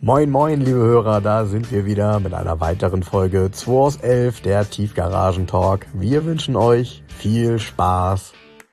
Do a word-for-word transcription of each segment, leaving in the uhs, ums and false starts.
Moin moin, liebe Hörer, da sind wir wieder mit einer weiteren Folge zwei aus elf, der Tiefgaragen-Talk. Wir wünschen euch viel Spaß.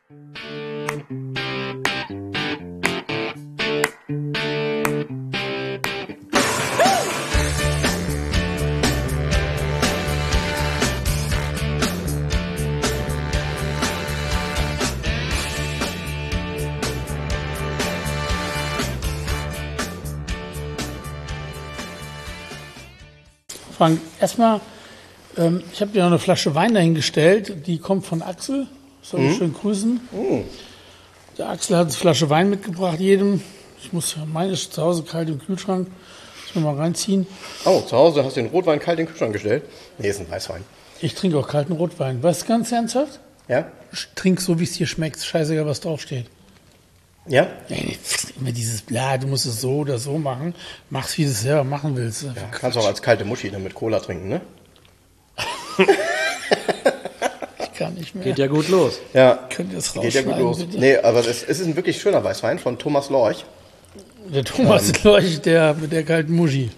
Frank, erstmal, ähm, ich habe dir noch eine Flasche Wein dahingestellt, die kommt von Axel, soll ich mhm. schön grüßen. Mhm. Der Axel hat eine Flasche Wein mitgebracht, jedem. Ich muss, meine ist zu Hause kalt im Kühlschrank, muss mir mal reinziehen. Oh, zu Hause hast du den Rotwein kalt in den Kühlschrank gestellt? Nee, ist ein Weißwein. Ich trinke auch kalten Rotwein. Weißt du, ganz ernsthaft? Ja? Ich trinke so, wie es dir schmeckt, scheißegal, was draufsteht. Ja? Nee, immer dieses, bla, du musst es so oder so machen. Mach's, wie du es selber machen willst. Ja, kannst auch als kalte Muschi dann mit Cola trinken, ne? Ich kann nicht mehr. Geht ja gut los. Ja, könnt ihr das geht ja gut los. Bitte? Nee, aber es, es ist ein wirklich schöner Weißwein von Thomas Lorch. Der Thomas ähm. Lorch, der mit der kalten Muschi.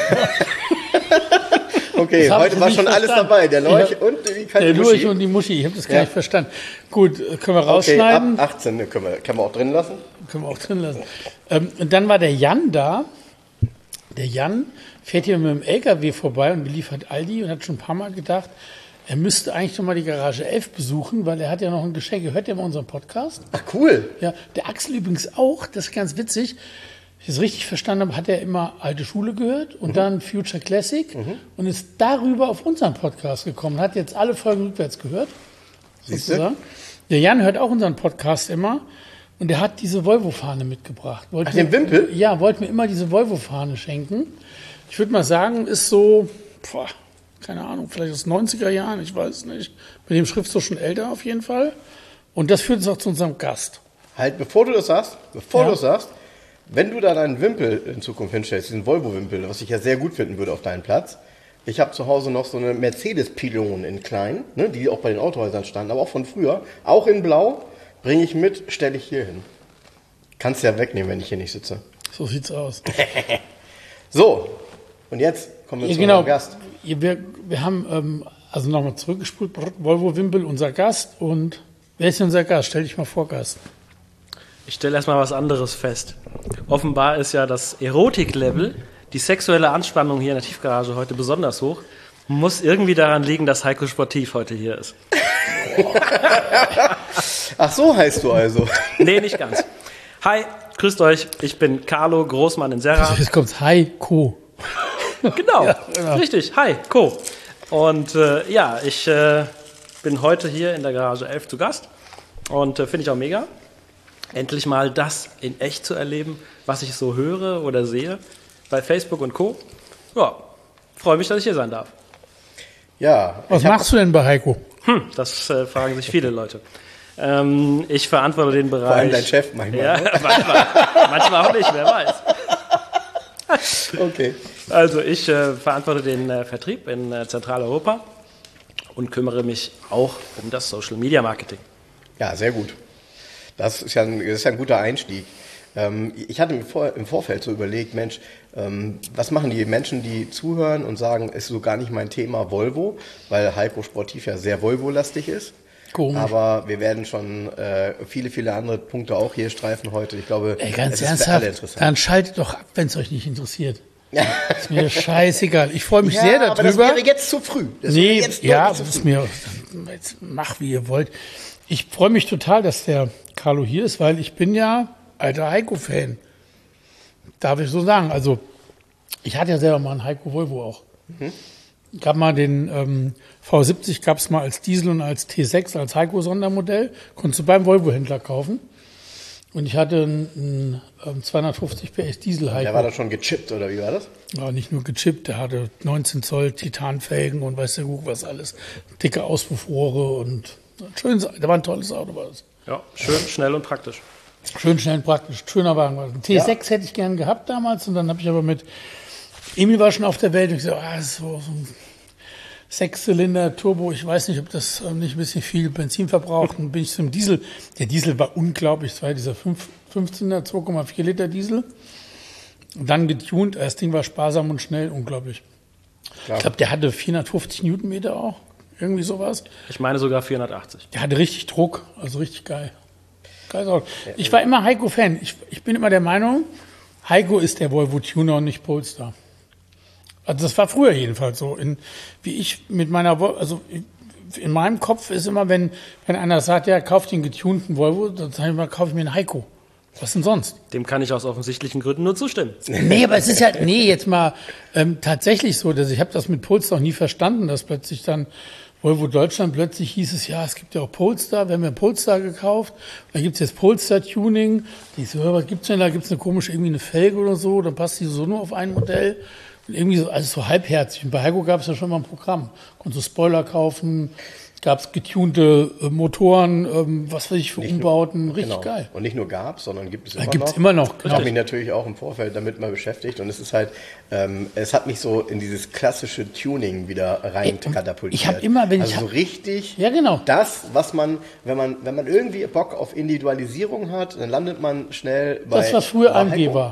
Okay, heute war schon verstanden. Alles dabei. Der Lorch ja, und die kalte der Muschi. Lorch und die Muschi, ich habe das gar ja. nicht verstanden. Gut, können wir rausschneiden. Okay, ab achtzehn ne, können, wir, können wir auch drin lassen. Können wir auch drin lassen. Ähm, und dann war der Jan da. Der Jan fährt hier mit dem L K W vorbei und beliefert Aldi und hat schon ein paar Mal gedacht, er müsste eigentlich noch mal die Garage elf besuchen, weil er hat ja noch ein Geschenk. Hört ihr mal unseren Podcast? Ach, cool. Ja, der Axel übrigens auch, das ist ganz witzig. Wenn ich es richtig verstanden habe, hat er immer alte Schule gehört und mhm. dann Future Classic mhm. und ist darüber auf unseren Podcast gekommen. Hat jetzt alle Folgen rückwärts gehört. Sozusagen. Der Jan hört auch unseren Podcast immer und er hat diese Volvo-Fahne mitgebracht. Wollt Ach, den Wimpel? Ja, wollte mir immer diese Volvo-Fahne schenken. Ich würde mal sagen, ist so, boah, keine Ahnung, vielleicht aus neunziger Jahren, ich weiß es nicht. Mit dem Schriftzug schon älter auf jeden Fall. Und das führt uns auch zu unserem Gast. Halt, bevor du das sagst, bevor Ja. du das sagst, wenn du da deinen Wimpel in Zukunft hinstellst, diesen Volvo-Wimpel, was ich ja sehr gut finden würde auf deinen Platz. Ich habe zu Hause noch so eine Mercedes-Pilon in klein, ne, die auch bei den Autohäusern standen, aber auch von früher, auch in blau, bringe ich mit, stelle ich hier hin. Kannst ja wegnehmen, wenn ich hier nicht sitze. So sieht's aus. So, und jetzt kommen wir Ja, zu genau. unserem Gast. Wir, wir haben ähm, also nochmal zurückgespult, Volvo Wimpel, unser Gast. Und wer ist denn unser Gast? Stell dich mal vor, Gast. Ich stelle erstmal was anderes fest. Offenbar ist ja das Erotik-Level, die sexuelle Anspannung hier in der Tiefgarage heute besonders hoch. Muss irgendwie daran liegen, dass Heiko Sportiv heute hier ist. Ach, so heißt du also. Nee, nicht ganz. Hi, grüßt euch. Ich bin Carlo Großmann in Serra. Jetzt kommt's Heiko. Genau, Ja, genau. richtig. Hi, Co. Und äh, ja, ich äh, bin heute hier in der Garage elf zu Gast und äh, finde ich auch mega. Endlich mal das in echt zu erleben, was ich so höre oder sehe bei Facebook und Co. Ja, freue mich, dass ich hier sein darf. Ja. Was machst du denn bei Heiko? Hm, das äh, fragen sich viele Leute. Ähm, ich verantworte den Bereich. Vor allem dein Chef manchmal. Ja, ne? manchmal, manchmal auch nicht, wer weiß. Okay. Also ich äh, verantworte den äh, Vertrieb in äh, Zentraleuropa und kümmere mich auch um das Social Media Marketing. Ja, sehr gut. Das ist ja ein, das ist ja ein guter Einstieg. Ähm, ich hatte mir vor, im Vorfeld so überlegt, Mensch, ähm, was machen die Menschen, die zuhören und sagen, ist so gar nicht mein Thema Volvo, weil Heiko Sportiv ja sehr Volvo-lastig ist. Komisch. Aber wir werden schon äh, viele, viele andere Punkte auch hier streifen heute. Ich glaube, Ey, ganz es ist für alle ernsthaft, interessant. dann schaltet doch ab, wenn es euch nicht interessiert. Ist mir scheißegal. Ich freue mich Ja, sehr darüber. aber das wäre jetzt zu früh. Das wäre Nee, jetzt ja, deutlich das zu ist früh. mir, jetzt mach wie ihr wollt. Ich freue mich total, dass der Carlo hier ist, weil ich bin ja alter Heiko-Fan. Darf ich so sagen. Also, ich hatte ja selber mal einen Heiko Volvo auch. Mhm. Gab mal den ähm, V siebzig, gab es mal als Diesel und als T sechs, als Heiko-Sondermodell. Konntest du beim Volvo-Händler kaufen. Und ich hatte einen, einen zweihundertfünfzig P S Diesel Heiko. Der war da schon gechippt, oder wie war das? Ja, nicht nur gechippt, der hatte neunzehn Zoll Titanfelgen und weiß der Kuckuck was alles. Dicke Auspuffrohre und schön, der war ein tolles Auto. War das. Ja, schön, schnell und praktisch. Schön, schnell und praktisch. Schöner Wagen. Ein T sechs ja. hätte ich gern gehabt damals und dann habe ich aber mit, Emil war schon auf der Welt und ich so, ah, so, so ein Sechszylinder Turbo, ich weiß nicht, ob das nicht ein bisschen viel Benzin verbraucht. Dann bin ich zum Diesel. Der Diesel war unglaublich, das war ja dieser fünf, fünfzehner, zwei Komma vier Liter Diesel. Und dann getuned, das Ding war sparsam und schnell, unglaublich. Klar. Ich glaube, der hatte vierhundertfünfzig Newtonmeter auch, irgendwie sowas. Ich meine sogar vierhundertachtzig. Der hatte richtig Druck, also richtig geil. Geil Auto. Ich war immer Heiko-Fan. Ich, ich bin immer der Meinung, Heiko ist der Volvo Tuner und nicht Polestar. Also das war früher jedenfalls so. In, wie ich mit meiner, Vol- also in meinem Kopf ist immer, wenn, wenn einer sagt, ja, kauft den getunten Volvo, dann sage ich mal, kaufe ich mir einen Heiko. Was denn sonst? Dem kann ich aus offensichtlichen Gründen nur zustimmen. Nee, aber es ist ja, nee, jetzt mal ähm, tatsächlich so, dass ich habe das mit Polestar auch nie verstanden, dass plötzlich dann Volvo Deutschland plötzlich hieß es, ja, es gibt ja auch Polestar, wir haben ja Polestar gekauft, dann gibt's jetzt Polestar-Tuning. Ich so, was gibt's denn da? Gibt's eine komische, irgendwie eine Felge oder so, dann passt die so nur auf ein Modell. Und irgendwie so, also so halbherzig. Und bei Heiko gab's ja schon mal ein Programm. Konntest du Spoiler kaufen, gab's getunte äh, Motoren, ähm, was weiß ich für Nicht Umbauten, nur, richtig genau. geil. Und nicht nur gab, sondern gibt es Da immer gibt's noch. immer noch, Ich genau. habe mich natürlich auch im Vorfeld damit mal beschäftigt und es ist halt, ähm, es hat mich so in dieses klassische Tuning wieder rein Ey, katapultiert. ich hab immer, wenn also ich so hab- richtig Ja, genau. das, was man, wenn man, wenn man irgendwie Bock auf Individualisierung hat, dann landet man schnell bei Das, was früher bei A M G Heiko. war.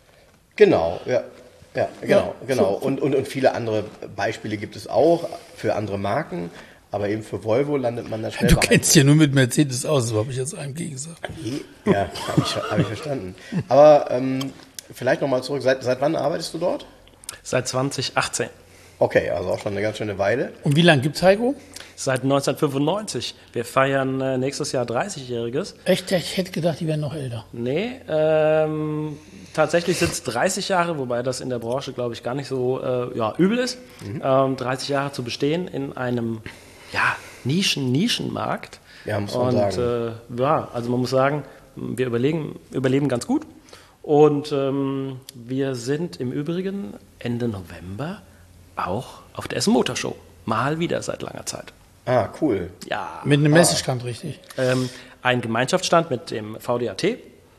Genau, ja. Ja, genau, Ja, genau. so- Und, und, und viele andere Beispiele gibt es auch für andere Marken, aber eben für Volvo landet man da schnell Du bei kennst ja nur mit Mercedes aus, so habe ich jetzt A M G gesagt. Ja, habe ich, hab ich verstanden. Aber ähm, vielleicht nochmal zurück, seit, seit wann arbeitest du dort? Seit zwanzig achtzehn. Okay, also auch schon eine ganz schöne Weile. Und wie lange gibt's Heiko? Seit neunzehnhundertfünfundneunzig. Wir feiern äh, nächstes Jahr dreißigjähriges. Echt, ich hätte gedacht, die wären noch älter. Nee, ähm, tatsächlich sind es dreißig Jahre, wobei das in der Branche, glaube ich, gar nicht so äh, ja, übel ist. Ähm, dreißig Jahre zu bestehen in einem ja, Nischen-Nischenmarkt. Ja, muss man Und sagen. Äh, ja, also man muss sagen, wir überlegen, überleben ganz gut. Und ähm, wir sind im Übrigen Ende November auch auf der Essen Motor Show. Mal wieder seit langer Zeit. Ah, cool. Ja. Mit einem Messestand, richtig. Ähm, ein Gemeinschaftsstand mit dem V D A T.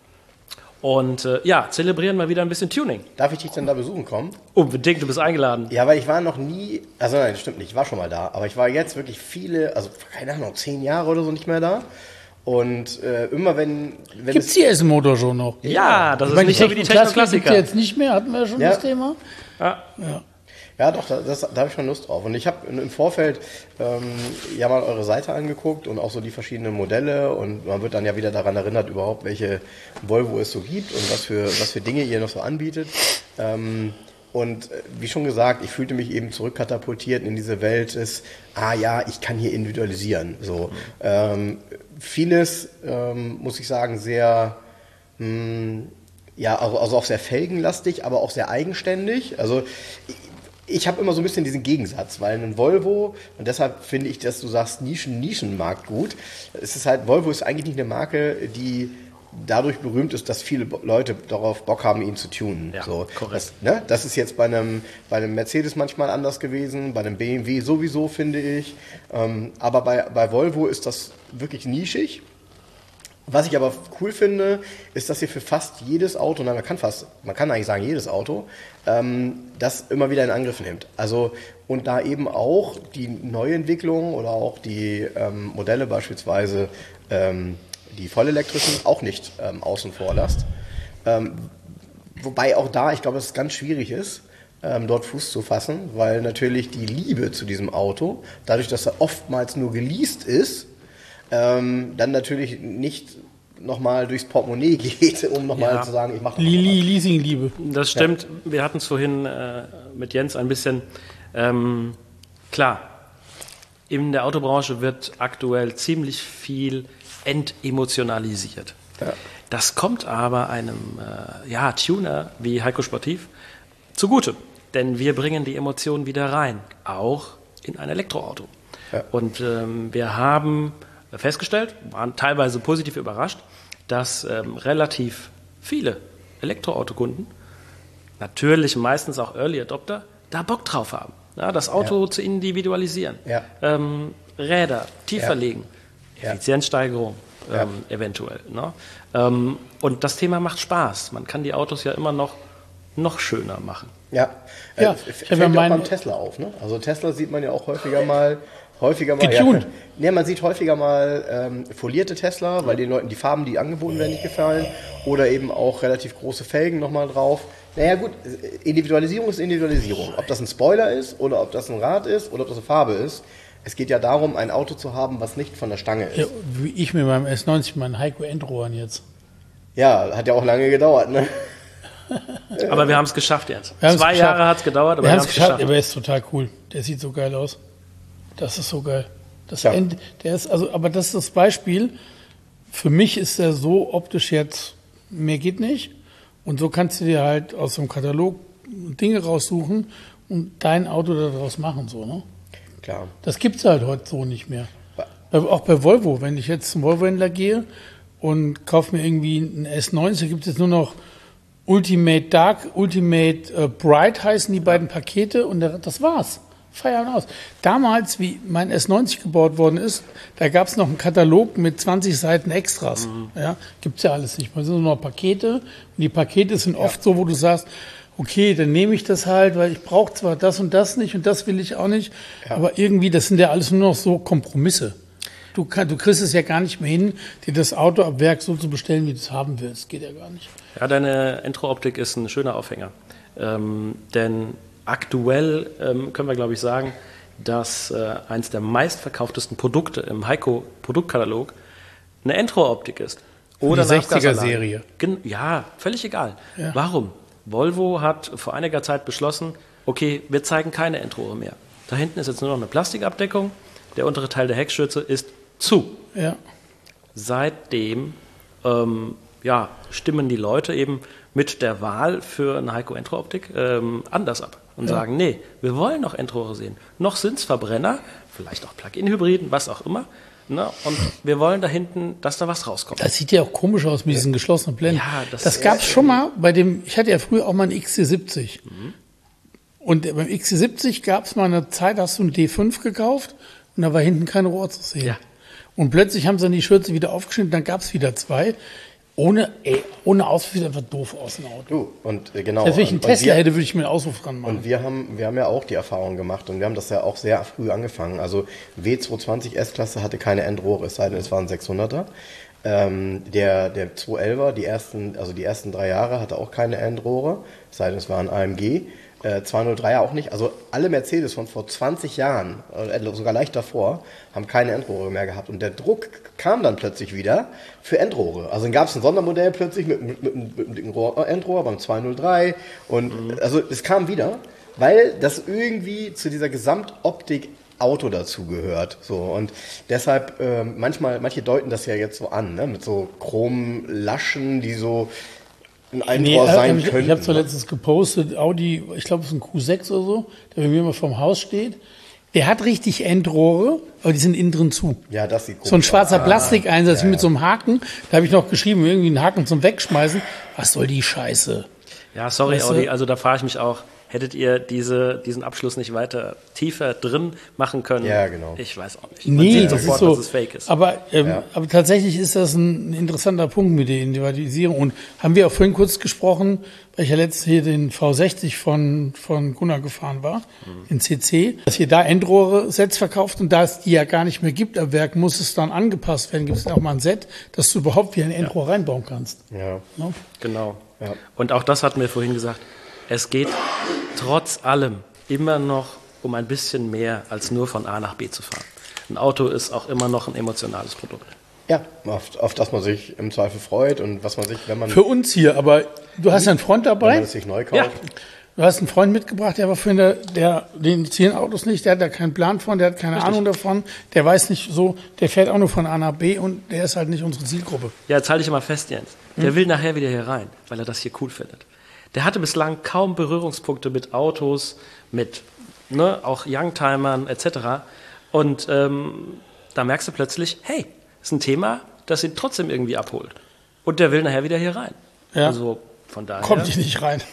Und äh, ja, zelebrieren mal wieder ein bisschen Tuning. Darf ich dich denn da besuchen kommen? Unbedingt, du bist eingeladen. Ja, weil ich war noch nie, also nein, das stimmt nicht, ich war schon mal da, aber ich war jetzt wirklich viele, also keine Ahnung, zehn Jahre oder so nicht mehr da. Und äh, immer wenn, wenn Gibt's die Essen Motor Show noch? Ja, das Ich ist meine, nicht so wie die Techno-Klassiker gibt's Techno-Klassiker. ja jetzt nicht mehr, hatten wir ja schon Ja. das Thema. Ja. Ja, doch, da, das, da habe ich schon Lust drauf. Und ich habe im Vorfeld ähm, ja mal eure Seite angeguckt und auch so die verschiedenen Modelle und man wird dann ja wieder daran erinnert, überhaupt welche Volvo es so gibt und was für, was für Dinge ihr noch so anbietet. Ähm, und äh, wie schon gesagt, ich fühlte mich eben zurückkatapultiert in diese Welt des, ah ja, ich kann hier individualisieren. So, ähm, vieles, ähm, muss ich sagen, sehr... Mh, ja, also, also auch sehr felgenlastig, aber auch sehr eigenständig. Also ich, ich habe immer so ein bisschen diesen Gegensatz, weil ein Volvo, und deshalb finde ich, dass du sagst Nischen, Nischenmarkt gut, es ist halt, Volvo ist eigentlich nicht eine Marke, die dadurch berühmt ist, dass viele Leute darauf Bock haben, ihn zu tunen. Ja, so, korrekt. Das, ne, das ist jetzt bei einem, bei einem Mercedes manchmal anders gewesen, bei einem B M W sowieso, finde ich. Ähm, aber bei, bei Volvo ist das wirklich nischig. Was ich aber cool finde, ist, dass ihr für fast jedes Auto, nein, man kann fast, man kann eigentlich sagen jedes Auto, ähm, das immer wieder in Angriff nimmt. Also und da eben auch die Neuentwicklungen oder auch die ähm, Modelle beispielsweise, ähm, die vollelektrischen, auch nicht ähm, außen vor lasst. Ähm, wobei auch da, ich glaube, dass es ganz schwierig ist, ähm, dort Fuß zu fassen, weil natürlich die Liebe zu diesem Auto, dadurch, dass er oftmals nur geleast ist, Ähm, dann natürlich nicht nochmal durchs Portemonnaie geht, um nochmal Ja. zu sagen, ich mache Lili, Leasingliebe. Das stimmt. Wir hatten es vorhin äh, mit Jens ein bisschen. Ähm, klar, in der Autobranche wird aktuell ziemlich viel entemotionalisiert. Ja. Das kommt aber einem äh, ja, Tuner wie Heiko Sportiv zugute. Denn wir bringen die Emotionen wieder rein, auch in ein Elektroauto. Ja. Und ähm, wir haben festgestellt, waren teilweise positiv überrascht, dass ähm, relativ viele Elektroautokunden, natürlich meistens auch Early Adopter, da Bock drauf haben, ja, das Auto Ja. zu individualisieren, Ja. ähm, Räder tiefer Ja. legen, Ja. Effizienzsteigerung ähm, Ja. eventuell. Ne? Ähm, und das Thema macht Spaß. Man kann die Autos ja immer noch, noch schöner machen. Ja, Ja, äh, ich fällt hab ja ja auch mein- beim Tesla auf. Ne? Also Tesla sieht man ja auch häufiger mal, häufiger mal. Getuned. Ja, ne, man sieht häufiger mal ähm, folierte Tesla, weil den Leuten die Farben, die angeboten werden, nicht gefallen. Oder eben auch relativ große Felgen nochmal drauf. Naja gut, Individualisierung ist Individualisierung. Ob das ein Spoiler ist oder ob das ein Rad ist oder ob das eine Farbe ist. Es geht ja darum, ein Auto zu haben, was nicht von der Stange ist. Ja, wie ich mit meinem S neunzig, meinen Heiko Endrohren jetzt. Ja, hat ja auch lange gedauert, ne? Aber wir haben es geschafft jetzt. Wir haben's Zwei geschafft. Jahre hat es gedauert, aber Wir wir haben haben es es geschafft, geschafft. aber er ist total cool. Der sieht so geil aus. Das ist so geil. Das Ja. End, der ist, also, aber das ist das Beispiel. Für mich ist er so optisch jetzt, mehr geht nicht. Und so kannst du dir halt aus dem Katalog Dinge raussuchen und dein Auto daraus machen, so, ne? Klar. Das gibt es halt heute so nicht mehr. Auch bei Volvo, wenn ich jetzt zum Volvo-Händler gehe und kaufe mir irgendwie einen S neunzig, da gibt es jetzt nur noch Ultimate Dark, Ultimate äh, Bright heißen die beiden Pakete und das war's. Feierabend aus. Damals, wie mein S neunzig gebaut worden ist, da gab es noch einen Katalog mit zwanzig Seiten Extras. Mhm. Ja, gibt es ja alles nicht mehr. Es sind nur noch Pakete und die Pakete sind oft so, wo du sagst, okay, dann nehme ich das halt, weil ich brauche zwar das und das nicht und das will ich auch nicht, Ja. aber irgendwie, das sind ja alles nur noch so Kompromisse. Du, kann, du kriegst es ja gar nicht mehr hin, dir das Auto ab Werk so zu bestellen, wie du es haben willst. Geht ja gar nicht. Ja, deine Endro-Optik ist ein schöner Aufhänger. Ähm, denn aktuell ähm, können wir, glaube ich, sagen, dass äh, eines der meistverkauftesten Produkte im Heiko-Produktkatalog eine Endro-Optik ist. Oder die eine sechziger-Serie. Gen- Ja, völlig egal. Ja. Warum? Volvo hat vor einiger Zeit beschlossen, okay, wir zeigen keine Endrohre mehr. Da hinten ist jetzt nur noch eine Plastikabdeckung. Der untere Teil der Heckschürze ist zu. Ja. Seitdem ähm, ja, stimmen die Leute eben mit der Wahl für eine Heiko Endro-Optik ähm, anders ab und Ja. sagen, nee, wir wollen noch Endrohre sehen. Noch sind es Verbrenner, vielleicht auch Plug-in-Hybriden, was auch immer. Ne? Und wir wollen da hinten, dass da was rauskommt. Das sieht ja auch komisch aus mit diesen geschlossenen Blenden. Ja, das das ist- gab es schon mal bei dem, ich hatte ja früher auch mal einen X C siebzig. Mhm. Und beim X C siebzig gab es mal eine Zeit, da hast du einen D fünf gekauft und da war hinten kein Rohr zu sehen. Ja. Und plötzlich haben sie dann die Schürze wieder aufgeschnitten, dann gab es wieder zwei. Ohne, ey, ohne Auspuff sieht einfach doof aus, ein Auto. Du, und äh, genau. Selbst wenn ich einen und, Tesla und wir, hätte, würde ich mir einen Auspuff dran machen. Und wir haben, wir haben ja auch die Erfahrung gemacht und wir haben das ja auch sehr früh angefangen. Also W zweihundertzwanzig S-Klasse hatte keine Endrohre, es sei denn, es waren sechshunderter. Ähm, der, der zweihundertelfer, die ersten, also die ersten drei Jahre hatte auch keine Endrohre, es sei denn, es war ein A M G. Äh, zweihundertdreier auch nicht. Also alle Mercedes von vor zwanzig Jahren, äh, sogar leicht davor, haben keine Endrohre mehr gehabt. Und der Druck kam dann plötzlich wieder für Endrohre. Also dann gab es ein Sondermodell plötzlich mit, mit, mit, mit einem dicken Rohr, Endrohr beim zweihundertdrei. Und mhm. also es kam wieder, weil das irgendwie zu dieser Gesamtoptik Auto dazu gehört. So. Und deshalb, äh, manchmal, manche deuten das ja jetzt so an, ne? Mit so Chromlaschen, die so ein Endrohr Nee, sein ich, könnten. ich habe zwar ne? letztens gepostet, Audi, ich glaube, es ist ein Q sechs oder so, der bei mir mal vorm Haus steht. Der hat richtig Endrohre, aber die sind innen drin zu. Ja, das sieht komisch So ein schwarzer aus. Plastikeinsatz ja, mit ja. so einem Haken. Da habe ich noch geschrieben, irgendwie einen Haken zum Wegschmeißen. Was soll die Scheiße? Ja, sorry, Weißt du? Audi, also da frage ich mich auch, hättet ihr diese, diesen Abschluss nicht weiter tiefer drin machen können? Ja, genau. Ich weiß auch nicht. Man Nee, sieht das sofort, ist so. dass es fake ist. Aber, ähm, Ja. aber tatsächlich ist das ein interessanter Punkt mit der Individualisierung. Und haben wir auch vorhin kurz gesprochen, weil ich ja letztens hier den V sechzig von, von Gunnar gefahren war, Mhm. in C C, dass ihr da Endrohre-Sets verkauft und da es die ja gar nicht mehr gibt am Werk, muss es dann angepasst werden. Gibt es auch mal ein Set, dass du überhaupt wie ein Endrohr reinbauen kannst. Ja. Ne? Genau. Ja. Und auch das hatten wir vorhin gesagt. Es geht trotz allem immer noch um ein bisschen mehr als nur von A nach B zu fahren. Ein Auto ist auch immer noch ein emotionales Produkt. Ja, auf, auf das man sich im Zweifel freut und was man sich, wenn man, Für uns hier, aber du hast ja einen Freund wenn dabei. man es sich neu kauft. Ja. Du hast einen Freund mitgebracht, der war für der, der, den interessieren Autos nicht, der hat da keinen Plan von, der hat keine Richtig. Ahnung davon, der weiß nicht so, der fährt auch nur von A nach B und der ist halt nicht unsere Zielgruppe. Ja, jetzt halte ich mal fest, Jens. Der will nachher wieder hier rein, weil er das hier cool findet. Der hatte bislang kaum Berührungspunkte mit Autos, mit ne, auch Youngtimern et cetera. Und ähm, da merkst du plötzlich, hey, ist ein Thema, das ihn trotzdem irgendwie abholt. Und der will nachher wieder hier rein. Ja. Also von daher. Kommt hier nicht rein.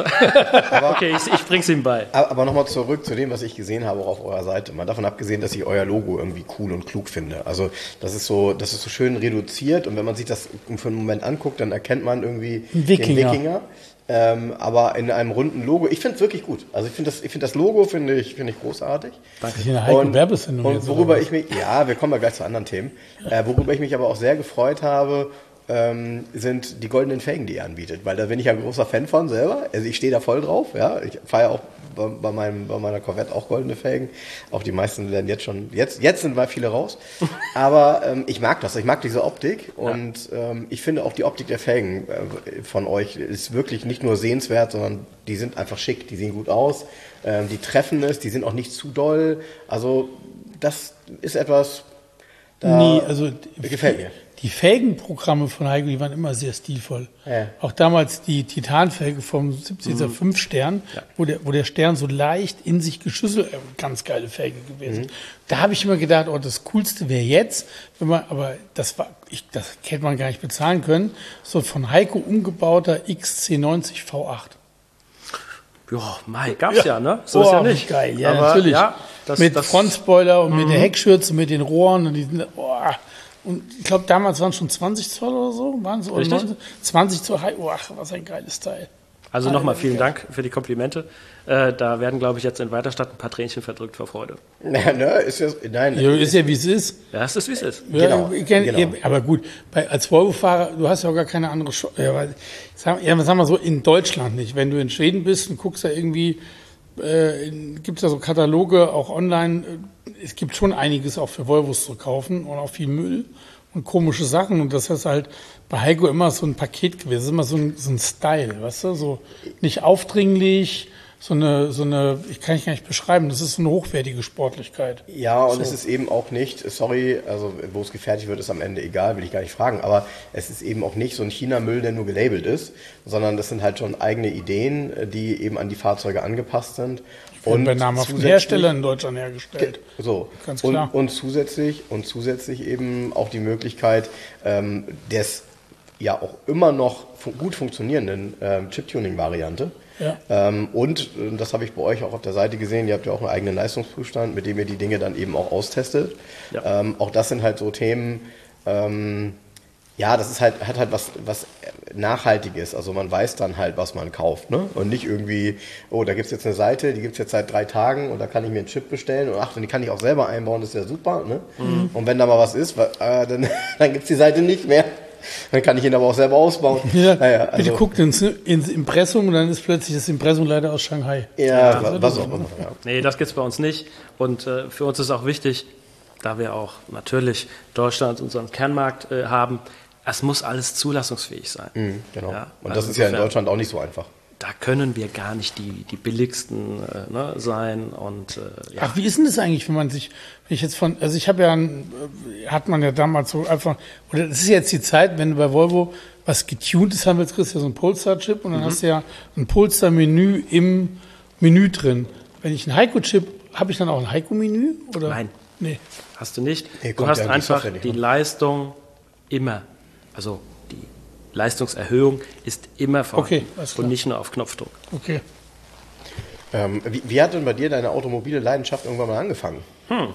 Okay, ich, ich bring's ihm bei. Aber aber nochmal zurück zu dem, was ich gesehen habe, auch auf eurer Seite. Mal davon abgesehen, dass ich euer Logo irgendwie cool und klug finde. Also das ist so, das ist so schön reduziert und wenn man sich das für einen Moment anguckt, dann erkennt man irgendwie Ein Wikinger. den Wikinger. Ähm, aber in einem runden Logo. Ich finde es wirklich gut. Also ich finde das, ich finde das Logo finde ich, finde ich großartig. Das ist eine Heiko Werbesendung und jetzt, worüber oder ich mich, ja, wir kommen ja gleich zu anderen Themen. Äh, worüber ich mich aber auch sehr gefreut habe ähm, sind die goldenen Felgen, die er anbietet. Weil da bin ich ja ein großer Fan von selber. Also ich stehe da voll drauf. Ja, ich fahre ja auch bei, bei, meinem, bei meiner Corvette auch goldene Felgen. Auch die meisten werden jetzt schon, jetzt, jetzt sind mal viele raus. Aber ähm, ich mag das. Ich mag diese Optik. Und ja. ähm, ich finde auch die Optik der Felgen äh, von euch ist wirklich nicht nur sehenswert, sondern die sind einfach schick. Die sehen gut aus. Ähm, die treffen es. Die sind auch nicht zu doll. Also das ist etwas, da nee, also gefällt mir. Die Felgenprogramme von Heiko, die waren immer sehr stilvoll. Ja. Auch damals die Titanfelge vom siebzehner fünf Stern, ja. wo, der, wo der Stern so leicht in sich geschüsselt, äh, ganz geile Felge gewesen. Mhm. Da habe ich immer gedacht, oh, das Coolste wäre jetzt, wenn man, aber das war, ich, das hätte man gar nicht bezahlen können, so von Heiko umgebauter X C neunzig V acht. Ja, Mai, gab's ja, ja ne? So oh, ist ja nicht. Geil, ja, aber, natürlich. Ja, das, mit das, Frontspoiler und mhm. mit der Heckschürze, mit den Rohren und die, oh, und ich glaube, damals waren es schon zwanzig Zoll oder so. Waren es oder neunzehn? zwanzig Zoll. Oh, ach, was ein geiles Teil. Also nochmal vielen Dank für die Komplimente. Äh, da werden, glaube ich, jetzt in Weiterstadt ein paar Tränchen verdrückt vor Freude. Na, ne, ist ja, nein. Ja, ist ja, wie es ist. Ja, es ist, wie es ist. Ja, genau, ich kenn, genau. Aber gut, bei, als Volvo-Fahrer, du hast ja auch gar keine andere Chance. Ja, weil, sagen, ja, sagen wir so, in Deutschland nicht. Wenn du in Schweden bist und guckst da irgendwie, äh, gibt es ja so Kataloge, auch online. Es gibt schon einiges auch für Volvos zu kaufen und auch viel Müll und komische Sachen. Und das ist halt bei Heiko immer so ein Paket gewesen. Das ist immer so ein, so ein Style, weißt du? So nicht aufdringlich, so eine, so eine, ich kann ich gar nicht beschreiben, das ist so eine hochwertige Sportlichkeit. Ja, und so. Es ist eben auch nicht, sorry, also wo es gefertigt wird, ist am Ende egal, will ich gar nicht fragen, aber es ist eben auch nicht so ein China-Müll, der nur gelabelt ist, sondern das sind halt schon eigene Ideen, die eben an die Fahrzeuge angepasst sind. Und bei namhaften Herstellern in Deutschland hergestellt. So. Ganz klar. Und, und zusätzlich und zusätzlich eben auch die Möglichkeit ähm, des ja auch immer noch fu- gut funktionierenden ähm, Chip-Tuning-Variante. Ja. Ähm, und äh, das habe ich bei euch auch auf der Seite gesehen. Ihr habt ja auch einen eigenen Leistungsprüfstand, mit dem ihr die Dinge dann eben auch austestet. Ja. Ähm, auch das sind halt so Themen. Ähm, Ja, das ist halt, hat halt was, was Nachhaltiges. Also man weiß dann halt, was man kauft, ne? Und nicht irgendwie, oh, da gibt's jetzt eine Seite, die gibt's jetzt seit drei Tagen und da kann ich mir einen Chip bestellen und ach, und die kann ich auch selber einbauen, das ist ja super, ne? Mhm. Und wenn da mal was ist, äh, dann, dann gibt's die Seite nicht mehr. Dann kann ich ihn aber auch selber ausbauen. Ja, naja, also, bitte guckt ins, ins Impressum und dann ist plötzlich das Impressum leider aus Shanghai. Ja, Ja, was, was auch immer. Ja. Nee, das gibt's bei uns nicht. Und äh, für uns ist auch wichtig, da wir auch natürlich Deutschland unseren Kernmarkt äh, haben, es muss alles zulassungsfähig sein. Mhm, genau. Ja, und also das ist ja in insofern, Deutschland auch nicht so einfach. Da können wir gar nicht die, die billigsten äh, ne, sein. Und, äh, ja. Ach, wie ist denn das eigentlich, wenn man sich, wenn ich jetzt von, also ich habe ja, ein, hat man ja damals so einfach, oder das ist jetzt die Zeit, wenn du bei Volvo was getuntes haben willst, kriegst du ja so einen Polestar-Chip und dann mhm. hast du ja ein Polestar-Menü im Menü drin. Wenn ich einen Heiko-Chip, habe ich dann auch ein Heiko-Menü? Oder? Nein, nee. hast du nicht. Nee, du hast ja einfach die, die Leistung immer. Also die Leistungserhöhung ist immer vorhanden Okay, alles klar. und nicht nur auf Knopfdruck. Okay. Ähm, wie, wie hat denn bei dir deine automobile Leidenschaft irgendwann mal angefangen? Hm.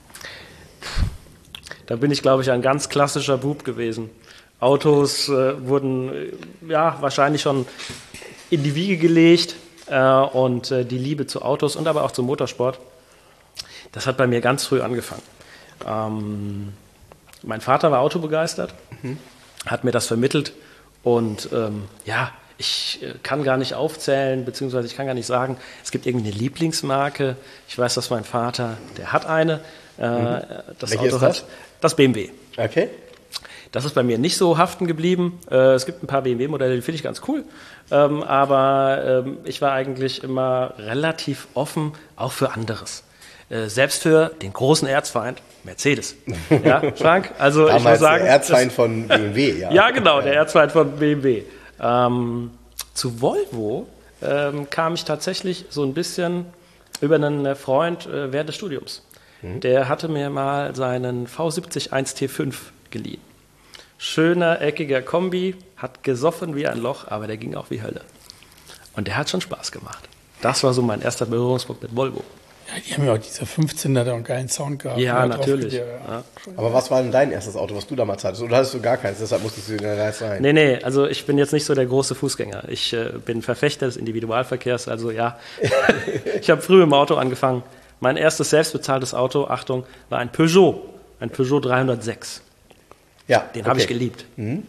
Da bin ich, glaube ich, ein ganz klassischer Bub gewesen. Autos äh, wurden äh, ja wahrscheinlich schon in die Wiege gelegt äh, und äh, die Liebe zu Autos und aber auch zum Motorsport, das hat bei mir ganz früh angefangen. Ähm, mein Vater war autobegeistert, mhm. hat mir das vermittelt und ähm, ja, ich äh, kann gar nicht aufzählen, beziehungsweise ich kann gar nicht sagen, es gibt irgendeine Lieblingsmarke. Ich weiß, dass mein Vater, der hat eine. Äh, mhm. Das Welche Auto ist das? hat das B M W. Okay. Das ist bei mir nicht so haften geblieben. Äh, es gibt ein paar B M W-Modelle, die finde ich ganz cool. Ähm, aber ähm, ich war eigentlich immer relativ offen, auch für anderes. Äh, selbst für den großen Erzfeind, Mercedes. Ja, Frank? Also Damals ich muss sagen, der Erzfeind das, von B M W, ja. ja, genau, der Erzfeind von B M W. Ähm, zu Volvo ähm, kam ich tatsächlich so ein bisschen über einen Freund äh, während des Studiums. Mhm. Der hatte mir mal seinen V siebzig eins T fünf geliehen. Schöner, eckiger Kombi, hat gesoffen wie ein Loch, aber der ging auch wie Hölle. Und der hat schon Spaß gemacht. Das war so mein erster Berührungspunkt mit Volvo. Ja, die haben ja auch diese fünfzehner da und geilen Sound gehabt. Ja, da natürlich. drauf, ja. Ja. Aber was war denn dein erstes Auto, was du damals hattest? Oder hattest du gar keins, deshalb musstest du in der Reise sein? Nee, nee, also ich bin jetzt nicht so der große Fußgänger. Ich äh, bin Verfechter des Individualverkehrs, also ja. Ich habe früh im Auto angefangen. Mein erstes selbstbezahltes Auto, Achtung, war ein Peugeot, ein Peugeot dreihundertsechs. Ja, Den okay. habe ich geliebt. Mhm.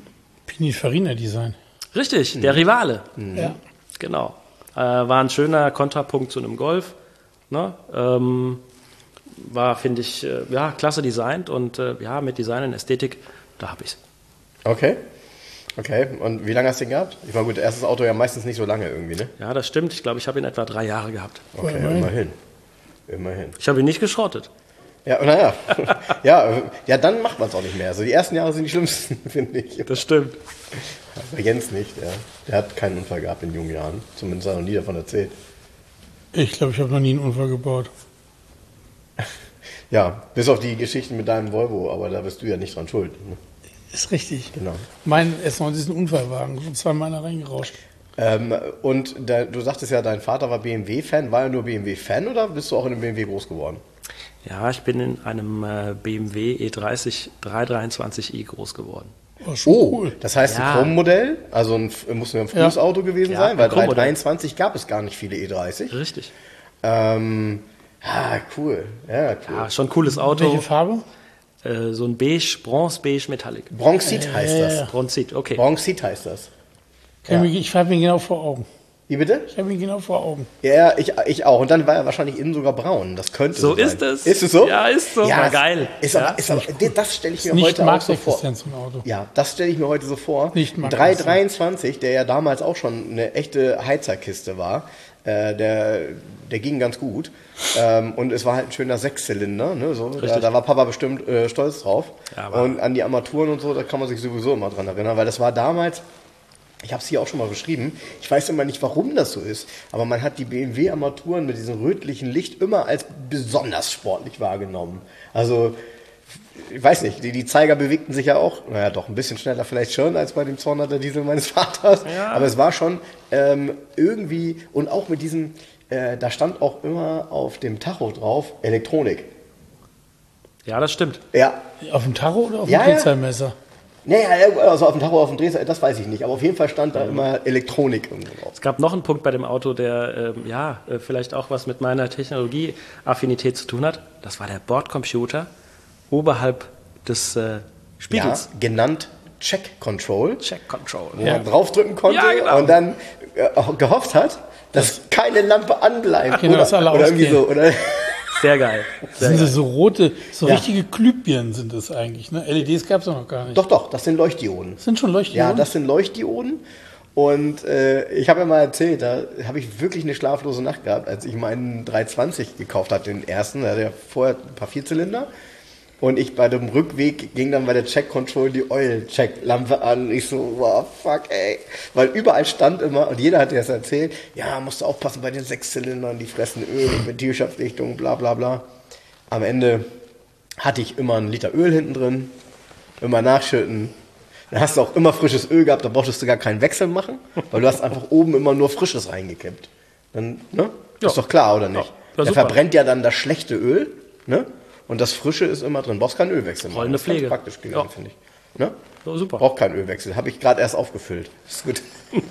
Pininfarina-Design. Richtig, der Rivale. Ja. Genau. Äh, war ein schöner Kontrapunkt zu einem Golf. Ne? Ähm, war, finde ich, äh, ja, klasse designt und äh, ja, mit Design und Ästhetik, da habe ich's. Okay. Okay, und wie lange hast du den gehabt? Ich meine, gut, erstes Auto ja meistens nicht so lange irgendwie, ne? Ja, das stimmt. Ich glaube, ich habe ihn etwa drei Jahre gehabt. Okay, immerhin. immerhin. Immerhin. Ich habe ihn nicht geschrottet. Ja, naja. ja, ja, dann macht man es auch nicht mehr. Also die ersten Jahre sind die schlimmsten, finde ich. Das stimmt. Bei Jens nicht, ja. Der hat keinen Unfall gehabt in jungen Jahren. Zumindest hat er noch nie davon erzählt. Ich glaube, ich habe noch nie einen Unfall gebaut. Ja, bis auf die Geschichten mit deinem Volvo, aber da bist du ja nicht dran schuld. Ne? Ist richtig. Genau. Mein S neunzig ist ein Unfallwagen. Und zweimal einer reingerauscht. Ähm, und da, du sagtest ja, dein Vater war B M W-Fan. War er nur B M W-Fan oder bist du auch in einem B M W groß geworden? Ja, ich bin in einem äh, B M W E dreißig dreihundertdreiundzwanzig i groß geworden. War schon Oh, cool. das heißt Ja. ein Chrom-Modell, also ein, muss ein frühes Ja. Auto gewesen Ja, sein, weil ein Chrom-Modell. dreihundertdreiundzwanzig gab es gar nicht viele E dreißig. Richtig. Ähm, ah, cool. Ja, cool. Ja, schon ein cooles Auto. Welche Farbe? Äh, so ein beige, bronze-beige Metallic. Bronxit heißt ja, das. ja. Bronzit, okay. Bronxit heißt das. Ich habe ihn, ich hab ihn genau vor Augen. Wie bitte? Ich habe ihn genau vor Augen. Ja, ich, ich auch. Und dann war er wahrscheinlich innen sogar braun. Das könnte So so sein. ist es. Ist es so? Ja, ist so. War es geil. Ist Ja. aber, ist aber, das stelle ich mir Nicht heute auch so vor. Marktexistenz so ein Auto. Ja, das stelle ich mir heute so vor. Nicht Ein Marktexistenz. dreihundertdreiundzwanzig, der ja damals auch schon eine echte Heizerkiste war, äh, der, der ging ganz gut. Ähm, und es war halt ein schöner Sechszylinder. Ne, so. da, da war Papa bestimmt äh, stolz drauf. Ja, aber- und an die Armaturen und so, da kann man sich sowieso immer dran erinnern, weil das war damals... Ich habe es hier auch schon mal beschrieben. Ich weiß immer nicht, warum das so ist. Aber man hat die B M W-Armaturen mit diesem rötlichen Licht immer als besonders sportlich wahrgenommen. Also, ich weiß nicht, die, die Zeiger bewegten sich ja auch, naja doch, ein bisschen schneller vielleicht schon als bei dem zweihunderter Diesel meines Vaters. Ja. Aber es war schon ähm, irgendwie, und auch mit diesem, äh, da stand auch immer auf dem Tacho drauf, Elektronik. Ja, das stimmt. Ja, Auf dem Tacho oder auf dem Ja, ja. Drehzahlmesser? naja, also auf dem Tacho, auf dem Drehzahl, das weiß ich nicht. Aber auf jeden Fall stand da immer Elektronik irgendwo drauf. Es gab noch einen Punkt bei dem Auto, der ähm, ja äh, vielleicht auch was mit meiner Technologieaffinität zu tun hat. Das war der Bordcomputer oberhalb des äh, Ja, Spiegels. genannt Check Control. Check Control. Wo man draufdrücken konnte Ja, genau. und dann äh, auch gehofft hat, dass keine Lampe anbleibt. Genau, oder, dass alle oder irgendwie so. ausgehen. Oder? Sehr geil. Sehr Sind geil. das so rote, so Ja. richtige Glühbirnen sind das eigentlich, ne? L E Ds gab es noch gar nicht. Doch, doch, das sind Leuchtdioden. Das sind schon Leuchtdioden? Ja, das sind Leuchtdioden. Und äh, ich habe ja mal erzählt, da habe ich wirklich eine schlaflose Nacht gehabt, als ich meinen dreihundertzwanzig gekauft habe, den ersten. Der hatte ja vorher ein paar Vierzylinder. Und ich bei dem Rückweg ging dann bei der Check Control die Oil-Check-Lampe an. Und ich so, wow, fuck, ey. Weil überall stand immer, und jeder hat dir das erzählt, ja, musst du aufpassen bei den Sechszylindern, die fressen Öl, Ventilschaftsdichtung, bla bla bla. Am Ende hatte ich immer einen Liter Öl hinten drin, immer nachschütten. Dann hast du auch immer frisches Öl gehabt, da brauchtest du gar keinen Wechsel machen, weil du hast einfach oben immer nur Frisches reingekippt. Dann, ne? Ja. Ist doch klar, oder nicht? Ja, ja, Der super. verbrennt ja dann das schlechte Öl, ne? Und das Frische ist immer drin. Brauchst keinen Ölwechsel machen. Rollende Das ist ganz Pflege. praktisch gegangen, Ja. finde ich. Ne? So, super. Braucht keinen Ölwechsel. Habe ich gerade erst aufgefüllt. Ist gut.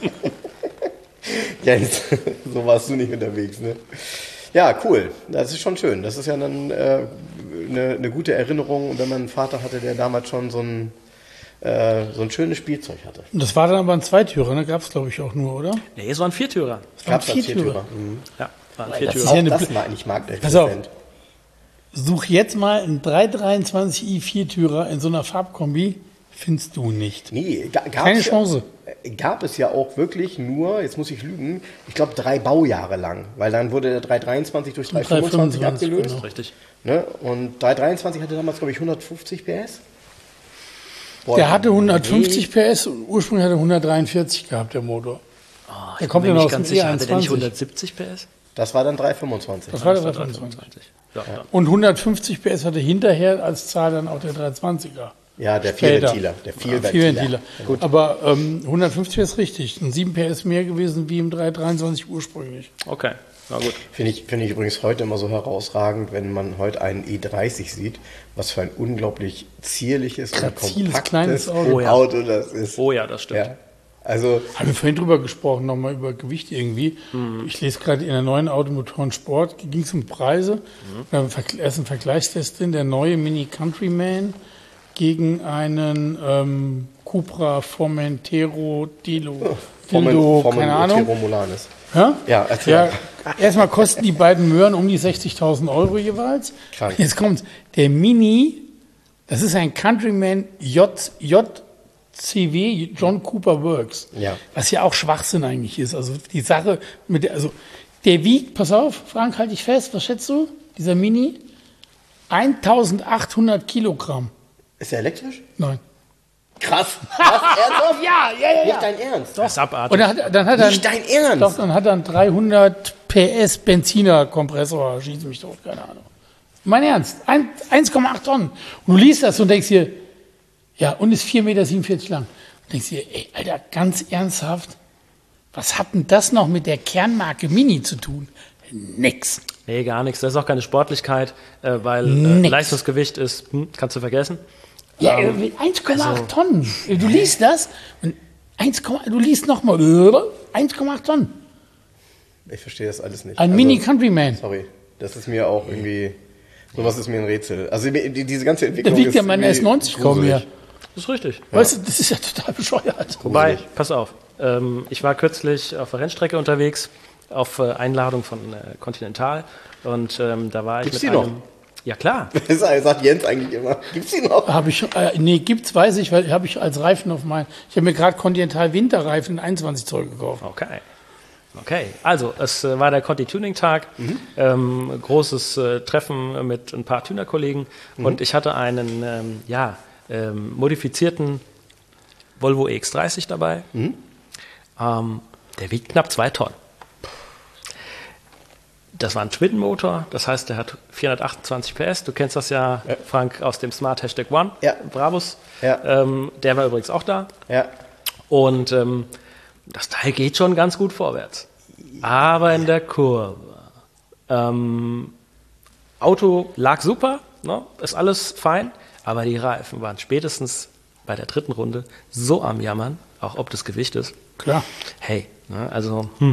Jens, so warst du nicht unterwegs, ne? Ja, cool. Das ist schon schön. Das ist ja dann äh, eine, eine gute Erinnerung, wenn man einen Vater hatte, der damals schon so ein, äh, so ein schönes Spielzeug hatte. Und das war dann aber ein Zweitürer, ne? Gab es, glaube ich, auch nur, oder? Nee, es war ein Viertürer. Gab's als Viertürer. Viertürer. Mhm. Ja, war ein Das Viertürer. ist ja auch eine das Bl- mal nicht mag, der Pass auf. Prozent. Such jetzt mal einen dreihundertdreiundzwanzig i Viertürer in so einer Farbkombi, findest du nicht. Nee, ga- gab's Keine ja, Chance. äh, Gab es ja auch wirklich nur, jetzt muss ich lügen, ich glaube drei Baujahre lang, weil dann wurde der dreihundertdreiundzwanzig durch dreihundertfünfundzwanzig dreihundertfünfundzwanzig, abgelöst. genau. Richtig. Ne? Und dreihundertdreiundzwanzig hatte damals, glaube ich, hundertfünfzig P S. Boah, Der hatte hundertfünfzig P S und ursprünglich hat er hundertdreiundvierzig gehabt, der Motor. Oh, Der ich kommt bin ja mir noch nicht aus ganz dem sicher. E Hatte der nicht einundzwanzig. hundertsiebzig P S? Das war dann dreihundertfünfundzwanzig. Das war der Das war dreihundertfünfundzwanzig. Ja, ja. Und hundertfünfzig P S hatte hinterher als Zahl dann auch der dreihundertzwanziger. Ja, der Später. Vierventiler. Der Ja, Vierventiler. Vierventiler. Aber ähm, hundertfünfzig ist richtig. Ein sieben P S mehr gewesen wie im dreihundertdreiundzwanzig ursprünglich. Okay, na gut. Finde ich, finde ich übrigens heute immer so herausragend, wenn man heute einen E dreißig sieht, was für ein unglaublich zierliches und Graziles, kompaktes kleines Auto. Oh ja. Auto das ist. Oh ja, das stimmt. Ja. Also, Haben wir vorhin drüber gesprochen, nochmal über Gewicht irgendwie. Ich lese gerade in der neuen Automotoren Sport, ging es um Preise. Da haben wir erst einen Vergleichstest drin, der neue Mini Countryman gegen einen ähm, Cupra Formentero Dilo. Oh, Dildo, Formen, keine Ahnung. Romulanes. Ja, Ja, erzähl. ja, erstmal kosten die beiden Möhren um die sechzigtausend Euro jeweils. Krank. Jetzt kommt der Mini, das ist ein Countryman J, J C W, John Cooper Works. Ja. Was ja auch Schwachsinn eigentlich ist. Also die Sache mit der, also der wiegt, pass auf, Frank, halte ich fest, was schätzt du? Dieser Mini? eintausendachthundert Kilogramm. Ist der elektrisch? Nein. Krass. Was? Ernsthaft? Ja, ja, ja. Nicht dein Ernst? Das ist abartig. Und dann hat, dann hat er, Nicht dein Ernst? doch, dann hat er einen dreihundert P S Benziner-Kompressor, schieß mich tot, keine Ahnung. Mein Ernst, ein- eins Komma acht Tonnen. Und du liest das und denkst dir, ja, und ist vier Komma siebenundvierzig Meter lang. Und denkst dir, ey, Alter, ganz ernsthaft, was hat denn das noch mit der Kernmarke Mini zu tun? Nix. Nee, gar nichts. Das ist auch keine Sportlichkeit, äh, weil äh, Nix. Leistungsgewicht ist, hm, kannst du vergessen. Ja, Ähm, äh, eins Komma acht also- Tonnen. Du liest das und eins, du liest nochmal eins Komma acht Tonnen. Ich verstehe das alles nicht. Ein Also, Mini Countryman. Sorry, das ist mir auch irgendwie, sowas ist mir ein Rätsel. Also die, die- diese ganze Da Entwicklung wiegt ja ist mein irgendwie S neunzig kaum gruselig. mehr. Das ist richtig. Weißt du, das ist ja total bescheuert. Wobei, Gruselig. pass auf, ähm, ich war kürzlich auf der Rennstrecke unterwegs, auf äh, Einladung von äh, Continental. Und ähm, da war ich Gibt's mit die noch? einem... Ja, klar. Das sagt Jens eigentlich immer. Gibt's die noch? Habe ich, äh, nee, gibt's, weiß ich, weil habe ich als Reifen auf meinen. Ich habe mir gerade Continental Winterreifen in einundzwanzig Zoll gekauft. Okay. Okay, also es äh, war der Conti Tuning Tag, ähm, großes äh, Treffen mit ein paar Tuner-Kollegen und ich hatte einen ähm, ja, ähm, modifizierten Volvo E X dreißig dabei. Ähm, der wiegt knapp zwei Tonnen. Das war ein Twin-Motor, das heißt, der hat vierhundertachtundzwanzig P S. Du kennst das ja, Ja. Frank, aus dem Smart Hashtag One, Ja. Brabus. Ja. Ähm, der war übrigens auch da. Ja. Und ähm, das Teil geht schon ganz gut vorwärts. Aber in der Kurve. Ähm, Auto lag super, ne? Ist alles fein, aber die Reifen waren spätestens bei der dritten Runde so am Jammern, auch ob des Gewichtes. Klar. Hey, ne? Also hm,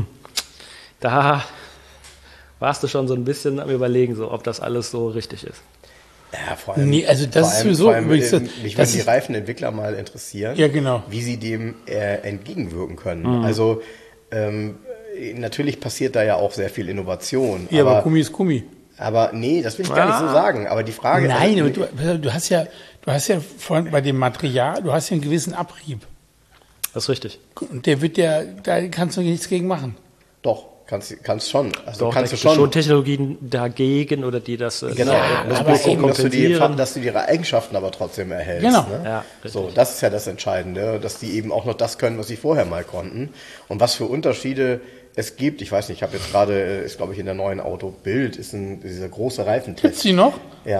da warst du schon so ein bisschen am Überlegen, so, ob das alles so richtig ist. Ja, vor allem. Nee, also das vor ist allem, sowieso vor allem, übrigens- äh, Mich das würden die ist- Reifenentwickler mal interessieren, Ja, genau. wie sie dem äh, entgegenwirken können. Also ähm, natürlich passiert da ja auch sehr viel Innovation. Ja, aber, aber, Gummi ist Gummi. aber nee, das will ich gar nicht so sagen. Aber die Frage Nein, aber ist. du, du hast ja, du hast ja von, bei dem Material, du hast ja einen gewissen Abrieb. Das ist richtig. Und der wird ja, da kannst du nichts gegen machen. Doch, kannst, kannst schon. Also Doch, kannst da du gibt es schon. schon Technologien dagegen oder die das äh, Genau, Ja, du musst aber bloß gucken, eben dass du, die, kompensieren. dass du ihre Eigenschaften aber trotzdem erhältst. Genau. Ne? Ja, richtig. So, das ist ja das Entscheidende, dass die eben auch noch das können, was sie vorher mal konnten. Und was für Unterschiede es gibt, ich weiß nicht, ich habe jetzt gerade, äh, ist glaube ich in der neuen Auto Bild, ist ein, dieser große Gibt's Reifentest. die noch? Ja.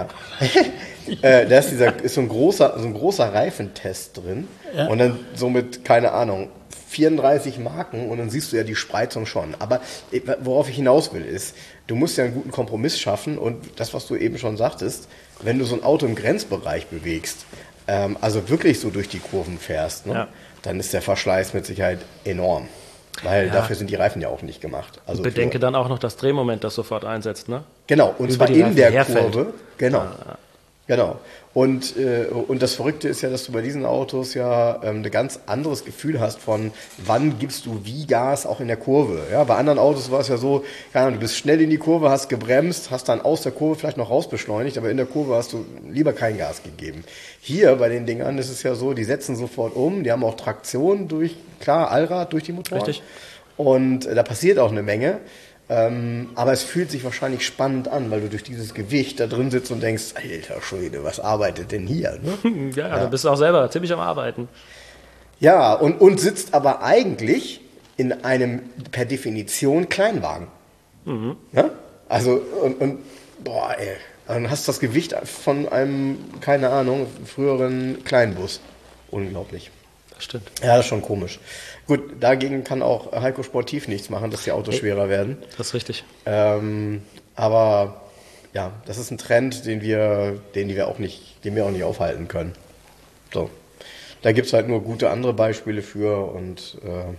äh, da ist, dieser, ist so ein großer, so ein großer Reifentest drin. Ja. Und dann so mit, keine Ahnung, vierunddreißig Marken und dann siehst du ja die Spreizung schon. Aber äh, worauf ich hinaus will, ist, du musst ja einen guten Kompromiss schaffen und das, was du eben schon sagtest, wenn du so ein Auto im Grenzbereich bewegst, ähm, also wirklich so durch die Kurven fährst, ne, Ja. dann ist der Verschleiß mit Sicherheit enorm. Weil Ja. dafür sind die Reifen ja auch nicht gemacht. Also Bedenke für, dann auch noch das Drehmoment, das sofort einsetzt, ne? Genau, und über zwar die in Reifen der herfällt. Kurve. Genau. Genau. Und, äh, und das Verrückte ist ja, dass du bei diesen Autos ja ähm, ein ganz anderes Gefühl hast von, wann gibst du wie Gas auch in der Kurve. Ja, bei anderen Autos war es ja so, keine Ahnung, du bist schnell in die Kurve, hast gebremst, hast dann aus der Kurve vielleicht noch rausbeschleunigt, aber in der Kurve hast du lieber kein Gas gegeben. Hier bei den Dingern ist es ja so, die setzen sofort um, die haben auch Traktion durch, klar, Allrad durch die Motoren. Richtig. Und äh, da passiert auch eine Menge. Ähm, aber es fühlt sich wahrscheinlich spannend an, weil du durch dieses Gewicht da drin sitzt und denkst, alter Schwede, was arbeitet denn hier? Ne? Ja, ja, du bist auch selber ziemlich am Arbeiten. Ja, und, und sitzt aber eigentlich in einem per Definition Kleinwagen. Ja? Also, und, und boah, ey, dann hast du das Gewicht von einem, keine Ahnung, früheren Kleinbus. Unglaublich. Das stimmt. Ja, das ist schon komisch. Gut, dagegen kann auch Heiko Sportiv nichts machen, dass die Autos schwerer werden. Das ist richtig. Ähm, aber ja, das ist ein Trend, den wir, den wir auch nicht, den wir auch nicht aufhalten können. So. Da gibt es halt nur gute andere Beispiele für und äh,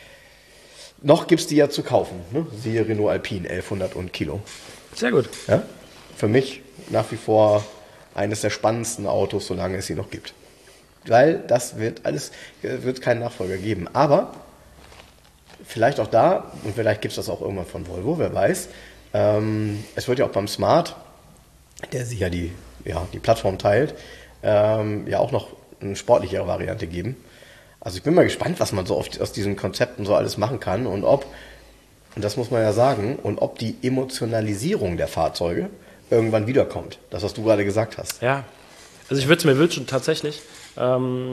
noch gibt es die ja zu kaufen. Ne? Siehe Renault Alpine elfhundert und Kilo. Sehr gut. Ja? Für mich nach wie vor eines der spannendsten Autos, solange es sie noch gibt. Weil das wird alles, wird keinen Nachfolger geben. Aber vielleicht auch da, und vielleicht gibt es das auch irgendwann von Volvo, wer weiß, ähm, es wird ja auch beim Smart, der sich ja die, ja, die Plattform teilt, ähm, ja auch noch eine sportlichere Variante geben. Also ich bin mal gespannt, was man so oft aus diesen Konzepten so alles machen kann und ob, und das muss man ja sagen, und ob die Emotionalisierung der Fahrzeuge irgendwann wiederkommt. Das, was du gerade gesagt hast. Ja, also ich würde es mir wünschen, tatsächlich, ähm,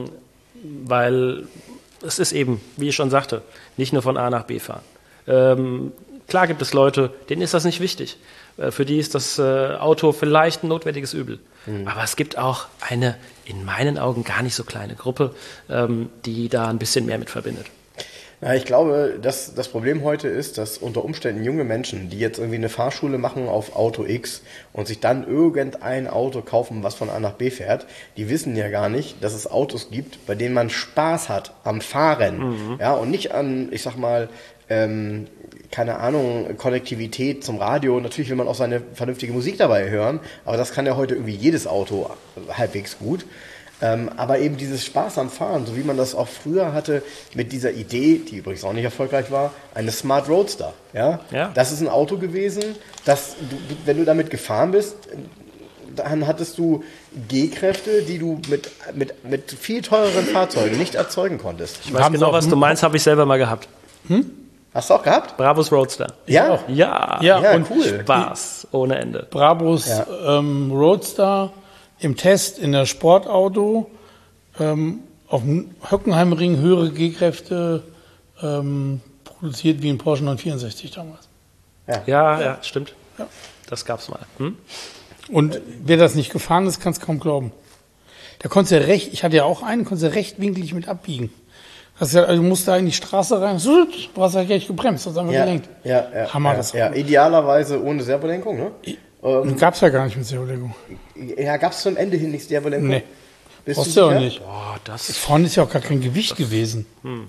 weil es ist eben, wie ich schon sagte, nicht nur von A nach B fahren. Ähm, klar gibt es Leute, denen ist das nicht wichtig. Äh, für die ist das äh, Auto vielleicht ein notwendiges Übel. Mhm. Aber es gibt auch eine, in meinen Augen, gar nicht so kleine Gruppe, ähm, die da ein bisschen mehr mit verbindet. Ja, ich glaube, dass das Problem heute ist, dass unter Umständen junge Menschen, die jetzt irgendwie eine Fahrschule machen auf Auto X und sich dann irgendein Auto kaufen, was von A nach B fährt, die wissen ja gar nicht, dass es Autos gibt, bei denen man Spaß hat am Fahren. Mhm. Ja, und nicht an, ich sag mal, ähm, keine Ahnung, Konnektivität zum Radio. Natürlich will man auch seine vernünftige Musik dabei hören, aber das kann ja heute irgendwie jedes Auto halbwegs gut. Ähm, aber eben dieses Spaß am Fahren, so wie man das auch früher hatte mit dieser Idee, die übrigens auch nicht erfolgreich war, eine Smart Roadster. Ja? Ja. Das ist ein Auto gewesen, das, du, wenn du damit gefahren bist, dann hattest du G-Kräfte, die du mit, mit, mit viel teureren Fahrzeugen nicht erzeugen konntest. Ich weiß genau, was du meinst, habe ich selber mal gehabt. Hm? Hast du auch gehabt? Brabus Roadster. Ja? Ja, ja, ja und cool. Spaß ohne Ende. Brabus Ja. ähm, Roadster im Test in der Sportauto, ähm, auf dem Hockenheimring höhere G-Kräfte ähm, produziert wie ein Porsche neunhundertvierundsechzig damals. Ja, Ja, ja, stimmt. Ja. Das gab's mal. Hm? Und wer das nicht gefahren ist, kann es kaum glauben. Da konntest du ja recht, ich hatte ja auch einen, konntest du rechtwinklig mit abbiegen. Das ist ja, also du musst da in die Straße rein, du hast ja gleich gebremst, hast einfach ja, gelenkt. ja, ja, Hammer, ja, das ja, idealerweise ohne Servolenkung, ne? Ähm, Gab es ja gar nicht mit Servolenkung. Ja, gab es zum Ende hin nicht Servolenkung? Nee, Bist brauchst du du auch sicher? nicht. Boah, das Vorne ist ja auch gar kein Gewicht gewesen.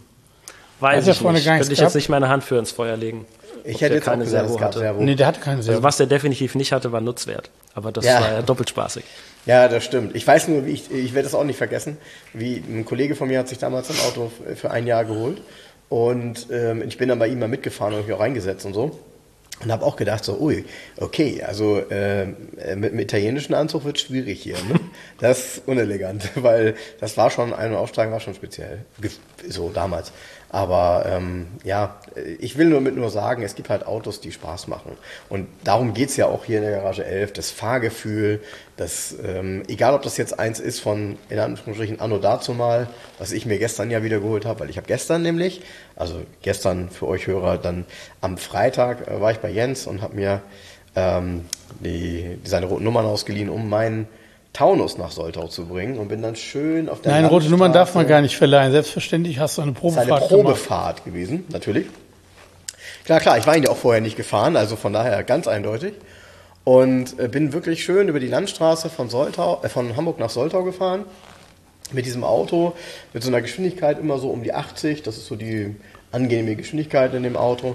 weiß ja ich vorne nicht. gar nichts Könnte ich gehabt. jetzt nicht meine Hand für ins Feuer legen. Ich ob hätte der jetzt auch keine gesagt, Servo es gab hatte. Servo. Nee, der hatte keine Also Servo. was der definitiv nicht hatte, war Nutzwert. Aber das Ja. war ja doppelt spaßig. Ja, das stimmt. Ich weiß nur, wie ich, ich werde das auch nicht vergessen, wie ein Kollege von mir hat sich damals ein Auto für ein Jahr geholt und ähm, ich bin dann bei ihm mal mitgefahren und mich auch reingesetzt und so und habe auch gedacht so, ui, okay, also äh, mit dem italienischen Anzug wird schwierig hier, ne? Das ist unelegant, weil das war schon, Ein- und Aussteigen war schon speziell, so damals. Aber ähm, ja, ich will nur mit nur sagen, es gibt halt Autos, die Spaß machen. Und darum geht's ja auch hier in der Garage elf, das Fahrgefühl, das, ähm, egal ob das jetzt eins ist von, in Anführungsstrichen, Anno dazumal, was ich mir gestern ja wieder geholt habe, weil ich habe gestern nämlich, also gestern für euch Hörer, dann am Freitag äh, war ich bei Jens und habe mir ähm, die, seine roten Nummern ausgeliehen, um meinen Taunus nach Soltau zu bringen und bin dann schön auf der Nein, rote Landstraße. Nummern darf man gar nicht verleihen. Selbstverständlich hast du eine Das ist Probefahrt eine gemacht. Probefahrt gewesen, natürlich. Klar, klar, ich war ihn ja auch vorher nicht gefahren, also von daher ganz eindeutig. Und äh, bin wirklich schön über die Landstraße von, Soltau, äh, von Hamburg nach Soltau gefahren. Mit diesem Auto, mit so einer Geschwindigkeit immer so um die achtzig. Das ist so die angenehme Geschwindigkeit in dem Auto.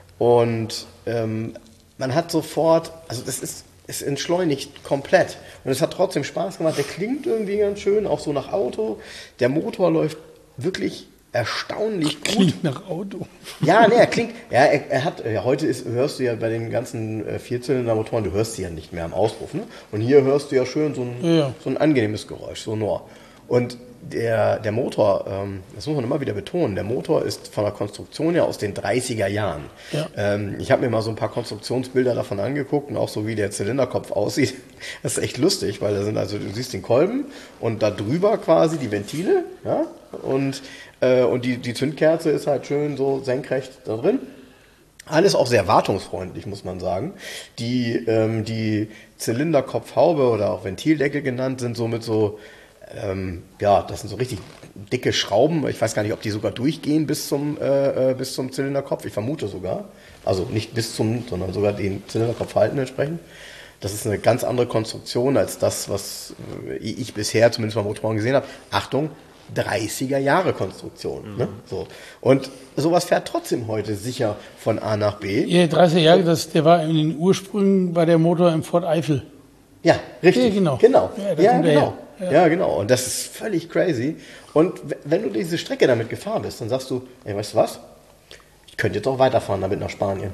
Und ähm, man hat sofort, also das ist, es entschleunigt komplett. Und es hat trotzdem Spaß gemacht. Der klingt irgendwie ganz schön, auch so nach Auto. Der Motor läuft wirklich erstaunlich gut. Klingt nach Auto. Ja, nee, er klingt, ja, er, er hat, ja, heute ist, hörst du ja bei den ganzen äh, Vierzylinder-Motoren, du hörst sie ja nicht mehr am Auspuff, ne? Und hier hörst du ja schön so ein, Ja. so ein angenehmes Geräusch, sonor. Und der, der Motor, ähm, das muss man immer wieder betonen, der Motor ist von der Konstruktion her aus den dreißiger Jahren. Ja. Ähm, ich habe mir mal so ein paar Konstruktionsbilder davon angeguckt und auch so, wie der Zylinderkopf aussieht. Das ist echt lustig, weil da sind also, du siehst den Kolben und da drüber quasi die Ventile, ja, und, äh, und die, die Zündkerze ist halt schön so senkrecht da drin. Alles auch sehr wartungsfreundlich, muss man sagen. Die, ähm, die Zylinderkopfhaube oder auch Ventildeckel genannt sind so mit so, ähm, ja, das sind so richtig dicke Schrauben. Ich weiß gar nicht, ob die sogar durchgehen bis zum, äh, bis zum Zylinderkopf. Ich vermute sogar. Also nicht bis zum, sondern sogar den Zylinderkopf halten entsprechend. Das ist eine ganz andere Konstruktion als das, was ich bisher zumindest bei Motoren gesehen habe. Achtung, dreißiger Jahre Konstruktion. Mhm. Ne? So. Und sowas fährt trotzdem heute sicher von A nach B. Ja, dreißig Jahre, das, der war in den Ursprüngen, war der Motor im Ford Eifel. Ja, richtig. Ja, genau. Genau. Ja, da Ja, kommt er genau. her. Ja. genau. Und das ist völlig crazy. Und w- wenn du diese Strecke damit gefahren bist, dann sagst du, ey, weißt du was? Ich könnte jetzt auch weiterfahren damit nach Spanien.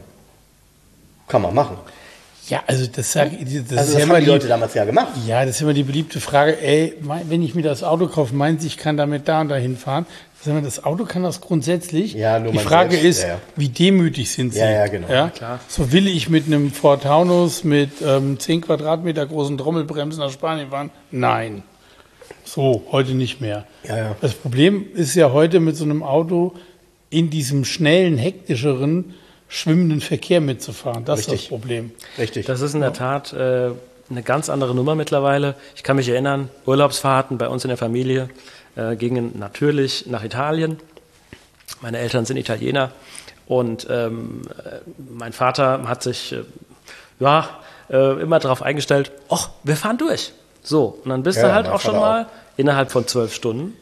Kann man machen. Ja, also das, sag, ich- das Also ist das ja haben immer die die, Leute damals ja gemacht. ja, das ist immer die beliebte Frage, ey, mein, wenn ich mir das Auto kaufe, meint ich kann damit da und dahin fahren. Sag mal, das Auto kann das grundsätzlich. Ja, nur die man Frage selbst, ist, ja, ja. wie demütig sind sie? Ja, ja, genau. Ja? Klar. So will ich mit einem Ford Taunus mit ähm, zehn Quadratmeter großen Trommelbremsen nach Spanien fahren? Nein. So, heute nicht mehr. Ja, ja. Das Problem ist ja heute mit so einem Auto in diesem schnellen, hektischeren, schwimmenden Verkehr mitzufahren. Das ist Richtig. das Problem. Richtig. Das ist in der Tat äh, eine ganz andere Nummer mittlerweile. Ich kann mich erinnern, Urlaubsfahrten bei uns in der Familie äh, gingen natürlich nach Italien. Meine Eltern sind Italiener und ähm, äh, mein Vater hat sich äh, ja, äh, immer darauf eingestellt, ach, wir fahren durch. So, und dann bist Ja, du halt mein auch schon Vater mal innerhalb von zwölf Stunden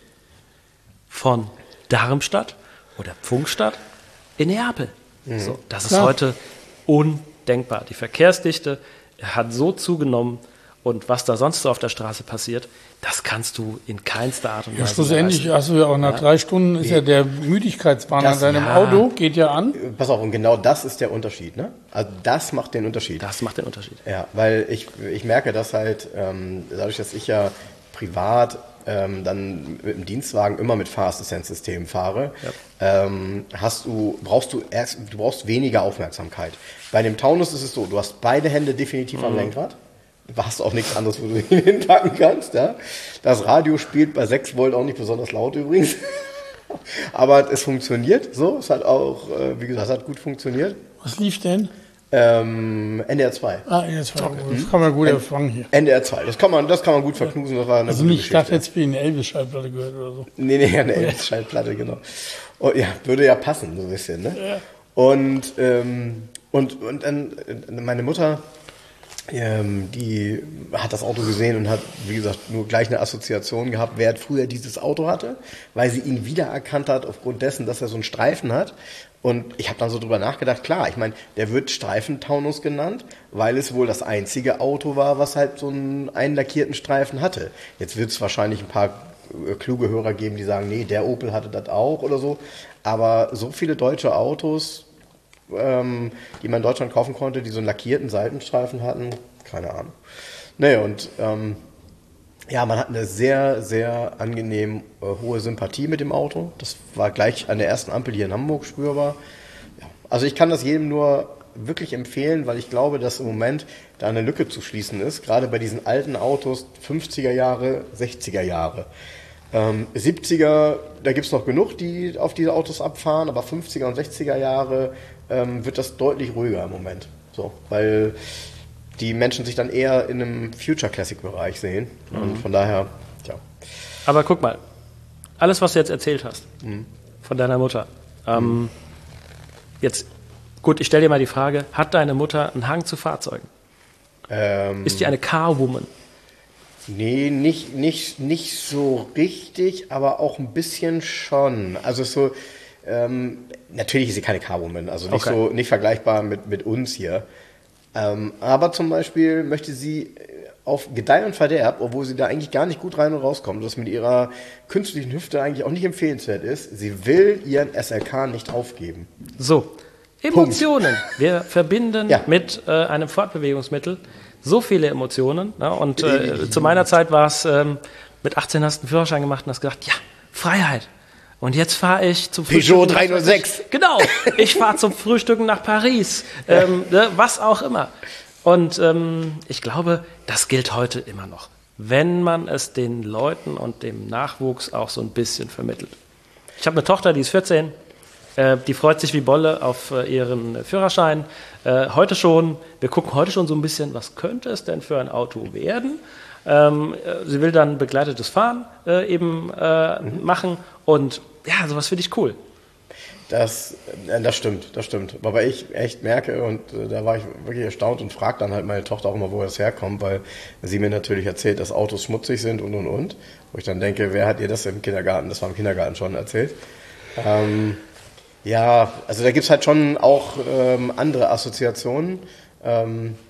von Darmstadt oder Pfungstadt in Neapel. So, das ist Klar. heute undenkbar. Die Verkehrsdichte hat so zugenommen und was da sonst so auf der Straße passiert, das kannst du in keinster Art und Ja, Weise schlussendlich leisten. hast du ja auch nach drei Stunden ist ja der Müdigkeitswahn Das- an deinem ja. Auto, geht ja an. Pass auf, und genau das ist der Unterschied. Ne? Also das macht den Unterschied. Das macht den Unterschied. Ja, weil ich, ich merke, dass halt, ähm, dadurch, dass ich ja privat ähm, dann mit dem Dienstwagen immer mit Fahrassistenzsystemen fahre, ähm, hast du, brauchst du erst, du brauchst weniger Aufmerksamkeit. Bei dem Taunus ist es so, du hast beide Hände definitiv am Lenkrad. Du hast auch nichts anderes, wo du ihn hinpacken kannst. Ja? Das Radio spielt bei sechs Volt auch nicht besonders laut übrigens. Aber es funktioniert so. Es hat auch, äh, wie gesagt, es hat gut funktioniert. Was lief denn? Ähm, N D R zwei. Ah, jetzt war das kann man gut erfangen hier. N D R zwei. Das kann man, das kann man gut verknusen. Das war eine Also gute nicht, ich dachte Geschichte. jetzt, wie eine Elvis-Schallplatte gehört oder so. Nee, nee, eine Elvis-Schallplatte, genau. Und ja, würde ja passen, so ein bisschen, ne? Und, ähm, und, und dann, äh, meine Mutter, ähm, die hat das Auto gesehen und hat, wie gesagt, nur gleich eine Assoziation gehabt, wer früher dieses Auto hatte, weil sie ihn wiedererkannt hat aufgrund dessen, dass er so einen Streifen hat. Und ich habe dann so drüber nachgedacht, klar, ich meine, der wird Streifentaunus genannt, weil es wohl das einzige Auto war, was halt so einen einlackierten Streifen hatte. Jetzt wird es wahrscheinlich ein paar äh, kluge Hörer geben, die sagen, nee, der Opel hatte das auch oder so. Aber so viele deutsche Autos, ähm, die man in Deutschland kaufen konnte, die so einen lackierten Seitenstreifen hatten, keine Ahnung. Nee, und ähm, ja, man hat eine sehr, sehr angenehm äh, hohe Sympathie mit dem Auto. Das war gleich an der ersten Ampel hier in Hamburg spürbar. Ja, also ich kann das jedem nur wirklich empfehlen, weil ich glaube, dass im Moment da eine Lücke zu schließen ist, gerade bei diesen alten Autos, fünfziger Jahre, sechziger Jahre. Ähm, siebziger, da gibt's noch genug, die auf diese Autos abfahren, aber fünfziger und sechziger Jahre ähm, wird das deutlich ruhiger im Moment. So, weil die Menschen sich dann eher in einem Future Classic Bereich sehen. Und von daher, tja. Aber guck mal, alles, was du jetzt erzählt hast von deiner Mutter, ähm, jetzt, gut, ich stelle dir mal die Frage, hat deine Mutter einen Hang zu Fahrzeugen? Ähm, Ist die eine Carwoman? Nee, nicht, nicht, nicht so richtig, aber auch ein bisschen schon. Also so, ähm, natürlich ist sie keine Carwoman, also nicht Okay. so, nicht vergleichbar mit, mit uns hier. Ähm, aber zum Beispiel möchte sie auf Gedeih und Verderb, obwohl sie da eigentlich gar nicht gut rein und rauskommt, das mit ihrer künstlichen Hüfte eigentlich auch nicht empfehlenswert ist, sie will ihren S L K nicht aufgeben. So, Emotionen. Wir verbinden Ja. mit äh, einem Fortbewegungsmittel so viele Emotionen. Ne? Und äh, zu meiner Zeit war es, ähm, mit achtzehn hast du einen Führerschein gemacht und hast gedacht, ja, Freiheit. Und jetzt fahre ich zum Peugeot Frühstücken- drei null sechs. Genau, ich fahre zum Frühstücken nach Paris, ähm, ne, was auch immer. Und ähm, ich glaube, das gilt heute immer noch, wenn man es den Leuten und dem Nachwuchs auch so ein bisschen vermittelt. Ich habe eine Tochter, die ist vierzehn, äh, die freut sich wie Bolle auf äh, ihren Führerschein. Äh, heute schon, wir gucken heute schon so ein bisschen, was könnte es denn für ein Auto werden? Ähm, äh, sie will dann begleitetes Fahren äh, eben äh, machen und ja, sowas finde ich cool. Das, äh, das stimmt, das stimmt. Wobei ich echt merke, und äh, da war ich wirklich erstaunt und frage dann halt meine Tochter auch immer, wo das herkommt, weil sie mir natürlich erzählt, dass Autos schmutzig sind und und und. Wo ich dann denke, wer hat ihr das im Kindergarten, das war im Kindergarten schon erzählt. Ähm, ja, also da gibt's halt schon auch ähm, andere Assoziationen. Ähm,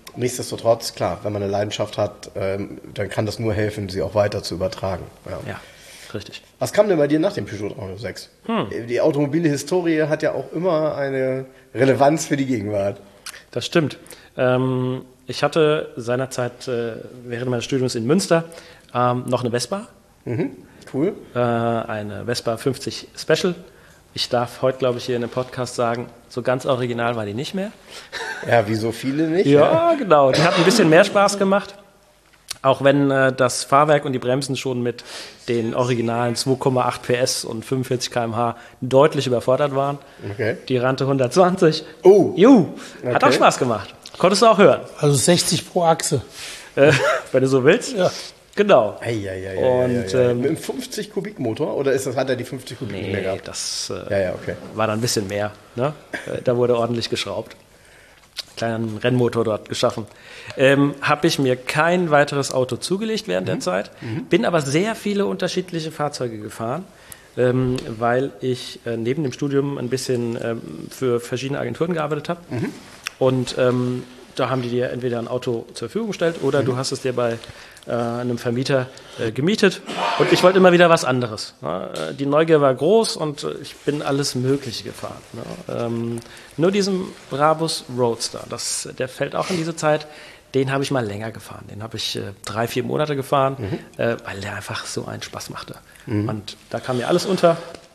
Nichtsdestotrotz, klar, wenn man eine Leidenschaft hat, ähm, dann kann das nur helfen, sie auch weiter zu übertragen. Ja. Ja, richtig. Was kam denn bei dir nach dem Peugeot dreihundertsechs? Hm. Die automobile Historie hat ja auch immer eine Relevanz für die Gegenwart. Das stimmt. Ähm, ich hatte seinerzeit äh, während meines Studiums in Münster ähm, noch eine Vespa. Mhm. Cool. Äh, eine Vespa fünfzig Special. Ich darf heute, glaube ich, hier in dem Podcast sagen, so ganz original war die nicht mehr. Ja, wie so viele nicht. Ja, ja, genau. Die hat ein bisschen mehr Spaß gemacht. Auch wenn äh, das Fahrwerk und die Bremsen schon mit den originalen zwei Komma acht P S und fünfundvierzig Kilometer pro Stunde deutlich überfordert waren. Okay. Die rannte hundertzwanzig. Oh. Juhu. Hat Okay. auch Spaß gemacht. Konntest du auch hören. Also sechzig pro Achse. Äh, wenn du so willst. Ja. Genau. Eieieiei. Und, ähm, mit einem fünfzig Kubik Motor oder ist das, hat er die fünfzig Kubik nicht mehr Nee, gehabt? das äh, Ja, ja, okay. war dann ein bisschen mehr. Ne? Äh, Da wurde ordentlich geschraubt. Kleinen Rennmotor dort geschaffen. Ähm, Habe ich mir kein weiteres Auto zugelegt während der Zeit. Bin aber sehr viele unterschiedliche Fahrzeuge gefahren, ähm, weil ich äh, neben dem Studium ein bisschen ähm, für verschiedene Agenturen gearbeitet habe. Und ähm, da haben die dir entweder ein Auto zur Verfügung gestellt oder du hast es dir bei äh, einem Vermieter äh, gemietet. Und ich wollte immer wieder was anderes. Ne? Äh, Die Neugier war groß und äh, ich bin alles Mögliche gefahren. Ne? Ähm, nur diesen Brabus Roadster, das, der fällt auch in diese Zeit, den habe ich mal länger gefahren. Den habe ich äh, drei, vier Monate gefahren, äh, weil der einfach so einen Spaß machte. Und da kam mir alles unter.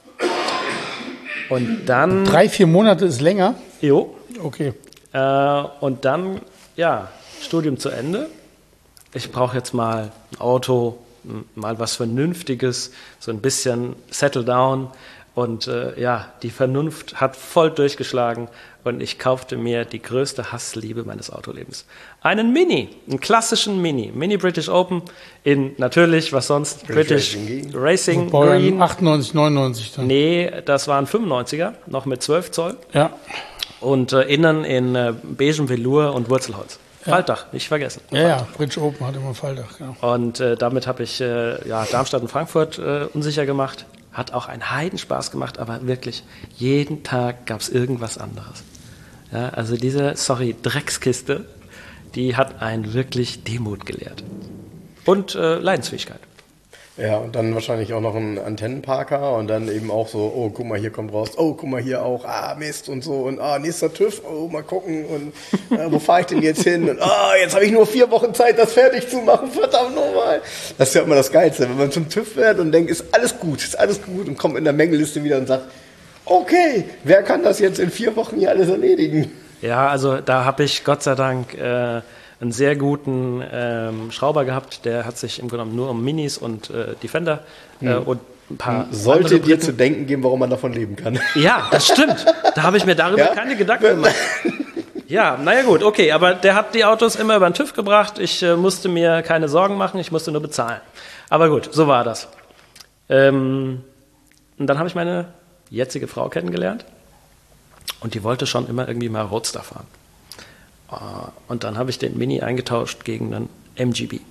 Und dann... Drei, vier Monate ist länger. Jo, Okay. äh, und dann, ja, Studium zu Ende. Ich brauche jetzt mal ein Auto, m- mal was Vernünftiges, so ein bisschen Settle down. Und äh, ja, die Vernunft hat voll durchgeschlagen und ich kaufte mir die größte Hassliebe meines Autolebens. Einen Mini, einen klassischen Mini, Mini British Open in natürlich, was sonst, British British Racing Green. Racing Baujahr Green. achtundneunzig, neunundneunzig dann. Nee, das waren fünfundneunziger, noch mit zwölf Zoll. Ja. Und äh, innen in äh, beigem Velour und Wurzelholz. Faltdach, nicht vergessen. Ja, ja, British Open hat immer Falldach, genau. Und äh, damit habe ich äh, ja, Darmstadt und Frankfurt äh, unsicher gemacht. Hat auch einen Heidenspaß gemacht, aber wirklich, jeden Tag gab es irgendwas anderes. Ja, also diese, sorry, Dreckskiste, die hat einen wirklich Demut gelehrt. Und äh, Leidensfähigkeit. Ja, und dann wahrscheinlich auch noch ein Antennenparker und dann eben auch so, oh, guck mal, hier kommt raus, oh, guck mal, hier auch, ah, Mist und so und ah, nächster TÜV, oh, mal gucken und äh, wo fahre ich denn jetzt hin und ah, jetzt habe ich nur vier Wochen Zeit, das fertig zu machen, verdammt nochmal. Das ist ja immer das Geilste, wenn man zum TÜV fährt und denkt, ist alles gut, ist alles gut und kommt in der Mängelliste wieder und sagt, okay, wer kann das jetzt in vier Wochen hier alles erledigen? Ja, also da habe ich Gott sei Dank äh, einen sehr guten ähm, Schrauber gehabt, der hat sich im Grunde genommen nur um Minis und äh, Defender äh, und ein paar Sollte andere dir Briten- zu denken geben, warum man davon leben kann. Ja, das stimmt. Da habe ich mir darüber Ja? keine Gedanken gemacht. Ja, naja gut, okay, aber der hat die Autos immer über den TÜV gebracht. Ich äh, musste mir keine Sorgen machen, ich musste nur bezahlen. Aber gut, so war das. Ähm, und dann habe ich meine jetzige Frau kennengelernt und die wollte schon immer irgendwie mal Roadster fahren. Äh, und dann habe ich den Mini eingetauscht gegen einen M G B.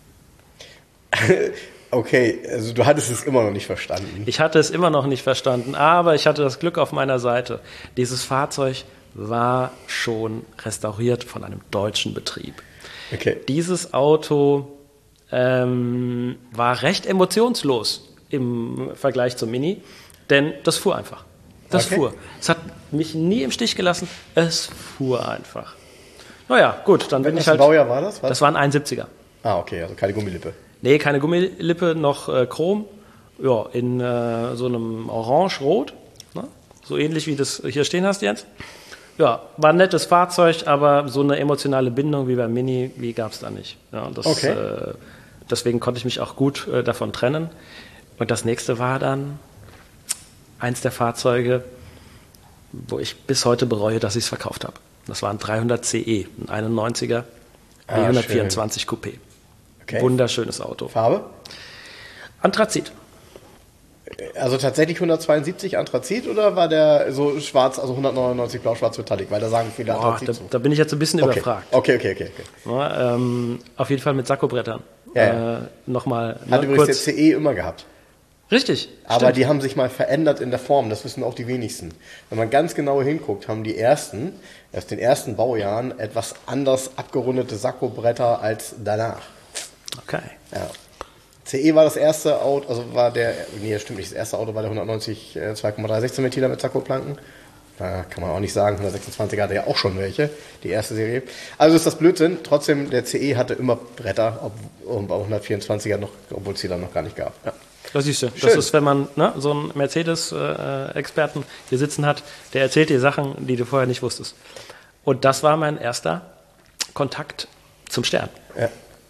Okay, also du hattest es immer noch nicht verstanden. Ich hatte es immer noch nicht verstanden, aber ich hatte das Glück auf meiner Seite. Dieses Fahrzeug war schon restauriert von einem deutschen Betrieb. Okay. Dieses Auto ähm, war recht emotionslos im Vergleich zum Mini, denn das fuhr einfach. Das Okay. fuhr. Es hat mich nie im Stich gelassen, es fuhr einfach. Naja, gut, dann bin Was ich für halt... Baujahr war das? Was? Das war ein einundsiebziger. Ah, okay, also keine Gummilippe. Nee, keine Gummilippe, noch äh, Chrom. Ja, in äh, so einem Orange-Rot. Ne? So ähnlich wie das hier stehen hast, Jens. Ja, war ein nettes Fahrzeug, aber so eine emotionale Bindung wie beim Mini, wie gab es da nicht. Ja, das, Okay. äh, deswegen konnte ich mich auch gut äh, davon trennen. Und das nächste war dann eins der Fahrzeuge, wo ich bis heute bereue, dass ich es verkauft habe. Das war ein dreihundert C E, ein einundneunziger Ah, B hundertvierundzwanzig Coupé. Okay. Wunderschönes Auto. Farbe? Anthrazit. Also tatsächlich hundertzweiundsiebzig Anthrazit oder war der so schwarz, also hundertneunundneunzig blau-schwarz Metallic? Weil da sagen viele Boah, Anthrazit da, zu. da bin ich jetzt ein bisschen Okay. überfragt. okay, okay, okay, okay. Ja, ähm, auf jeden Fall mit Sakkobrettern. Ja, ja. Äh, Nochmal Hat ne, übrigens der kurz. C E immer gehabt. Richtig. Aber stimmt. die haben sich mal verändert in der Form, das wissen auch die wenigsten. Wenn man ganz genau hinguckt, haben die ersten, aus den ersten Baujahren, etwas anders abgerundete Sakkobretter als danach. Okay. Ja. C E war das erste Auto, also war der, nee, das stimmt nicht, das erste Auto war der hundertneunzig äh, zwei Komma drei sechzehn Ventiler mit Sakkoplanken. Da kann man auch nicht sagen, hundertsechsundzwanziger hatte ja auch schon welche, die erste Serie. Also ist das Blödsinn, trotzdem, der C E hatte immer Bretter, ob, und auch hundertvierundzwanziger noch, obwohl es die dann noch gar nicht gab. Ja. Das siehst du. Schön. Das ist, wenn man ne, so einen Mercedes-Experten hier sitzen hat, der erzählt dir Sachen, die du vorher nicht wusstest. Und das war mein erster Kontakt zum Stern. Ja.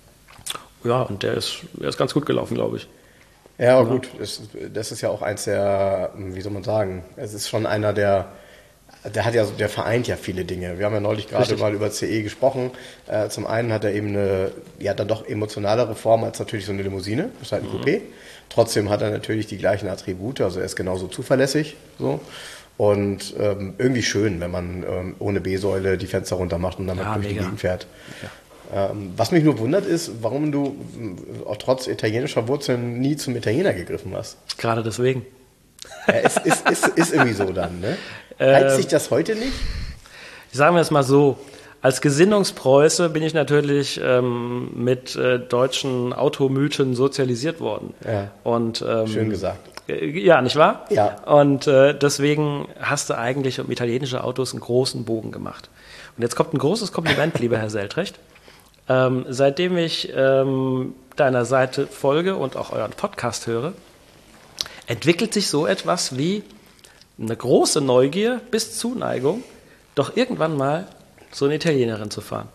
Ja, und der ist, der ist ganz gut gelaufen, glaube ich. Ja, aber gut, das, das ist ja auch eins der, wie soll man sagen, es ist schon einer der, der hat ja, der vereint ja viele Dinge. Wir haben ja neulich gerade Richtig. mal über C E gesprochen. Äh, zum einen hat er eben eine, ja, dann doch emotionalere Form als natürlich so eine Limousine, das ist halt ein Mhm. Coupé. Trotzdem hat er natürlich die gleichen Attribute, also er ist genauso zuverlässig, so. Und ähm, irgendwie schön, wenn man ähm, ohne B-Säule die Fenster runter macht und damit Ja, durch die mega. Gegend fährt. Ähm, was mich nur wundert ist, warum du äh, auch trotz italienischer Wurzeln nie zum Italiener gegriffen hast. Gerade deswegen. Ja, ist, ist, ist, ist irgendwie so dann, ne? Reizt sich das heute nicht? Sagen wir es mal so, als Gesinnungspreuße bin ich natürlich ähm, mit äh, deutschen Automythen sozialisiert worden. Ja. Und, ähm, Schön gesagt. äh, Ja, nicht wahr? Ja. Und äh, deswegen hast du eigentlich um italienische Autos einen großen Bogen gemacht. Und jetzt kommt ein großes Kompliment, lieber Herr Seltrecht. Ähm, seitdem ich ähm, deiner Seite folge und auch euren Podcast höre, entwickelt sich so etwas wie eine große Neugier bis Zuneigung, doch irgendwann mal so eine Italienerin zu fahren.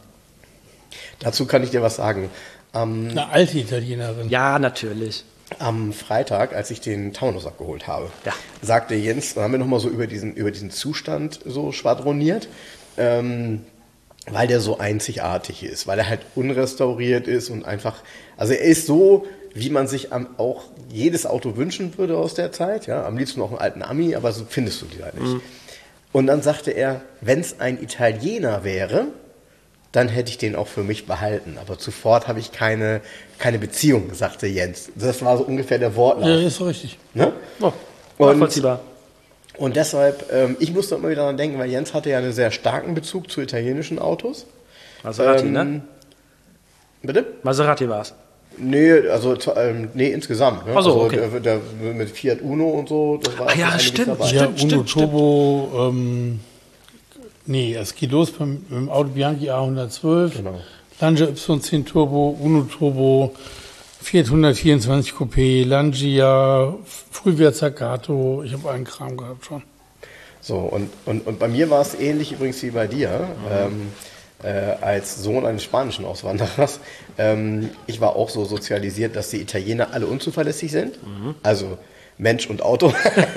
Dazu kann ich dir was sagen. Am, Eine alte Italienerin. Ja, natürlich. am Freitag, als ich den Taunus abgeholt habe, Ja. sagte Jens, da haben wir nochmal so über diesen, über diesen Zustand so schwadroniert, ähm, weil der so einzigartig ist, weil er halt unrestauriert ist und einfach, also er ist so, wie man sich am, auch jedes Auto wünschen würde aus der Zeit, ja, am liebsten auch einen alten Ami, aber so findest du die halt nicht. Mhm. Und dann sagte er, wenn es ein Italiener wäre, dann hätte ich den auch für mich behalten. Aber zuvor habe ich keine, keine Beziehung, sagte Jens. Das war so ungefähr der Wortlaut. Ja, ist so richtig. Ne? Oh, Und- nachvollziehbar. Und deshalb, ähm, ich musste immer wieder daran denken, weil Jens hatte ja einen sehr starken Bezug zu italienischen Autos. Maserati, Ähm, ne? Bitte? Maserati war es. Nee, also ähm, nee, insgesamt. Ne? Ach so, also okay. der, der, mit Fiat Uno und so, das war Ah ja, einiges stimmt, dabei. Ja, Stimmt, Uno stimmt, Turbo, ähm, nee, es geht los beim, beim Audi Bianchi A hundertzwölf, Genau. Lancia Y zehn Turbo, Uno Turbo, Fiat hundertvierundzwanzig Coupé, Lancia, Frühwärts Zagato, ich habe einen Kram gehabt schon. So, und, und, und bei mir war es ähnlich übrigens wie bei dir, ähm, äh, als Sohn eines spanischen Auswanderers. Ähm, ich war auch so sozialisiert, dass die Italiener alle unzuverlässig sind. Also Mensch und Auto.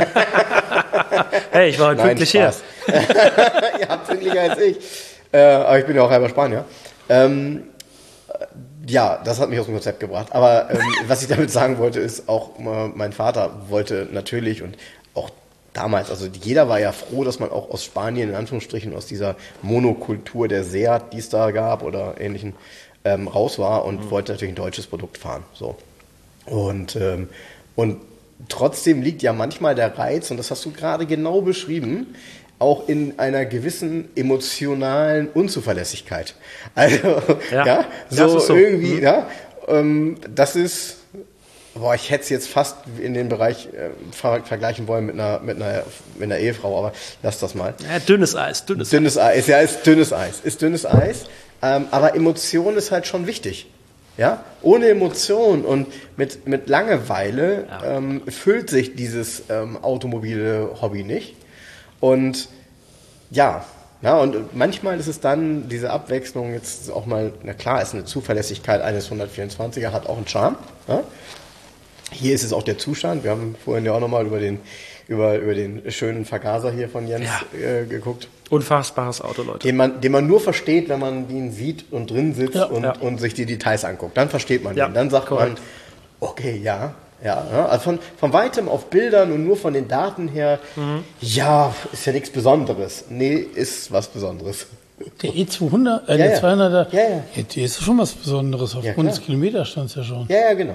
Hey, ich war heute Nein, pünktlich hier. Spaß. Ihr habt pünktlicher als ich. Äh, aber ich bin ja auch halber Spanier. Ähm, ja, das hat mich aus dem Konzept gebracht. Aber ähm, was ich damit sagen wollte, ist auch, äh, mein Vater wollte natürlich und auch damals, also jeder war ja froh, dass man auch aus Spanien, in Anführungsstrichen, aus dieser Monokultur der Seat, die es da gab oder ähnlichen, ähm, raus war und mhm. wollte natürlich ein deutsches Produkt fahren. So. Und, ähm, und trotzdem liegt ja manchmal der Reiz, und das hast du gerade genau beschrieben, auch in einer gewissen emotionalen Unzuverlässigkeit. Also, Ja, ja, das so, ist so. irgendwie, Mhm. ja, ähm, das ist, boah, ich hätte es jetzt fast in den Bereich äh, ver vergleichen wollen mit einer, mit einer, mit einer Ehefrau, aber lass das mal. Ja, dünnes Eis, dünnes Eis. Dünnes Eis, ja, ist dünnes Eis, ist dünnes Eis, ähm, aber Emotion ist halt schon wichtig. Ja, ohne Emotion und mit, mit Langeweile Ja. ähm, füllt sich dieses ähm, automobile Hobby nicht. Und ja, ja, und manchmal ist es dann diese Abwechslung jetzt auch mal, na klar, ist eine Zuverlässigkeit eines hundertvierundzwanziger, hat auch einen Charme. Ja? Hier ist es auch der Zustand. Wir haben vorhin ja auch nochmal über den, über, über den schönen Vergaser hier von Jens Ja. äh, geguckt. Unfassbares Auto, Leute. Den man, den man nur versteht, wenn man ihn sieht und drin sitzt Ja. und, Ja. und sich die Details anguckt. Dann versteht man Ja, den. Dann sagt korrekt. man, okay, ja, ja. ja. Also von, von weitem auf Bildern und nur von den Daten her, Mhm. ja, ist ja nichts Besonderes. Nee, ist was Besonderes. Der E zweihundert, äh, Ja, der ja. zweihunderter, Ja, ja. der ist schon was Besonderes. Aufgrund klar. des Kilometerstands ja schon. Ja, ja, genau.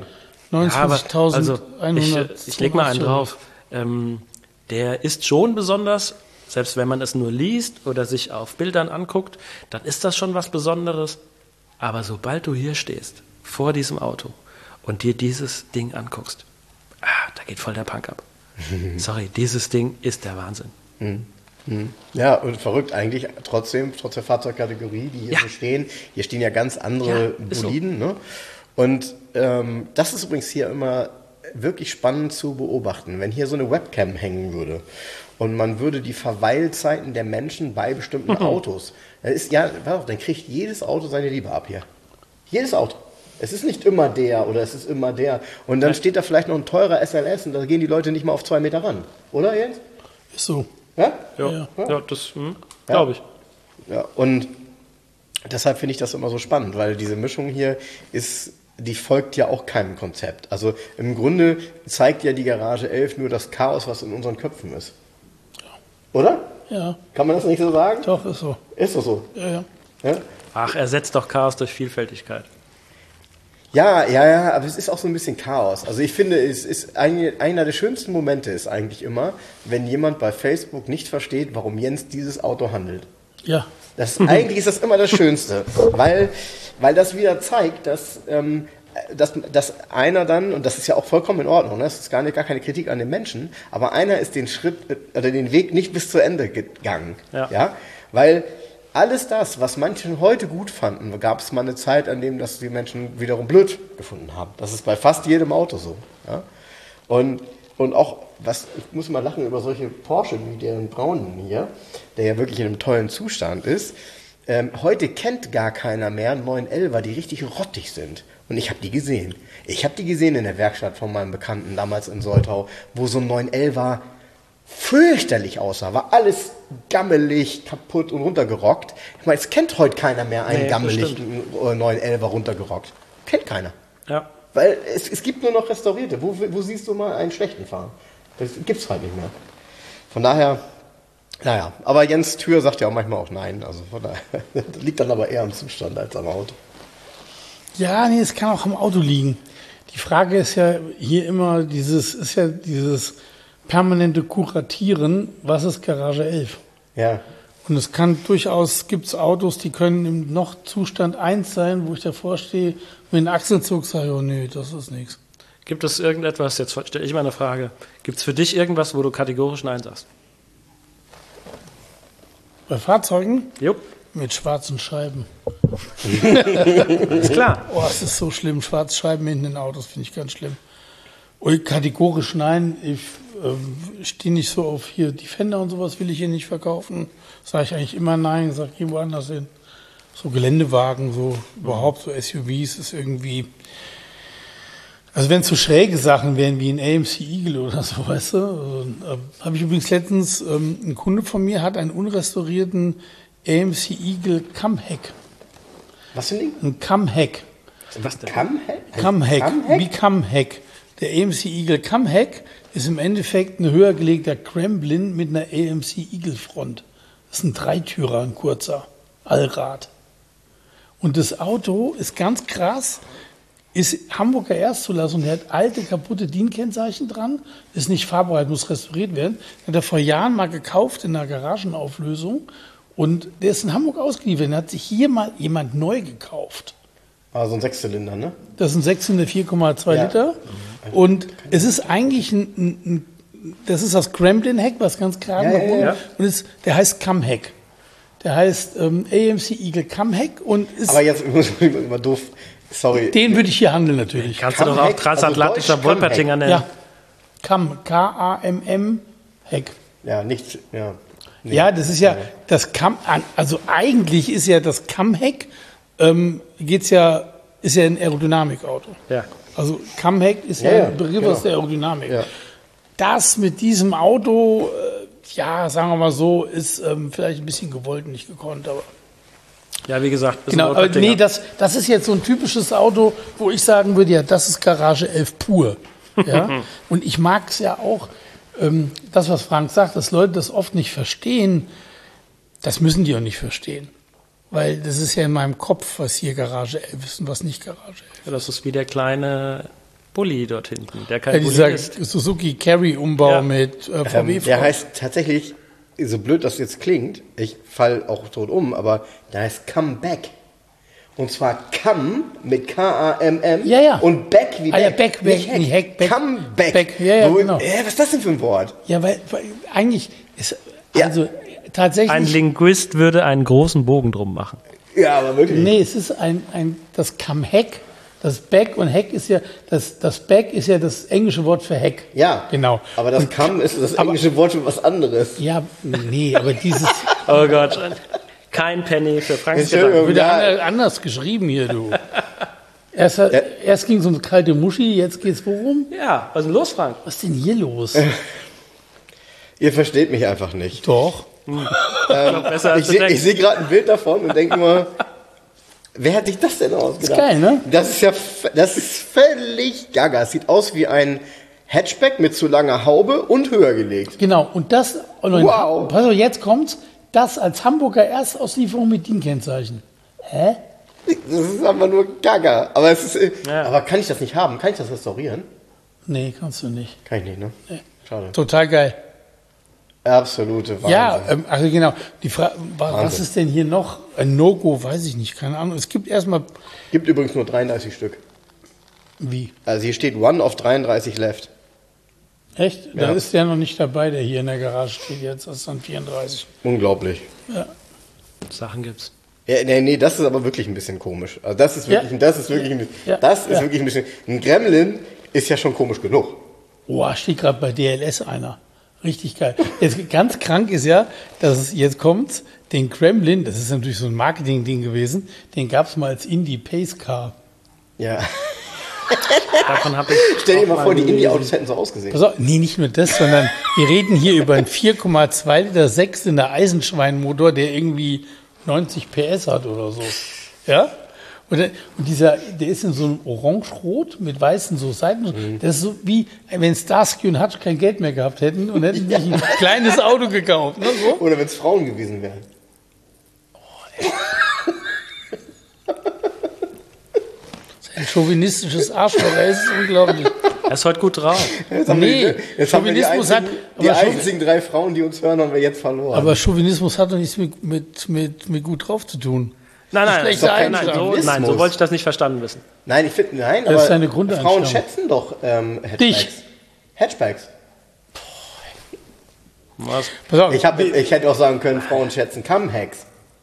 neunundzwanzigtausendeinhundert. Also ich, ich leg mal einen drauf. Ähm, der ist schon besonders, selbst wenn man es nur liest oder sich auf Bildern anguckt, dann ist das schon was Besonderes. Aber sobald du hier stehst, vor diesem Auto und dir dieses Ding anguckst, ah, da geht voll der Punk ab. Sorry, dieses Ding ist der Wahnsinn. Mhm. Mhm. Ja, und verrückt eigentlich trotzdem, trotz der Fahrzeugkategorie, die hier Ja. so stehen. Hier stehen ja ganz andere Ja, ist so. Boliden. Ne? Und ähm, das ist übrigens hier immer wirklich spannend zu beobachten. Wenn hier so eine Webcam hängen würde und man würde die Verweilzeiten der Menschen bei bestimmten Mhm. Autos, dann, ist, ja, dann kriegt jedes Auto seine Liebe ab hier. Jedes Auto. Es ist nicht immer der oder es ist immer der. Und dann steht da vielleicht noch ein teurer S L S und da gehen die Leute nicht mal auf zwei Meter ran. Oder, Jens? Ist so. Ja? Ja, Ja. ja. das hm, glaube ich. Ja, und deshalb finde ich das immer so spannend, weil diese Mischung hier ist, die folgt ja auch keinem Konzept. Also im Grunde zeigt ja die Garage elf nur das Chaos, was in unseren Köpfen ist. Oder? Ja, Kann man das nicht so sagen? doch, ist so. Ist doch so. Ja, ja. Ja? Ach, ersetzt doch Chaos durch Vielfältigkeit. Ja, ja, ja, aber es ist auch so ein bisschen Chaos. Also ich finde, es ist ein, einer der schönsten Momente ist eigentlich immer, wenn jemand bei Facebook nicht versteht, warum Jens dieses Auto handelt. Ja, Das, eigentlich ist das immer das Schönste, weil, weil das wieder zeigt, dass, ähm, dass, dass einer dann, und das ist ja auch vollkommen in Ordnung, ne? Das ist gar, nicht, gar keine Kritik an den Menschen, aber einer ist den Schritt äh, oder den Weg nicht bis zu Ende gegangen. Ja. Ja? Weil alles das, was manche heute gut fanden, gab es mal eine Zeit, an dem das die Menschen wiederum blöd gefunden haben. Das ist bei fast jedem Auto so. Ja? Und, und auch, was, ich muss mal lachen über solche Porsche wie den braunen hier, der ja wirklich in einem tollen Zustand ist. Ähm, heute kennt gar keiner mehr neun elfer, die richtig rottig sind. Und ich habe die gesehen. Ich habe die gesehen in der Werkstatt von meinem Bekannten damals in Soltau, wo so ein neun elfer fürchterlich aussah. War alles gammelig, kaputt und runtergerockt. Ich meine, es kennt heute keiner mehr einen Nee, gammeligen neun elfer runtergerockt. Kennt keiner. Ja. Weil es, es gibt nur noch restaurierte. Wo, wo siehst du mal einen schlechten fahren? Das gibt's halt nicht mehr. Von daher, naja. Aber Jens Tür sagt ja auch manchmal auch nein. Also von daher, das liegt dann aber eher am Zustand als am Auto. Ja, nee, es kann auch am Auto liegen. Die Frage ist ja hier immer dieses, ist ja dieses permanente Kuratieren, was ist Garage elf? Ja. Und es kann durchaus, gibt es Autos, die können im noch Zustand eins sein, wo ich davor stehe, mit einem Achselzug sage, oh nee, das ist nichts. Gibt es irgendetwas, jetzt stelle ich mal eine Frage, gibt es für dich irgendwas, wo du kategorisch Nein sagst? Bei Fahrzeugen Jupp, mit schwarzen Scheiben. ist klar. Oh, es ist so schlimm, schwarze Scheiben hinten in den Autos finde ich ganz schlimm. Und kategorisch nein, ich ähm, stehe nicht so auf hier Defender und sowas will ich hier nicht verkaufen. Sage ich eigentlich immer nein, sage ich irgendwo anders hin. So Geländewagen, so überhaupt so S U Vs ist irgendwie. Also wenn es so schräge Sachen wären wie ein A M C Eagle oder so, weißt du. Also, äh, habe ich übrigens letztens, ähm, ein Kunde von mir hat einen unrestaurierten A M C Eagle Cam-Hack. Was für ein Ding? Ein Cam-Hack. Was denn? Cam-Hack? Cam-Hack, Cam-Hack? wie Cam-Hack. Der A M C Eagle Cam-Hack ist im Endeffekt ein höher gelegter Gremlin mit einer A M C Eagle Front. Das ist ein Dreitürer, ein kurzer Allrad. Und das Auto ist ganz krass, ist Hamburger Erstzulassung, der hat alte, kaputte D I N-Kennzeichen dran, ist nicht fahrbereit, muss restauriert werden. Den hat er vor Jahren mal gekauft in einer Garagenauflösung und der ist in Hamburg ausgeliefert. Den hat sich hier mal jemand neu gekauft. Also ein Sechszylinder, ne? Das sind sechshundert vier Komma zwei Ja. Liter. Und es ist eigentlich ein, ein, ein das ist das Gremlin-Heck, was ganz gerade Ja, nach ja, oben. ja. Und es, der heißt Cam-Hack. Der heißt ähm, A M C Eagle Cam-Hack und ist, Aber jetzt muss ich immer doof. Sorry. den würde ich hier handeln natürlich. Kannst du doch auch Cam-Hack, transatlantischer also Deutsch Wolpertinger nennen. Ja. Cam, K A M M, Heck. Ja, nicht. Ja, nee. Ja, das ist ja das Cam, also eigentlich ist ja das Cam-Hack, ähm, geht's ja, ist ja ein Aerodynamikauto. Ja. Also Cam-Hack ist ja, Ja, ja, ein Begriff genau. aus der Aerodynamik. Ja. Das mit diesem Auto, äh, ja, sagen wir mal so, ist ähm, vielleicht ein bisschen gewollt, nicht gekonnt, aber Ja, wie gesagt, bisschen genau. Aber Wolpertinger. nee, das, das ist jetzt so ein typisches Auto, wo ich sagen würde, ja, das ist Garage elf pur. Ja? Und ich mag es ja auch, ähm, das, was Frank sagt, dass Leute das oft nicht verstehen, das müssen die auch nicht verstehen. Weil das ist ja in meinem Kopf, was hier Garage elf ist und was nicht Garage elf. Ja, das ist wie der kleine Bulli dort hinten, der kein Ja, Bulli dieser ist. Suzuki Carry-Umbau Ja. mit äh, V W. Ähm, der heißt tatsächlich, so blöd das jetzt klingt, ich fall auch tot um, aber der heißt Come Back. Und zwar Come mit K A M M Ja, ja. und Back wie Ah, ja, Back. Back, Back, nicht Heck, Back. Come Back. Back, ja, ja, Wo- genau. Äh, was ist das denn für ein Wort? Ja, weil, weil eigentlich ist, Ja. also tatsächlich. Ein Linguist würde einen großen Bogen drum machen. Ja, aber wirklich. Nee, es ist ein, ein das Come-Heck. Das Back und Heck ist ja, das, das Back ist ja das englische Wort für Heck. Ja, Genau. Aber das Und- Come ist das aber- englische Wort für was anderes. Ja, nee, aber dieses Oh Gott, kein Penny für Franks Entschuldigung. Gedanken. wird Ja. ander- anders geschrieben hier, du. Erst, hat- Ja. erst ging es um kalte Muschi, jetzt geht's worum? Ja, was ist denn los, Frank? Was ist denn hier los? Ihr versteht mich einfach nicht. Doch. Besser als Ich du sehe denkst. seh gerade ein Bild davon und denke nur, wer hat sich das denn ausgedacht? Ist geil, ne? Das ist ja, f- das ist völlig gaga. Es sieht aus wie ein Hatchback mit zu langer Haube und höher gelegt. Genau. Und das, und in- Wow. pass auf, jetzt kommt's. Das als Hamburger Erstauslieferung mit D I N-Kennzeichen. Hä? Das ist einfach nur gaga. Aber es ist, äh, Ja. aber kann ich das nicht haben? Kann ich das restaurieren? Nee, kannst du nicht. Kann ich nicht, ne? Schade. Total geil. Absolute Wahnsinn. Ja, ähm, also genau. Die Frage, was Wahnsinn. ist denn hier noch? Ein No-Go, weiß ich nicht, keine Ahnung. Es gibt erstmal, Gibt übrigens nur dreiunddreißig Stück. wie? Also hier steht One of dreiunddreißig left. Echt? Ja. Da ist der noch nicht dabei, der hier in der Garage steht jetzt. Das ist dann vierunddreißig. Unglaublich. Sachen gibt's. Ja, nee, nee, das ist aber wirklich ein bisschen komisch. Also das ist wirklich, Ja. das ist wirklich, ein, Ja. das ist Ja. wirklich ein bisschen. Ein Gremlin ist ja schon komisch genug. Oh, steht gerade bei D L S einer. Richtig geil. Jetzt ganz krank ist ja, dass es jetzt kommt, den Gremlin, das ist natürlich so ein Marketing-Ding gewesen, den gab es mal als Indie Pace Car. Ja. Davon habe ich. Stell dir auch mal vor, die gelesen. Indie-Autos hätten so ausgesehen. Pass auf, nee, nicht nur das, sondern wir reden hier über einen vier Komma zwei Liter Sechszylinder Eisenschweinmotor, der irgendwie neunzig P S hat oder so. Ja? Und, der, und dieser, der ist in so einem Orange-Rot mit weißen so Seiten. Das ist so wie, wenn Starsky und Hutch kein Geld mehr gehabt hätten und hätten sich ein kleines Auto gekauft. Ne, so. Oder wenn es Frauen gewesen wären. Ein chauvinistisches Arschloch, ey, es ist unglaublich. Er ist heute gut drauf. Jetzt haben Nee, wir die, jetzt haben wir die Chauvinismus einzigen, hat- die aber Chauv- einzigen drei Frauen, die uns hören, haben wir jetzt verloren. Aber Chauvinismus hat doch nichts mit, mit, mit, mit gut drauf zu tun. Nein, nein, Schlechte nein, nein, Eigenschaften. so, nein, so Chauvinismus. wollte ich das nicht verstanden wissen. nein, ich finde, nein, Das aber ist deine Grundeinstellung. Frauen schätzen doch ähm, Hatchbacks. Dich. Hatchbacks. Was? Pass auf, Ich, hab, ich hätte auch sagen können, Frauen schätzen Come-Hacks.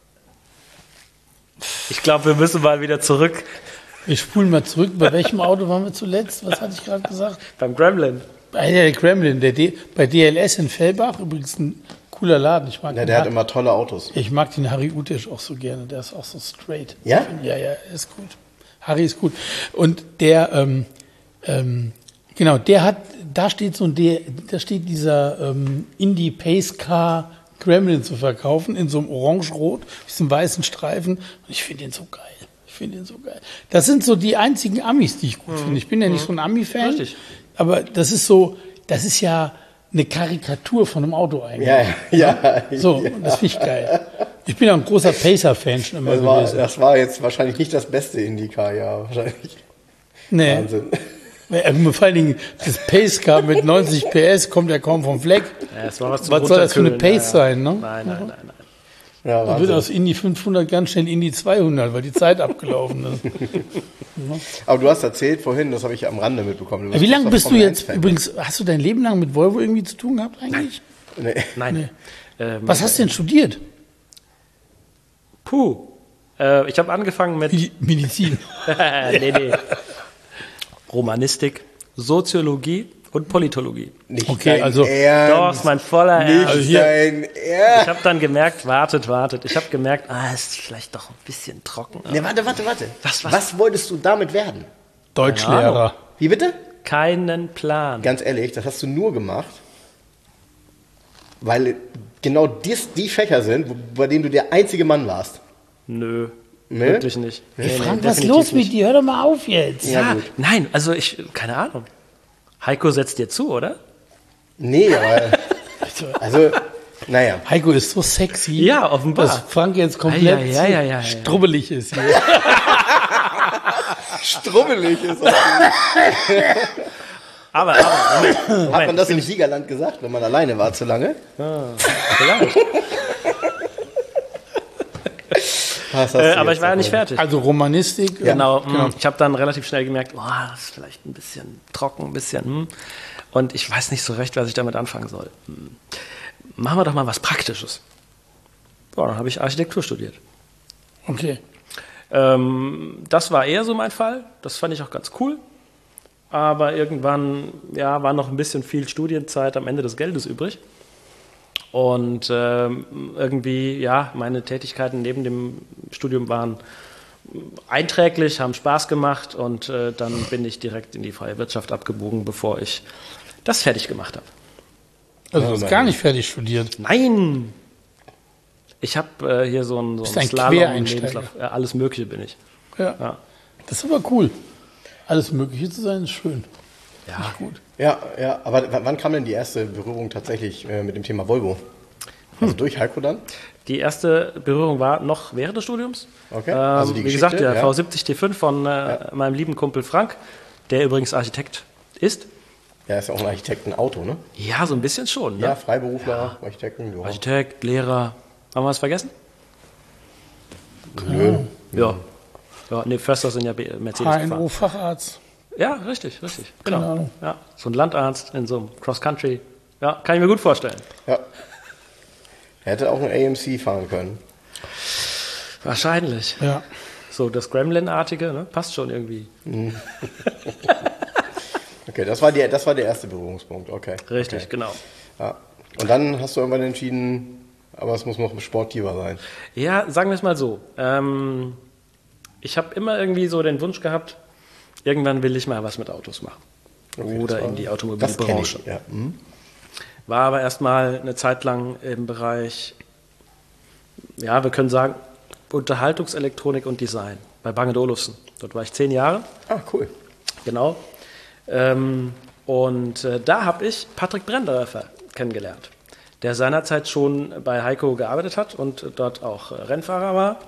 Ich glaube, wir müssen mal wieder zurück wir spulen mal zurück. Bei welchem Auto waren wir zuletzt? Was hatte ich gerade gesagt? beim Gremlin. Bei der Gremlin, der D, bei D L S in Fellbach, übrigens ein cooler Laden. Ich mag, Ja, den, der hat Har- immer tolle Autos. ich mag den Harry Utesch auch so gerne. Der ist auch so straight. Ja? Ja, ja, er ist gut. Harry ist gut. Und der, ähm, ähm, genau, der hat, da steht so ein, D, da steht dieser ähm, Indie Pace Car Gremlin zu verkaufen in so einem Orange-Rot, mit diesem weißen Streifen. Und ich finde den so geil. Ich finde den so geil. Das sind so die einzigen Amis, die ich gut finde. Ich bin ja nicht so ein Ami-Fan. Richtig. Aber das ist so, das ist ja eine Karikatur von einem Auto eigentlich. Ja, ja. ja. So, und das finde ich geil. Ich bin ja ein großer Pacer-Fan schon immer Das war, gewesen. das war jetzt wahrscheinlich nicht das beste Indycar, ja, wahrscheinlich. Nee. Wahnsinn. Äh, Vor allen Dingen, das Pace Car mit neunzig P S kommt ja kaum vom Fleck. Ja, es war was zum Was soll das für eine Runterkühlen, Pace ja, ja. sein, ne? Nein, nein, nein, nein. Ja, Da wird Wahnsinn. aus Indy fünfhundert ganz schnell Indy zweihundert, weil die Zeit abgelaufen ist. Aber du hast erzählt vorhin, das habe ich am Rande mitbekommen. Wie lange bist du jetzt, Formel eins Fan. übrigens, hast du dein Leben lang mit Volvo irgendwie zu tun gehabt eigentlich? Nee. Nein. Ähm, Was hast du denn studiert? Puh. Äh, ich habe angefangen mit. Medi- Medizin. nee, nee. Romanistik, Soziologie und Politologie. Nicht Okay, dein also- Ernst. Doch, ist mein voller Nicht Ernst. Also hier- dein Ich Ernst. habe dann gemerkt, wartet, wartet. Ich habe gemerkt, ah, ist vielleicht doch ein bisschen trocken. Nee, warte, warte, warte. Was, was? was wolltest du damit werden? Deutschlehrer. Wie bitte? Keinen Plan. Ganz ehrlich, das hast du nur gemacht, weil genau dies, die Fächer sind, wo, bei denen du der einzige Mann warst. Nö, Nee? wirklich nicht. Nee, nee, Frank, was ist definitiv los mit nicht. dir? Hör doch mal auf jetzt. Ja, Ja, gut. nein, also ich, keine Ahnung. Heiko setzt dir zu, oder? Nee, aber. Also, naja. Heiko ist so sexy, Ja, offenbar. dass Frank jetzt komplett Ja, ja, ja, ja, ja. strubbelig ist. Hier. Strubbelig ist das. Aber, aber, Moment, Moment. Hat man das im Siegerland gesagt, wenn man alleine war zu lange? Vielleicht. Was hast Äh, du aber jetzt ich war ja nicht davon? fertig. Also Romanistik. Ja. Genau, genau. mh, ich habe dann relativ schnell gemerkt, oh, das ist vielleicht ein bisschen trocken, ein bisschen. Hm. Und ich weiß nicht so recht, was ich damit anfangen soll. Hm. Machen wir doch mal was Praktisches. So, dann habe ich Architektur studiert. Okay. Ähm, das war eher so mein Fall. Das fand ich auch ganz cool. Aber irgendwann ja, war noch ein bisschen viel Studienzeit am Ende des Geldes übrig. Und ähm, irgendwie, ja, meine Tätigkeiten neben dem Studium waren einträglich, haben Spaß gemacht und äh, dann bin ich direkt in die freie Wirtschaft abgebogen, bevor ich das fertig gemacht habe. Also du hast gar nicht fertig studiert. Nein! Ich habe äh, hier so einen, so Bist einen ein Slalom Quereinsteiger. Lebenslauf. Ja, alles Mögliche bin ich. Ja. Ja. Das ist aber cool. Alles Mögliche zu sein ist schön. Ja. Gut. Ja, ja, aber w- wann kam denn die erste Berührung tatsächlich äh, mit dem Thema Volvo? Also durch Heiko dann? Die erste Berührung war noch während des Studiums. Okay, Ähm, also die wie gesagt, Geschichte, der ja. V siebzig T fünf von äh, meinem lieben Kumpel Frank, der übrigens Architekt ist. Ja, ist ja auch ein Architektenauto, ne? Ja, so ein bisschen schon. Ne? Ja, Freiberufler, Architekten. Ja. Architekt, Lehrer. Haben wir was vergessen? Nö. Ja. Ja, nee, Förster sind ja B- Mercedes H N gefahren. O-Facharzt. Ja, richtig, richtig. Genau. Keine Ahnung. Ja, so ein Landarzt in so einem Cross-Country. Ja, kann ich mir gut vorstellen. Ja. Er hätte auch ein A M C fahren können. Wahrscheinlich. Ja. So das Gremlin-artige, ne? Passt schon irgendwie. Okay, das war, die, das war der erste Berührungspunkt. Okay. Richtig, Okay. genau. Ja. Und dann hast du irgendwann entschieden, aber es muss noch sportiver sein. Ja, sagen wir es mal so. Ähm, ich habe immer irgendwie so den Wunsch gehabt, irgendwann will ich mal was mit Autos machen. Okay, Oder das war- in die Das kenne Automobilbranche. ich. Ja. Mhm. War aber erstmal eine Zeit lang im Bereich, ja, wir können sagen, Unterhaltungselektronik und Design bei Bang und Olufsen. Dort war ich zehn Jahre, Ah, cool. genau. Ähm, und äh, da habe ich Patrick Brendorfer kennengelernt, der seinerzeit schon bei Heiko gearbeitet hat und dort auch äh, Rennfahrer war.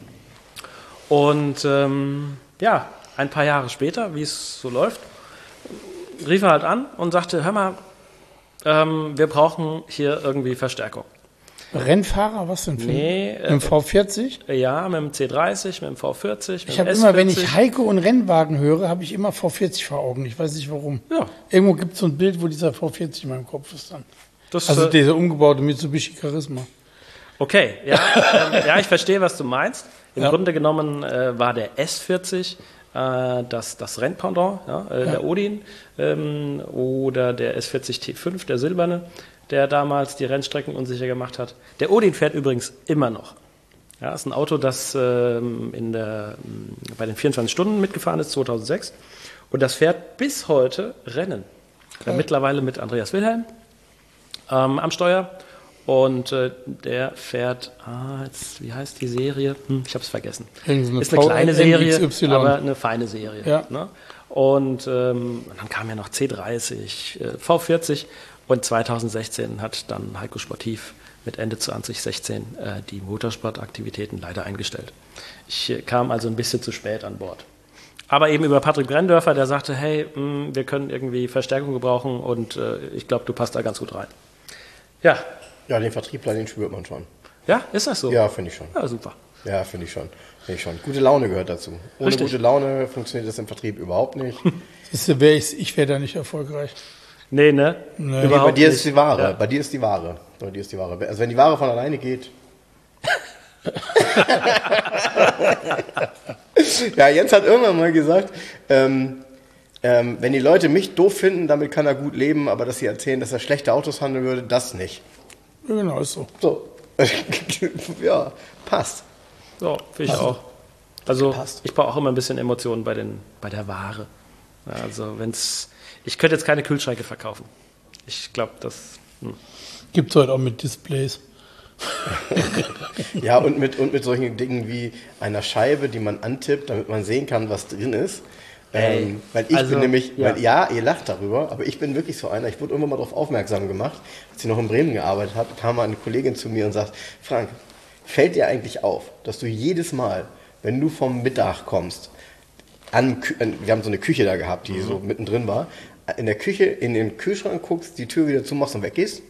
Und ähm, ja, ein paar Jahre später, wie es so läuft, rief er halt an und sagte, hör mal, ähm, wir brauchen hier irgendwie Verstärkung. Rennfahrer, was denn für Nee, ein? Im V vierzig? Ja, mit dem C dreißig, mit dem V vierzig, mit Ich dem habe immer, wenn S vierzig. ich Heiko und Rennwagen höre, habe ich immer V vierzig vor Augen. Ich weiß nicht warum. Ja. Irgendwo gibt es so ein Bild, wo dieser V vierzig in meinem Kopf ist dann. Das, Also äh, dieser umgebaute Mitsubishi Charisma. Okay, ja, ähm, ja, ich verstehe, was du meinst. Im Ja. Grunde genommen äh, war der S vierzig äh, das, das Rennpendant, ja, äh, Ja. der Odin, ähm, oder der S vierzig T fünf, der silberne, der damals die Rennstrecken unsicher gemacht hat. Der Odin fährt übrigens immer noch. Ja, ist ein Auto, das ähm, in der, m, bei den vierundzwanzig Stunden mitgefahren ist, zweitausendsechs. Und das fährt bis heute Rennen. Äh, mittlerweile mit Andreas Wilhelm ähm, am Steuer. Und äh, der fährt, ah, jetzt, wie heißt die Serie? Hm, ich habe es vergessen. Irgend so eine Ist eine kleine V N X Serie, Y. aber eine feine Serie. Ja. Ne? Und ähm, dann kam ja noch C dreißig, äh, V vierzig und zweitausendsechzehn hat dann Heiko Sportiv mit Ende zwanzig sechzehn äh, die Motorsportaktivitäten leider eingestellt. Ich äh, kam also ein bisschen zu spät an Bord. Aber eben über Patrick Brendorfer, der sagte, hey, mh, wir können irgendwie Verstärkung gebrauchen und äh, ich glaube, du passt da ganz gut rein. Ja, Ja, den Vertriebler, den spürt man schon. ja, ist das so? Ja, finde ich schon. Ja, super. Ja, finde ich schon. Finde ich schon. Gute Laune gehört dazu. Ohne Richtig. gute Laune funktioniert das im Vertrieb überhaupt nicht. Siehst du, wär ich ich wäre da nicht erfolgreich. Nee, ne? Nee. Bei Überhaupt dir nicht. ist die Ware. Ja. Bei dir ist die Ware. Bei dir ist die Ware. Also wenn die Ware von alleine geht. Ja, Jens hat irgendwann mal gesagt, ähm, ähm, wenn die Leute mich doof finden, damit kann er gut leben, aber dass sie erzählen, dass er schlechte Autos handeln würde, das nicht. Ja, genau, ist so. So. Ja, passt. Ja, finde ich auch. Also Passt. ich brauche auch immer ein bisschen Emotionen bei, den, bei der Ware. Ja, also wenn's, ich könnte jetzt keine Kühlschränke verkaufen. Ich glaube, das... Hm. Gibt es heute auch mit Displays. Ja, und mit, und mit solchen Dingen wie einer Scheibe, die man antippt, damit man sehen kann, was drin ist. Ey, Ähm, weil ich also, bin nämlich, ja. Weil, ja, ihr lacht darüber, aber ich bin wirklich so einer, ich wurde irgendwann mal darauf aufmerksam gemacht, als ich noch in Bremen gearbeitet habe, kam mal eine Kollegin zu mir und sagt, Frank, fällt dir eigentlich auf, dass du jedes Mal, wenn du vom Mittag kommst, an, wir haben so eine Küche da gehabt, die mhm. so mittendrin war, in der Küche in den Kühlschrank guckst, die Tür wieder zumachst und weggehst?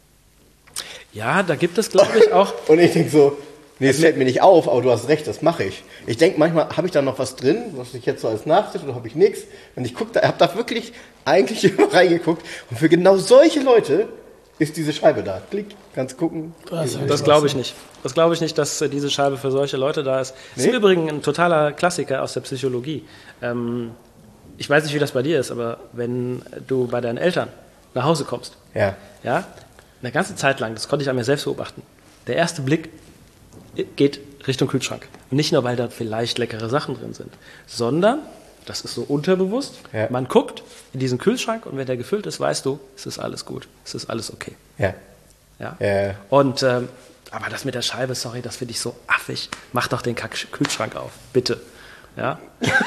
Ja, da gibt es, glaube ich, auch... Und ich denke so, nee, es fällt mir nicht auf, aber du hast recht, das mache ich. Ich denke manchmal, habe ich da noch was drin, was ich jetzt so als Nachtisch oder habe ich nichts? Und ich gucke da, habe da wirklich eigentlich immer reingeguckt. Und für genau solche Leute ist diese Scheibe da. Klick, kannst gucken. Das, das glaube ich nicht. Das glaube ich nicht, dass äh, diese Scheibe für solche Leute da ist. Das nee? ist im Übrigen ein totaler Klassiker aus der Psychologie. Ähm, ich weiß nicht, wie das bei dir ist, aber wenn du bei deinen Eltern nach Hause kommst, ja, ja, eine ganze Zeit lang, das konnte ich an mir selbst beobachten, der erste Blick geht Richtung Kühlschrank. Und nicht nur, weil da vielleicht leckere Sachen drin sind, sondern, das ist so unterbewusst, ja. man guckt in diesen Kühlschrank und wenn der gefüllt ist, weißt du, es ist alles gut, es ist alles okay. Ja. Ja. ja. Und, ähm, aber das mit der Scheibe, sorry, das finde ich so affig. Mach doch den Kack- Kühlschrank auf, bitte. Ja.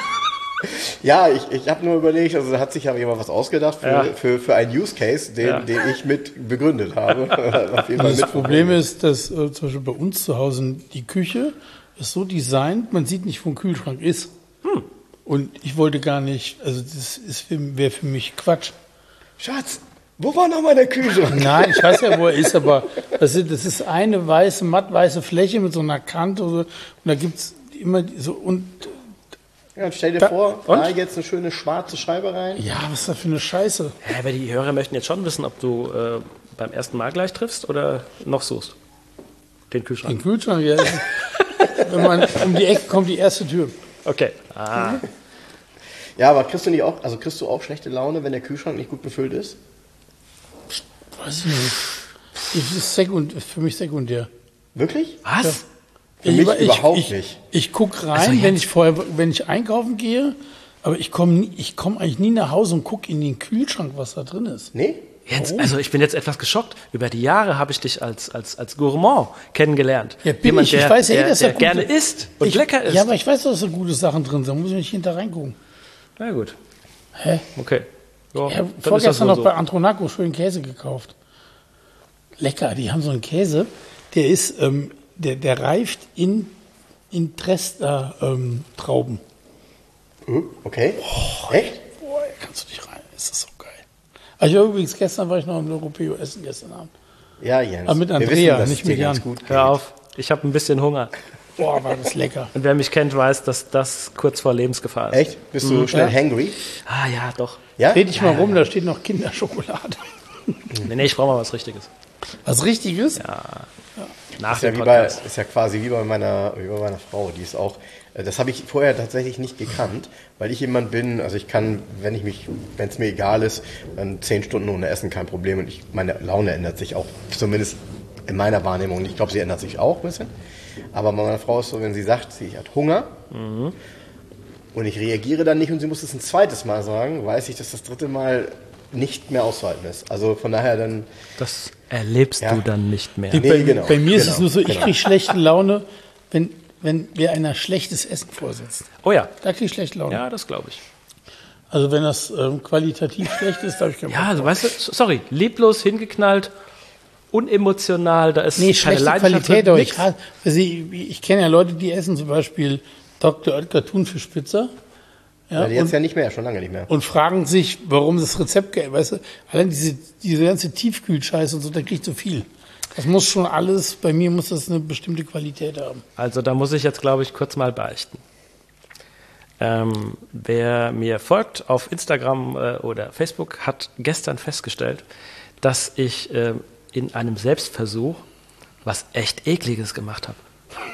Ja, ich, ich habe nur überlegt, also da hat sich ja jemand was ausgedacht für, ja. für, für einen Use Case, den, ja. den ich mit begründet habe. Auf jeden Fall also das Problem ist, dass äh, zum Beispiel bei uns zu Hause die Küche ist so designt, man sieht nicht, wo ein Kühlschrank ist. Hm. Und ich wollte gar nicht, also das wäre für mich Quatsch. Schatz, wo war nochmal der Kühlschrank? Nein, ich weiß ja, wo er ist, aber das ist, das ist eine weiße, mattweiße Fläche mit so einer Kante und, so, und da gibt es immer so und ja, und stell dir da, vor, und? da jetzt eine schöne schwarze Scheibe rein. Ja, was ist das für eine Scheiße? Ja, aber die Hörer möchten jetzt schon wissen, ob du äh, beim ersten Mal gleich triffst oder noch suchst. Den Kühlschrank. Den Kühlschrank, ja. Wenn man um die Ecke kommt, die erste Tür. Okay. Ah. Ja, aber kriegst du nicht auch, also kriegst du auch schlechte Laune, wenn der Kühlschrank nicht gut befüllt ist? Weiß ich nicht. Das ist sekund, für mich sekundär. Wirklich? Was? Ja. Für mich ich, überhaupt ich, nicht. Ich, ich gucke rein, also wenn ich vorher, wenn ich einkaufen gehe, aber ich komme ich komm eigentlich nie nach Hause und gucke in den Kühlschrank, was da drin ist. Nee? Jens, also ich bin jetzt etwas geschockt. Über die Jahre habe ich dich als, als, als Gourmand kennengelernt. Ja, bin Jemand, ich. Der, ich weiß ja, der, dass der da gerne isst und ich, lecker ist. Ja, aber ich weiß, dass da gute Sachen drin sind. Da muss ich nicht hinter reingucken. Na gut. Hä? Okay. Ja, ich habe vorgestern noch so. bei Antronaco schön Käse gekauft. Lecker, die haben so einen Käse, der ist, ähm, der, der reift in, in Dresdner ähm, Trauben. Okay. Oh, echt? Boah, kannst du nicht rein. Ist das so geil. Also ich war übrigens, gestern war ich noch im Europeo essen, gestern Abend. Ja, Jens. Aber mit Andrea, wissen, nicht mit Jan. Gut Hör auf, ich habe ein bisschen Hunger. Boah, war das lecker. Und wer mich kennt, weiß, dass das kurz vor Lebensgefahr ist. Echt? Bist du mhm. schnell ja. hangry? Ah ja, doch. Ja? Dreh dich mal ja, rum, ja. da steht noch Kinderschokolade. Nee, nee, ich brauche mal was Richtiges. Was Richtiges? Ja. ja. Nach ist, ja wie bei, ist ja quasi wie bei meiner, wie bei meiner Frau. Die ist auch, das habe ich vorher tatsächlich nicht gekannt, weil ich jemand bin, also ich kann, wenn ich mich, wenn es mir egal ist, dann zehn Stunden ohne Essen kein Problem und ich, meine Laune ändert sich auch, zumindest in meiner Wahrnehmung. Ich glaube, sie ändert sich auch ein bisschen. Aber bei meiner Frau ist so, wenn sie sagt, sie hat Hunger mhm. und ich reagiere dann nicht und sie muss es ein zweites Mal sagen, weiß ich, dass das dritte Mal nicht mehr auszuhalten ist. Also von daher dann... Das erlebst ja. du dann nicht mehr. Nee, bei, genau, bei mir genau, ist es nur so, ich genau. kriege schlechte Laune, wenn, wenn mir einer schlechtes Essen vorsetzt. Oh ja. Da kriege ich schlechte Laune. Ja, das glaube ich. Also wenn das ähm, qualitativ schlecht ist, da habe ich keinen Bock. Ja, also weißt du, sorry, leblos, hingeknallt, unemotional, da ist nee, keine Leidenschaft. Qualität, aber ich, also ich, ich kenne ja Leute, die essen zum Beispiel Doktor Oetker Thunfischpizza. Ja, ja, die jetzt ja nicht mehr, schon lange nicht mehr. Und fragen sich, warum das Rezept, weißt du, allein diese, diese ganze Tiefkühlscheiße und so, da kriegt so viel. Das muss schon alles, bei mir muss das eine bestimmte Qualität haben. Also da muss ich jetzt, glaube ich, kurz mal beichten. Ähm, wer mir folgt auf Instagram äh, oder Facebook, hat gestern festgestellt, dass ich äh, in einem Selbstversuch was echt Ekliges gemacht habe.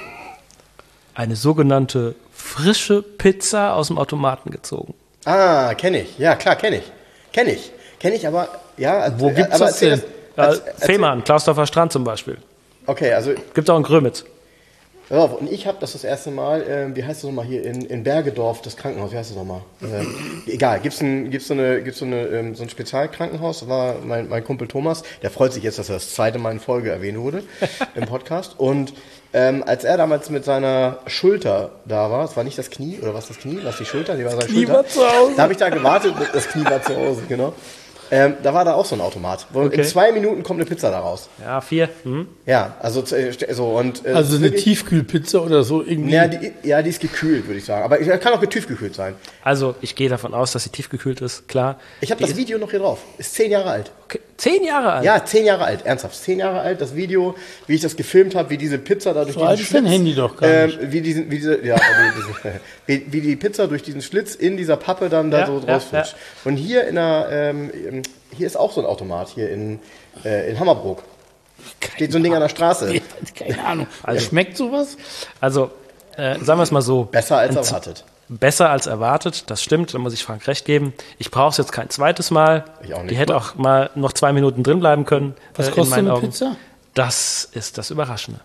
Eine sogenannte frische Pizza aus dem Automaten gezogen. Ah, kenne ich. Ja, klar, kenne ich. Kenne ich. Kenne ich, aber, ja. Wo gibt's aber das denn? Das, äh, Fehmarn, Klausdorfer Strand zum Beispiel. Okay, also... Gibt auch in Grömitz. Ja, und ich habe das das erste Mal, äh, wie heißt das nochmal hier, in, in Bergedorf, das Krankenhaus, wie heißt das nochmal? Äh, egal, gibt es ein, gibt's so, eine, gibt's so, eine, ähm, so ein Spezialkrankenhaus, da war mein, mein Kumpel Thomas, der freut sich jetzt, dass er das zweite Mal in Folge erwähnt wurde im Podcast. Und ähm, als er damals mit seiner Schulter da war, es war nicht das Knie, oder was das Knie, was die Schulter, die war seine Knie Schulter. war zu Hause. Da habe ich da gewartet, das Knie war zu Hause, genau. Ähm, da war da auch so ein Automat. Wo Okay. In zwei Minuten kommt eine Pizza da raus. Ja, vier. Hm? Ja, also äh, so und äh, Also eine wirklich- Tiefkühlpizza oder so irgendwie. Ja, die, ja, die ist gekühlt, würde ich sagen. Aber ich- kann auch tiefgekühlt sein. Also, ich gehe davon aus, dass sie tiefgekühlt ist, klar. Ich habe Die das ist- Video noch hier drauf. Ist zehn Jahre alt. Okay. Zehn Jahre alt? Ja, zehn Jahre alt, ernsthaft. Zehn Jahre alt, das Video, wie ich das gefilmt habe, wie diese Pizza da durch So diesen alt ist dein Handy doch gar ähm, nicht. wie, diesen, wie, diese, ja, wie, diese, wie, wie die Pizza durch diesen Schlitz in dieser Pappe dann da Ja, so ja, rausflutscht. ja. Und hier in der, ähm, hier ist auch so ein Automat, hier in, äh, in Hammerbrook. Steht so ein Ding an der Straße. Keine Ahnung. Also- Schmeckt sowas? Also, äh, sagen wir es mal so. Besser als Ein- erwartet. Besser als erwartet, das stimmt, da muss ich Frank recht geben. Ich brauche es jetzt kein zweites Mal. Ich auch nicht. Die hätte auch mal noch zwei Minuten drin bleiben können. Was äh, in kostet meinen eine Augen. Pizza? Das ist das Überraschende.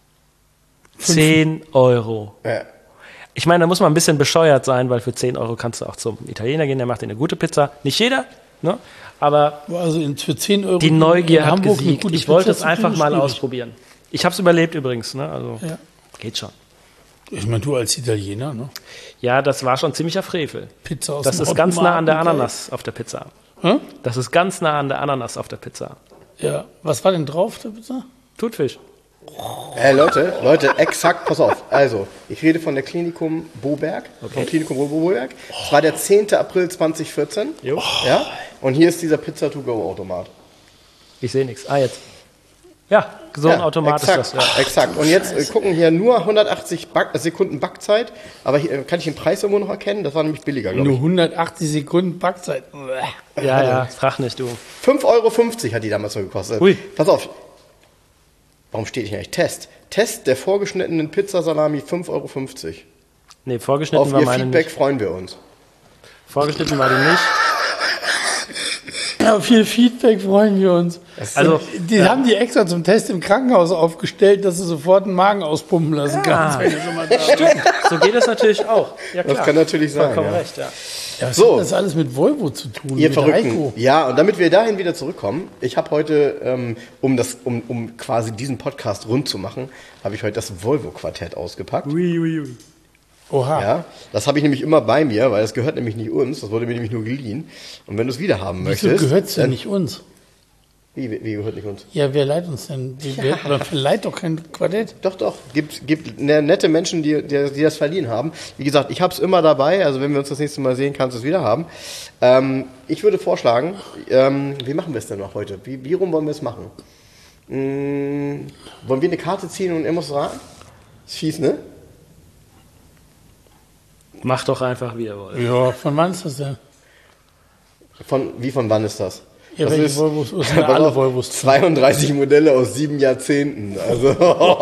Zehn Euro. Ja. Ich meine, da muss man ein bisschen bescheuert sein, weil für zehn Euro kannst du auch zum Italiener gehen, der macht dir eine gute Pizza. Nicht jeder, ne? Aber Also in, für zehn Euro. die Neugier in hat Hamburg eine gesiegt. gute Ich wollte Pizza es zu einfach kriegen, mal schwierig. ausprobieren. Ich habe es überlebt übrigens, ne? Also Ja. geht schon. Ich meine, du als Italiener, ne? Ja, das war schon ziemlicher Frevel. Pizza aus Das dem ist ganz nah an der Automaten, Ananas auf der Pizza. Hä? Das ist ganz nah an der Ananas auf der Pizza. Ja. Was war denn drauf auf der Pizza? Thunfisch. Äh, Leute, Leute, exakt, pass auf. Also, ich rede von der Klinikum Boberg, vom Klinikum Boberg. Es war der zehnte April zweitausendvierzehn. Jo. Ja? Und hier ist dieser Pizza-to-go-Automat. Ich sehe nichts. Ah, jetzt. Ja, so ein Ja, Automat exakt, ist das. Ja. Exakt. Und jetzt äh, gucken hier nur hundertachtzig Back Sekunden Backzeit. Aber hier äh, kann ich den Preis irgendwo noch erkennen? Das war nämlich billiger, glaube Nur ich. hundertachtzig Sekunden Backzeit. Uäh. ja, ja, frag nicht, du. fünf Euro fünfzig hat die damals noch gekostet. Ui. Pass auf. Warum steht hier eigentlich Test? Test der vorgeschnittenen Pizzasalami fünf Euro fünfzig. Nee, vorgeschnitten Auf war Ihr meine Feedback nicht. freuen wir uns. Vorgeschnitten war die nicht. Ja, auf viel Feedback freuen wir uns. Also, Die haben die extra zum Test im Krankenhaus aufgestellt, dass du sofort einen Magen auspumpen lassen kannst, wenn du schon mal da bist. so geht es natürlich auch. Ja, klar. Das kann natürlich sein. Vollkommen Ja. recht, ja. Ja, was So. hat das alles mit Volvo zu tun? Ihr mit Verrückten. Heiko? Ja, und damit wir dahin wieder zurückkommen, ich habe heute, ähm, um, das, um, um quasi diesen Podcast rund zu machen, habe ich heute das Volvo-Quartett ausgepackt. Ui, ui, ui. Oha. Ja, das habe ich nämlich immer bei mir, weil das gehört nämlich nicht uns, das wurde mir nämlich nur geliehen. Und wenn du es wieder haben Wieso möchtest... gehört es denn dann- nicht uns? Wie, wie, wie gehört nicht uns? Ja, wer leiht uns denn? Wie, wer, aber verleiht doch kein Quartett. Doch, doch. Gibt, gibt ne- nette Menschen, die, die, die das verliehen haben. Wie gesagt, ich habe es immer dabei. Also wenn wir uns das nächste Mal sehen, kannst du es wieder haben. Ähm, ich würde vorschlagen, ähm, wie machen wir es denn noch heute? Wie, wie rum wollen wir es machen? Hm, wollen wir eine Karte ziehen und er muss raten? Ist fies, ne? Mach doch einfach, wie ihr wollt. Ja, von wann ist das denn? Von, wie von wann ist das? Ja, das welche Volvos? Das sind ja pass alle auf, Volvos. zweiunddreißig Modelle aus sieben Jahrzehnten. Also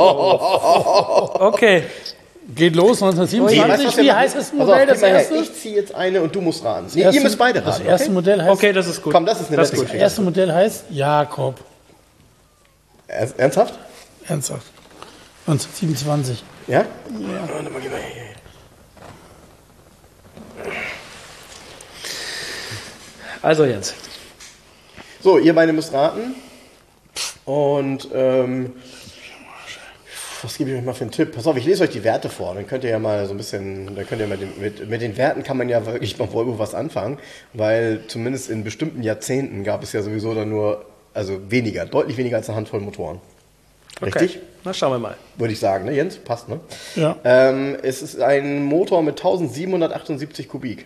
Okay. Geht los, Nee, weißt du, neunzehnhundertsiebenundzwanzig. was Wie wir heißt machen? das Pass Modell, auf, das gib mal her. erste? Ich ziehe jetzt eine und du musst raten. Nee, erste- ihr müsst beide Das raten. erste Okay? Modell heißt, Okay, das ist gut. Komm, das ist eine das nette ist gut. das erste Modell heißt Jakob. Ernst- Ernsthaft? Ernsthaft. neunzehnhundertsiebenundzwanzig. Ja? Also Jens. So, ihr beide müsst raten. Und ähm, was gebe ich euch mal für einen Tipp? Pass auf, ich lese euch die Werte vor. Dann könnt ihr ja mal so ein bisschen, dann könnt ihr mal den, mit, mit den Werten kann man ja wirklich beim Volvo was anfangen, weil zumindest in bestimmten Jahrzehnten gab es ja sowieso dann nur, also weniger, deutlich weniger als eine Handvoll Motoren. Richtig? Okay. Na, schauen wir mal. Würde ich sagen, ne Jens? Passt, ne? Ja. Ähm, es ist ein Motor mit eintausendsiebenhundertachtundsiebzig Kubik.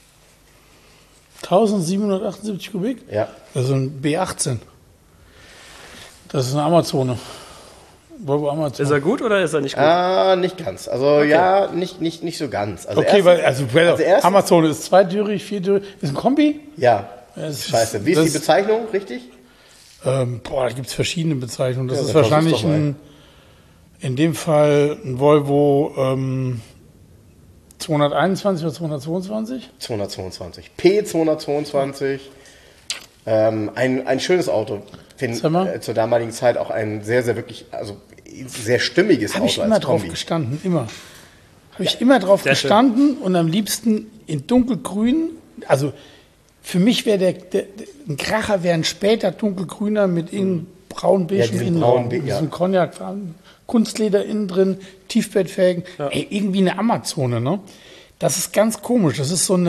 eintausendsiebenhundertachtundsiebzig Kubik? Ja. Also ein B achtzehn. Das ist eine Amazone. Volvo Amazon. Ist er gut oder ist er nicht gut? Ah, nicht ganz. Also ja, nicht, nicht, nicht so ganz. Also Okay, erst- weil, also, also erst- Amazon ist zweitürig, viertürig. Ist ein Kombi? Ja. Ja, es ist- Scheiße. Wie ist das- die Bezeichnung, richtig? Ähm, boah, da gibt es verschiedene Bezeichnungen. Das Ja, ist dann versuch's wahrscheinlich doch mal. ein, in dem Fall ein Volvo ähm, zweihunderteinundzwanzig oder zweihundertzweiundzwanzig. zweihundertzweiundzwanzig. P zweihundertzweiundzwanzig. Ähm, ein, ein schönes Auto. Find, Sag mal. äh, zur damaligen Zeit auch ein sehr, sehr wirklich, also sehr stimmiges Habe ich Auto immer als drauf Kombi. gestanden, immer. Habe ich immer drauf Sehr schön. gestanden und am liebsten in dunkelgrün. Also für mich wäre der, der, der, ein Kracher wäre ein später dunkelgrüner mit innen braun-beigen Ja, diesen Innenraum. braun-be- Mit ja. diesem Cognac-farben, Kunstleder innen drin, Tiefbettfelgen. Ey, irgendwie eine Amazone, ne? Das ist ganz komisch. Das ist so eine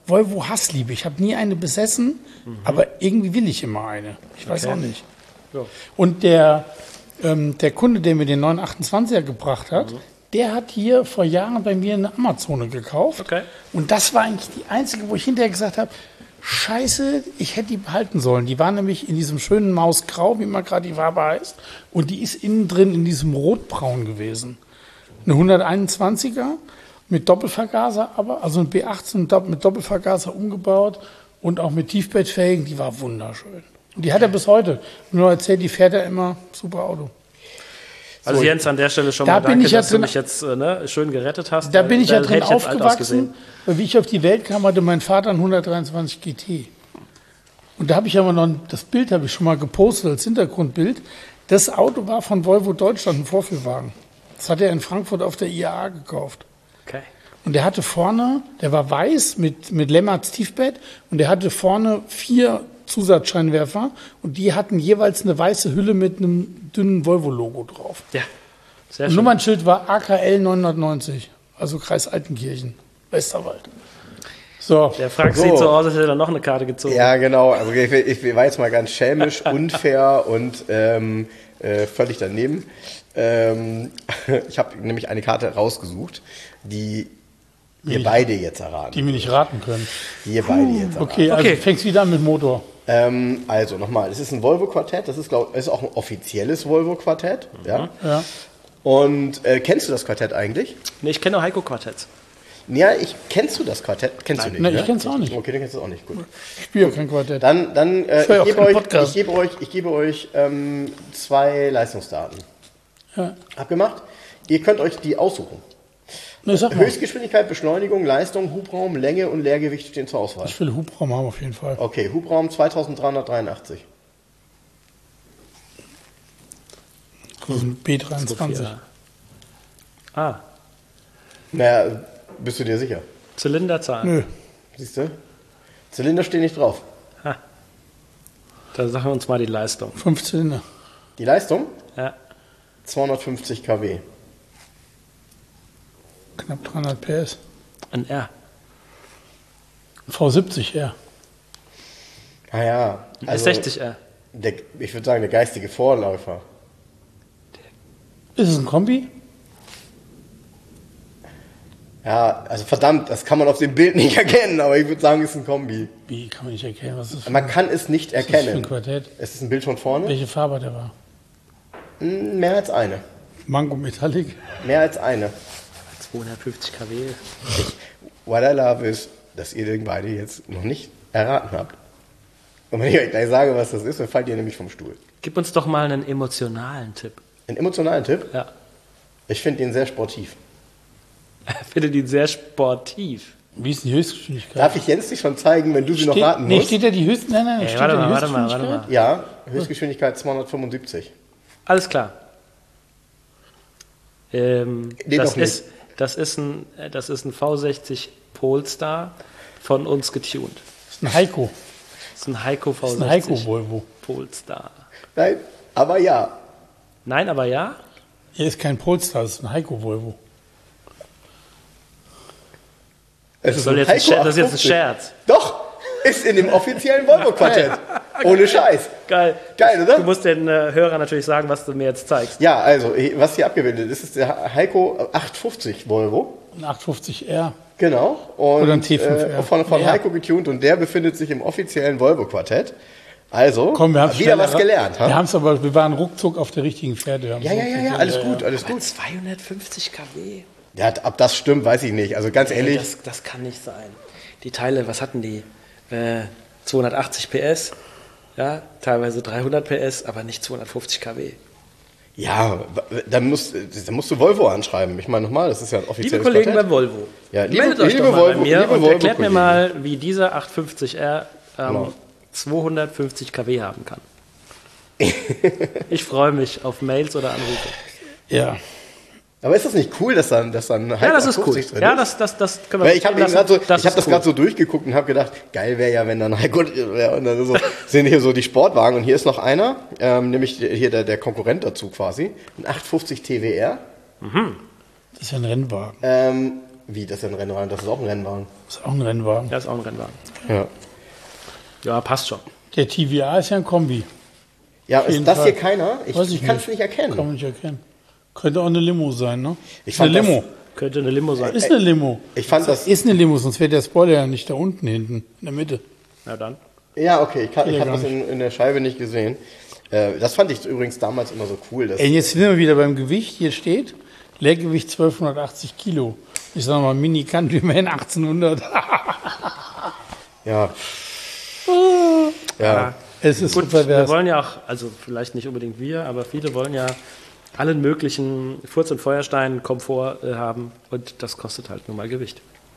Volvo Hassliebe. Ich habe nie eine besessen, mhm. aber irgendwie will ich immer eine. Ich weiß Okay. auch nicht. Ja. Und der, ähm, der Kunde, der mir den neun achtundzwanziger gebracht hat, mhm. der hat hier vor Jahren bei mir eine Amazone gekauft. Okay. Und das war eigentlich die einzige, wo ich hinterher gesagt habe, Scheiße, ich hätte die behalten sollen. Die war nämlich in diesem schönen Mausgrau, wie immer gerade die Farbe heißt. Und die ist innen drin in diesem Rotbraun gewesen. Eine hunderteinundzwanziger mit Doppelvergaser, aber also ein B achtzehn mit Doppelvergaser umgebaut und auch mit Tiefbettfelgen. Die war wunderschön. Und die hat er bis heute. Nur erzählt, die fährt er immer. Super Auto. Also So, Jens, an der Stelle schon da mal bin danke, ich ja dass du drin- mich jetzt äh, ne, schön gerettet hast. Da bin ich ja Da drin hätte ich jetzt alt aufgewachsen. ausgesehen. Weil wie ich auf die Welt kam, hatte mein Vater einen hundertdreiundzwanzig G T. Und da habe ich aber noch, das Bild habe ich schon mal gepostet als Hintergrundbild. Das Auto war von Volvo Deutschland, ein Vorführwagen. Das hat er in Frankfurt auf der I A A gekauft. Okay. Und der hatte vorne, der war weiß mit, mit Lemmerts Tiefbett und der hatte vorne vier Zusatzscheinwerfer und die hatten jeweils eine weiße Hülle mit einem dünnen Volvo-Logo drauf. Ja, sehr Und schön. Nummernschild war A K L neunhundertneunzig, also Kreis Altenkirchen, Westerwald. So, Der Frank So. sieht so aus, als hätte er noch eine Karte gezogen. Ja, genau. Also ich, ich war jetzt mal ganz schelmisch, unfair und ähm, äh, völlig daneben. Ähm, ich habe nämlich eine Karte rausgesucht, die ihr ich- beide jetzt erraten. die mir nicht raten können. Die ihr beide jetzt erraten. Okay, also Okay. fängst wieder an mit Motor. Ähm, also nochmal, es ist ein Volvo-Quartett, das ist, glaub, ist auch ein offizielles Volvo-Quartett. Ja? Ja. Und äh, kennst du das Quartett eigentlich? Nee, ich kenne nur Heiko Quartetts. Ja, ich, kennst du das Quartett? Kennst du nicht, Nein, ne? ich kenn's auch nicht. Okay, dann kennst du es auch nicht. Gut. Ich spiele ja kein Quartett. Dann, dann äh, Ich höre ja ich, auch gebe keinen euch, Podcast. ich gebe euch, ich gebe euch ähm, zwei Leistungsdaten. Ja. Abgemacht? Ihr könnt euch die aussuchen. Ne, sag mal, Höchstgeschwindigkeit, Beschleunigung, Leistung, Hubraum, Länge und Leergewicht stehen zur Auswahl. ich will Hubraum haben auf jeden Fall. Okay, Hubraum zweitausenddreihundertdreiundachtzig. Das ist ein B dreiundzwanzig. Ah, Naja, bist du dir sicher? Zylinderzahl. Nö, Siehst du? Zylinder stehen nicht drauf. Ha. Da sagen wir uns mal die Leistung. fünf Zylinder. Die Leistung? Ja. zweihundertfünfzig Kilowatt. Knapp dreihundert P S. Ein R. V siebzig R. Naja, Ein also sechzig R. der, ich würde sagen, der geistige Vorläufer. Ist es ein Kombi? Ja, also verdammt, das kann man auf dem Bild nicht erkennen, aber ich würde sagen, es ist ein Kombi. Wie kann man nicht erkennen, was das für, Man kann es nicht was ist das für ein erkennen. Quartett? Es ist ein Bild von vorne. Welche Farbe der war? Hm, Mehr als eine. Mango Metallic. Mehr als eine. zweihundertfünfzig Kilowatt. What I love ist, dass ihr den beide jetzt noch nicht erraten habt. Und wenn ich euch gleich sage, was das ist, dann fallt ihr nämlich vom Stuhl. Gib uns doch mal einen emotionalen Tipp. Einen emotionalen Tipp. Ja. Ich finde den sehr sportiv. Ich finde ihn sehr sportiv. Wie ist die Höchstgeschwindigkeit? Darf ich Jens die schon zeigen, wenn du sie noch Steht, raten nee, musst? steht da die Höchst, nein, nein, Ey, steht warte da die mal, warte mal, warte Höchstgeschwindigkeit? mal. Ja, Höchstgeschwindigkeit zweihundertfünfundsiebzig. Alles klar. Ähm, Nee, das, doch nicht. ist, das, ist ein, äh, das ist ein V sechzig Polestar von uns getuned. Das ist ein Heiko. Das ist ein Heiko V Das ist ein sechzig Heiko Volvo. Polestar. Nein, aber ja. Nein, aber ja. Hier ist kein Polestar, das ist ein Heiko Volvo. Es Das, soll ein jetzt ein Heiko Scherz, das ist jetzt ein achtundfünfzig. Scherz. Doch, ist in dem offiziellen Volvo-Quartett. Ohne Scheiß. Geil. Geil, oder? Du musst den äh, Hörern natürlich sagen, was du mir jetzt zeigst. Ja, also, was hier abgebildet ist, ist der Heiko achthundertfünfzig Volvo. Ein achthundertfünfzig R. Genau. Und, Oder ein T fünf R. Äh, von von Ja. Heiko getuned und der befindet sich im offiziellen Volvo-Quartett. Also, Komm, wir haben wieder was gelernt. Wir Ha? haben es aber, wir waren ruckzuck auf der richtigen Pferde. Wir haben Ja, so ja, ja, viel- ja, alles gut, alles Aber gut. zweihundertfünfzig Kilowatt. Ja, ob das stimmt, weiß ich nicht. Also ganz Ey, ehrlich, das, das kann nicht sein. Die Teile, was hatten die? Äh, zweihundertachtzig P S, ja, teilweise dreihundert P S, aber nicht zweihundertfünfzig Kilowatt. ja, dann musst, dann musst du Volvo anschreiben. Ich meine nochmal, das ist ja ein offizielles Liebe Kollegen Quartett. bei Volvo, Ja, liebe- meldet euch liebe doch mal Volvo- bei mir liebe und erklärt mir Volvo-Kollegen. mal, wie dieser achthundertfünfzig R ähm, Genau. zweihundertfünfzig Kilowatt haben kann. Ich freue mich auf Mails oder Anrufe. Ja. Aber ist das nicht cool, dass dann, dass dann Ja, das ist cool. achthundertfünfzig drin Ja, ist? das, das, das können wir Weil ich habe stehen gerade so, lassen. ich habe ist das cool. gerade so durchgeguckt und habe gedacht, geil wäre ja, wenn dann Heiko wäre. Und dann so, sind hier so die Sportwagen. Und hier ist noch einer, ähm, nämlich hier der, der Konkurrent dazu quasi, ein achthundertfünfzig T W R. Das ist ja ein Rennwagen. Ähm, Wie, das ist ein Rennwagen? Das ist auch ein Rennwagen. Das ist auch ein Rennwagen. Ja, ist auch ein Rennwagen. Ja. Ja, passt schon. Der T V R ist ja ein Kombi. Ja, Auf ist jeden das Fall. hier keiner? Ich, Weiß ich kann es nicht erkennen. Kann man nicht erkennen. Könnte auch eine Limo sein, ne? Ich ist eine fand das- Limo. Könnte eine Limo sein. Ist eine Limo. Ich fand das. Ist eine Limo, sonst wäre der Spoiler ja nicht da unten hinten, in der Mitte. Na dann. Ja, okay, ich, kann- ich Ja, habe gar das in, in der Scheibe nicht gesehen. Äh, das fand ich übrigens damals immer so cool. Dass, Ey, jetzt sind wir wieder beim Gewicht. Hier steht Leergewicht zwölfhundertachtzig Kilo. Ich sag mal, Mini Countryman achtzehnhundert. ja. Ja. Es ist Gut, super wir wert. wollen ja auch, also vielleicht nicht unbedingt wir, aber viele wollen ja allen möglichen Furz- und Feuerstein-Komfort äh, haben und das kostet halt nun mal Gewicht.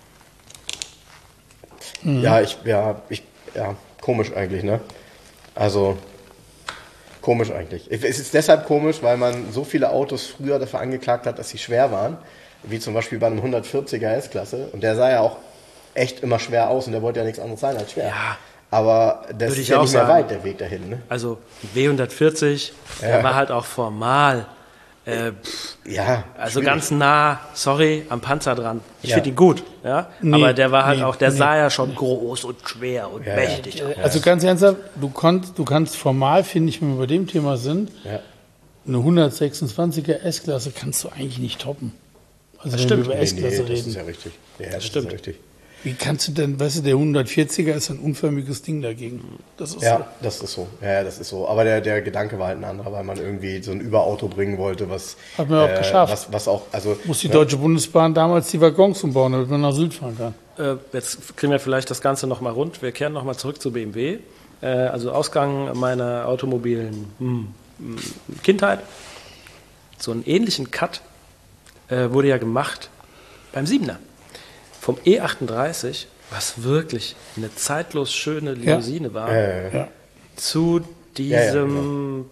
Ja, ich, ja, ich, ja, komisch eigentlich, ne? Also, komisch eigentlich. Es ist deshalb komisch, weil man so viele Autos früher dafür angeklagt hat, dass sie schwer waren, wie zum Beispiel bei einem hundertvierziger S-Klasse. Und der sah ja auch echt immer schwer aus und der wollte ja nichts anderes sein als schwer. Ja. Aber das Würde ist ich ja auch nicht mehr sagen. weit, der Weg dahin, ne? Also W hundertvierzig, der war halt auch formal. Äh, pff, Ja. also schwierig. ganz nah, sorry, am Panzer dran. Ich Ja. finde ihn gut, ja. Nee, aber der war halt nee, auch, der nee. sah ja schon groß und schwer und Ja, mächtig aus. Also ganz ernsthaft, du, konnt, du kannst formal, finde ich, wenn wir bei dem Thema sind, Ja. eine hundertsechsundzwanziger S-Klasse kannst du eigentlich nicht toppen. Also wenn stimmt. wir über Nee, S-Klasse nee, das reden. ist ja richtig. Ja, das stimmt. Ist ja richtig. Wie kannst du denn, weißt du, der hundertvierziger ist ein unförmiges Ding dagegen. Das ist so. Ja, das ist so. Ja, ja, das ist so. Aber der, der Gedanke war halt ein anderer, weil man irgendwie so ein Überauto bringen wollte, was Hat man auch geschafft. Was, was auch, also Muss die ne? Deutsche Bundesbahn damals die Waggons umbauen, damit man nach Sylt fahren kann. Äh, jetzt kriegen wir vielleicht das Ganze nochmal rund. Wir kehren nochmal zurück zu B M W. Äh, also Ausgang meiner automobilen hm, hm, Kindheit. So einen ähnlichen Cut äh, wurde ja gemacht beim Siebener. Vom E achtunddreißig, was wirklich eine zeitlos schöne Limousine war, Äh, Ja. zu Ja, ja, diesem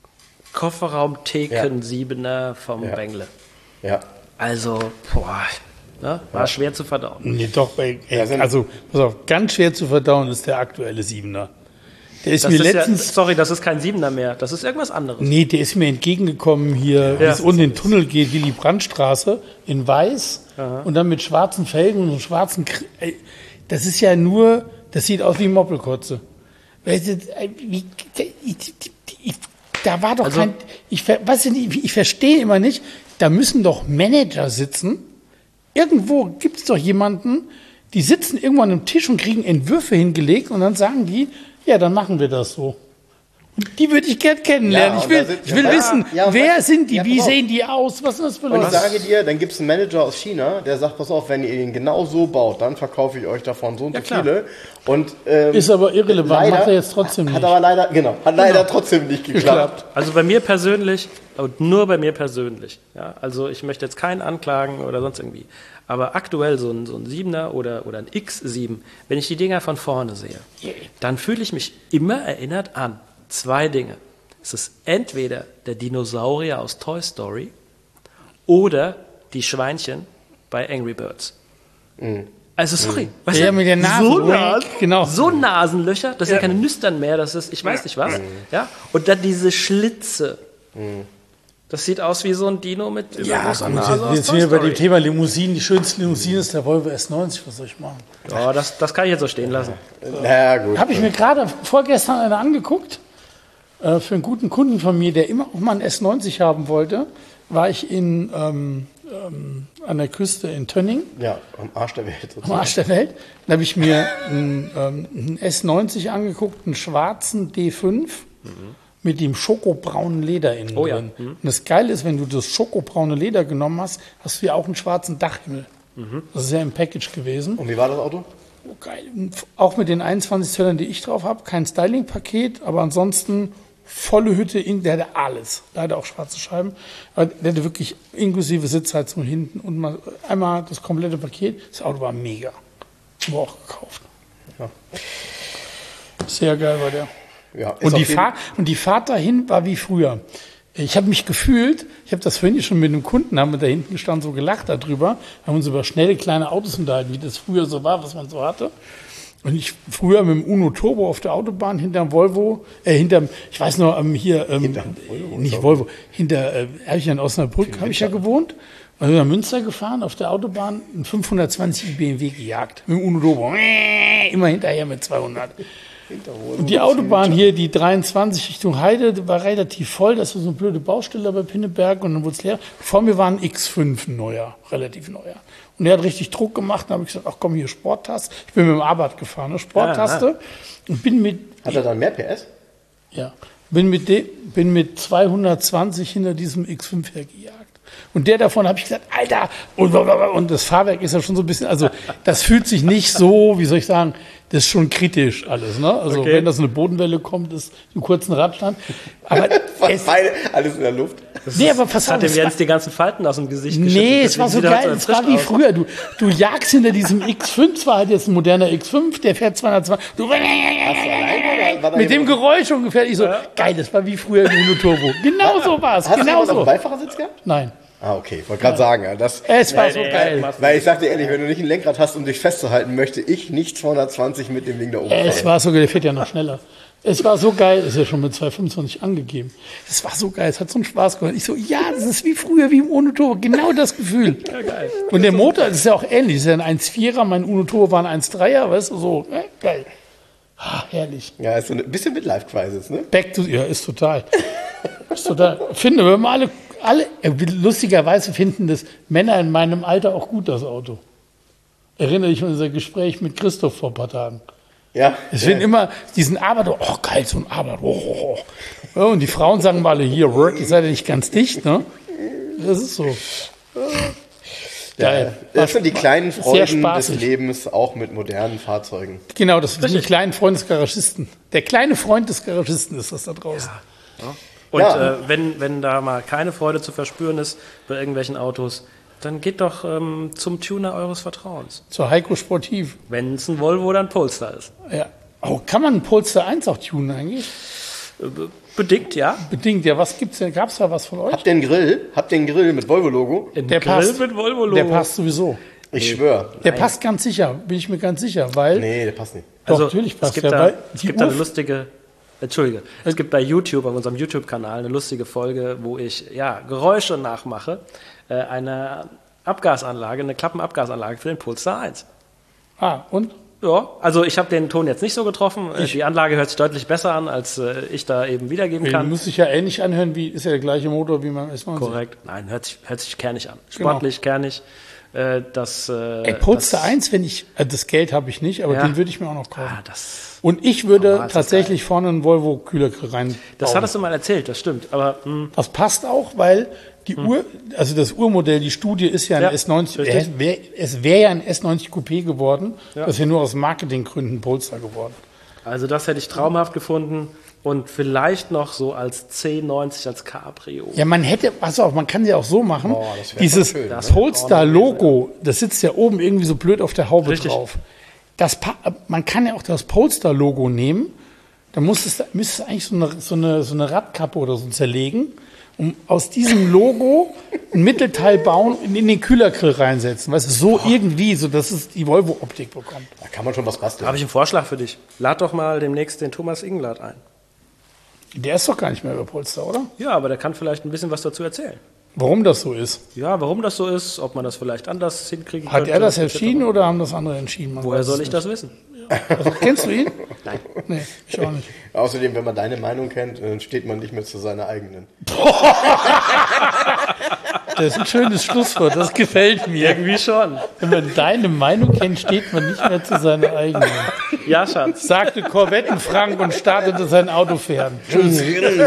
Kofferraum-Theken-Siebener vom Ja. Bengle. ja. Also, boah, ne, war schwer zu verdauen. Nee, doch, bei, ey, Ja, sind- also, pass auf, ganz schwer zu verdauen ist der aktuelle Siebener. Der ist Das mir ist ja, letztens, sorry, das ist kein Siebener mehr, das ist irgendwas anderes. nee, der ist mir entgegengekommen hier, wie Ja. es unten in den Tunnel geht, Willy-Brandt-Straße, in weiß und dann mit schwarzen Felgen und so schwarzen, Kr- ey, das ist ja nur, das sieht aus wie Moppelkotze. Weißt du, ey, wie, ich, ich, da war doch Also- kein, ich, ver- weißt du, nicht, ich verstehe immer nicht, da müssen doch Manager sitzen. Irgendwo gibt es doch jemanden, die sitzen irgendwo an einem Tisch und kriegen Entwürfe hingelegt und dann sagen die, ja, dann machen wir das so. Und die würde ich gern kennenlernen. Ja, ich und will, da sind- ich will ja, wissen, ja, und wer was- sind die, ja, wie pass auf. sehen die aus, was sind das für Und ich Leute? sage dir, dann gibt es einen Manager aus China, der sagt, pass auf, wenn ihr ihn genau so baut, dann verkaufe ich euch davon so und Ja, so klar. viele. Und, ähm, Ist aber irrelevant, leider macht er jetzt trotzdem Hat nicht. aber leider, genau, hat leider trotzdem nicht geklappt. Also bei mir persönlich, und nur bei mir persönlich, ja, also ich möchte jetzt keinen anklagen oder sonst irgendwie, aber aktuell so ein, so ein Siebener oder, oder ein X sieben, wenn ich die Dinger von vorne sehe, dann fühle ich mich immer erinnert an zwei Dinge. Es ist entweder der Dinosaurier aus Toy Story oder die Schweinchen bei Angry Birds. Also sorry, weißt Ja, du, mit der Nase, so, Wink, Nas genau. so Nasenlöcher, das sind ja keine Nüstern mehr, das ist, ich weiß nicht was, ja, und dann diese Schlitze. Das sieht aus wie so ein Dino mit übergroßer gut, Nase jetzt, aus jetzt Toy sind wir bei dem Story. Thema Limousinen. Die schönste Limousine ist der Volvo S neunzig, was soll ich machen? Ja, das, das kann ich jetzt so stehen lassen. Na gut. Habe ich mir gerade vorgestern eine angeguckt, äh, für einen guten Kunden von mir, der immer auch mal einen S neunzig haben wollte, war ich in, ähm, ähm, an der Küste in Tönning, Ja, am Arsch der Welt am sozusagen. Arsch der Welt. Da habe ich mir einen, ähm, einen S neunzig angeguckt, einen schwarzen D fünf mit dem schokobraunen Leder innen Oh ja. drin. Und das Geile ist, wenn du das schokobraune Leder genommen hast, hast du ja auch einen schwarzen Dachhimmel. Das ist ja im Package gewesen. Und wie war das Auto? Oh, geil. Und auch mit den einundzwanzig Zöllern, die ich drauf habe, kein Styling-Paket, aber ansonsten volle Hütte, in, der hatte alles. Leider auch schwarze Scheiben. Aber der hatte wirklich inklusive Sitzheizung hinten und mal, einmal das komplette Paket. Das Auto war mega. Haben wir auch gekauft. Ja. Sehr geil war der. Ja, ist Und auf die, jeden- Fahr und die Fahrt dahin war wie früher. Ich habe mich gefühlt, ich habe das vorhin schon mit einem Kunden, haben wir da hinten gestanden, so gelacht darüber, haben uns über schnelle kleine Autos unterhalten, wie das früher so war, was man so hatte. Und ich früher mit dem Uno Turbo auf der Autobahn hinterm Volvo, äh, hinterm, ich weiß noch, ähm, hier, ähm, Hinterm Volvo, nicht Volvo. Volvo, hinter, äh, hab ich ja in Osnabrück, habe ich ja gewohnt. Also nach Münster gefahren, auf der Autobahn, einen fünfhundertzwanzig B M W gejagt. Mit dem Uno Turbo. Immer hinterher mit zweihundert. Und die Autobahn hier, die dreiundzwanzig Richtung Heide, war relativ voll. Das war so eine blöde Baustelle bei Pinneberg und dann wurde es leer. Vor mir war ein X fünf, ein neuer, relativ neuer. Und der hat richtig Druck gemacht. Dann habe ich gesagt, ach komm, hier Sporttaste. Ich bin mit dem Abarth gefahren, ne? Sporttaste. Ja, und bin mit... Hat er dann mehr P S? Ja. Bin mit, de, bin mit zweihundertzwanzig hinter diesem X fünf hergejagt. Und der davon habe ich gesagt, Alter, und, und das Fahrwerk ist ja schon so ein bisschen, also das fühlt sich nicht so, wie soll ich sagen, das ist schon kritisch alles, ne? Also okay. Wenn das eine Bodenwelle kommt, ist ein kurzen Radstand. Aber es, Beide, alles in der Luft. Das, nee, ist, aber pass das hat auf, dem es Jens war- die ganzen Falten aus dem Gesicht geschüttelt. nee, es war so Deswegen sieht er geil, halt es war frisch wie aus. früher. Du, du jagst hinter diesem X fünf, zwar hat jetzt ein moderner X fünf, der fährt zweihundertzwanzig. Du, Warst du alleine oder war da mit dem jemand- Geräusch ungefähr. Ich so, geil, das war wie früher ein Uno Turbo. Genau so war es, Hast du genau jemanden auf dem so. Beifahrersitz gehabt? Nein, Ah, okay. Ich wollte gerade sagen, ja, das... es war so nee, geil. machst Weil ich sag dir ehrlich, wenn du nicht ein Lenkrad hast, um dich festzuhalten, möchte ich nicht zweihundertzwanzig mit dem Ding da oben Es fahren. war so geil, der fährt ja noch schneller. Es war so geil, ist ja schon mit zwei fünfundzwanzig angegeben. Es war so geil, es hat so einen Spaß gemacht. Ich so, ja, das ist wie früher, wie im Uno Turbo, genau das Gefühl. Ja, geil. Und der Motor, das ist ja auch ähnlich, das ist ja ein eins Komma vierer, mein Uno Turbo war ein eins Komma dreier, weißt du, so, äh, geil. Ah, herrlich. Ja, ist so ein bisschen Midlife-Crisis, ne? Back to, ja, ist total. Ist total. Finde, wenn wir alle, alle, äh, lustigerweise finden das Männer in meinem Alter auch gut, das Auto. Erinnere dich an unser Gespräch mit Christoph vor ein paar Tagen. Ja. Es ja. finden immer diesen Arbeit, oh geil, so ein Arbeit. Oh, oh, oh. Ja, und die Frauen sagen mal alle, hier, Work, ihr seid ja nicht ganz dicht, ne? Das ist so. Geil. Ja, das sind die kleinen Sehr Freuden des spaßig. Lebens, auch mit modernen Fahrzeugen. Genau, das sind die kleinen Freunde des Garagisten. Der kleine Freund des Garagisten ist das da draußen. Und Ja. äh, wenn, wenn da mal keine Freude zu verspüren ist bei irgendwelchen Autos, dann geht doch ähm, zum Tuner eures Vertrauens. Zur Heiko Sportiv. Wenn es ein Volvo oder ein Polestar ist. Ja. Oh, kann man einen Polestar eins auch tunen eigentlich? Äh, Bedingt, ja. Bedingt, ja. Was gibt's denn? Gab's da was von euch? Habt ihr einen Grill? Habt ihr einen Grill mit Volvo-Logo? Der Grill passt. mit Volvo-Logo. Der passt sowieso. Ich schwöre. Der passt ganz sicher, bin ich mir ganz sicher, weil Nee, der passt nicht. doch, Also, natürlich es passt gibt, der. da, weil es die gibt da eine Uhr- lustige, Entschuldige, es gibt bei YouTube, auf unserem YouTube-Kanal, eine lustige Folge, wo ich ja, Geräusche nachmache, äh, eine Abgasanlage, eine Klappenabgasanlage für den Polestar eins. Ah, und? Ja, also ich habe den Ton jetzt nicht so getroffen. Äh, Die Anlage hört sich deutlich besser an, als äh, ich da eben wiedergeben Den kann. muss ich ja ähnlich anhören, wie ist ja der gleiche Motor wie beim S neunzig. Korrekt. Nein, hört sich, hört sich kernig an. Sportlich, kernig. Äh, das, äh, Ey, Polestar das, eins, wenn ich, äh, das Geld habe ich nicht, aber Ja. den würde ich mir auch noch kaufen. Ah, das, Und ich würde Normal ist das tatsächlich vorne einen Volvo-Kühler rein. das hattest du mal erzählt, das stimmt. Aber mh, Das passt auch, weil die Uhr, also das Urmodell, die Studie ist ja ein Ja, S neunzig, richtig. es wäre es wär ja ein S neunzig Coupé geworden, Ja. das wäre nur aus Marketinggründen Polestar geworden. also das hätte ich traumhaft gefunden. Und vielleicht noch so als C neunzig, als Cabrio. Ja, man hätte, pass auf, man kann ja auch so machen, Oh, das wär dieses doch schön, das ne? Polestar-Logo, das sitzt ja oben irgendwie so blöd auf der Haube Richtig. drauf. Das, pa- man kann ja auch das Polestar-Logo nehmen, dann muss es, müsste es eigentlich so eine, so, eine, so eine Radkappe oder so zerlegen, um aus diesem Logo ein Mittelteil bauen und in den Kühlergrill reinsetzen. Weißt du, so irgendwie, so dass es die Volvo-Optik bekommt. Da kann man schon was basteln. Habe ich einen Vorschlag für dich. Lad doch mal demnächst den Thomas Inglert ein. Der ist doch gar nicht mehr über Polestar, oder? Ja, aber der kann vielleicht ein bisschen was dazu erzählen. Warum das so ist? Ja, warum das so ist, ob man das vielleicht anders hinkriegen Hat könnte. er das et cetera. entschieden oder haben das andere entschieden? Man Woher weiß soll es ich nicht. das wissen? Also, kennst du ihn? Nein. Nee, ich auch nicht. Außerdem, wenn man deine Meinung kennt, dann steht man nicht mehr zu seiner eigenen. Das ist ein schönes Schlusswort, das gefällt mir. Irgendwie schon. Wenn man deine Meinung kennt, steht man nicht mehr zu seiner eigenen. Ja, Schatz. Sagte Korvettenfrank und startete sein Autofern. Tschüss.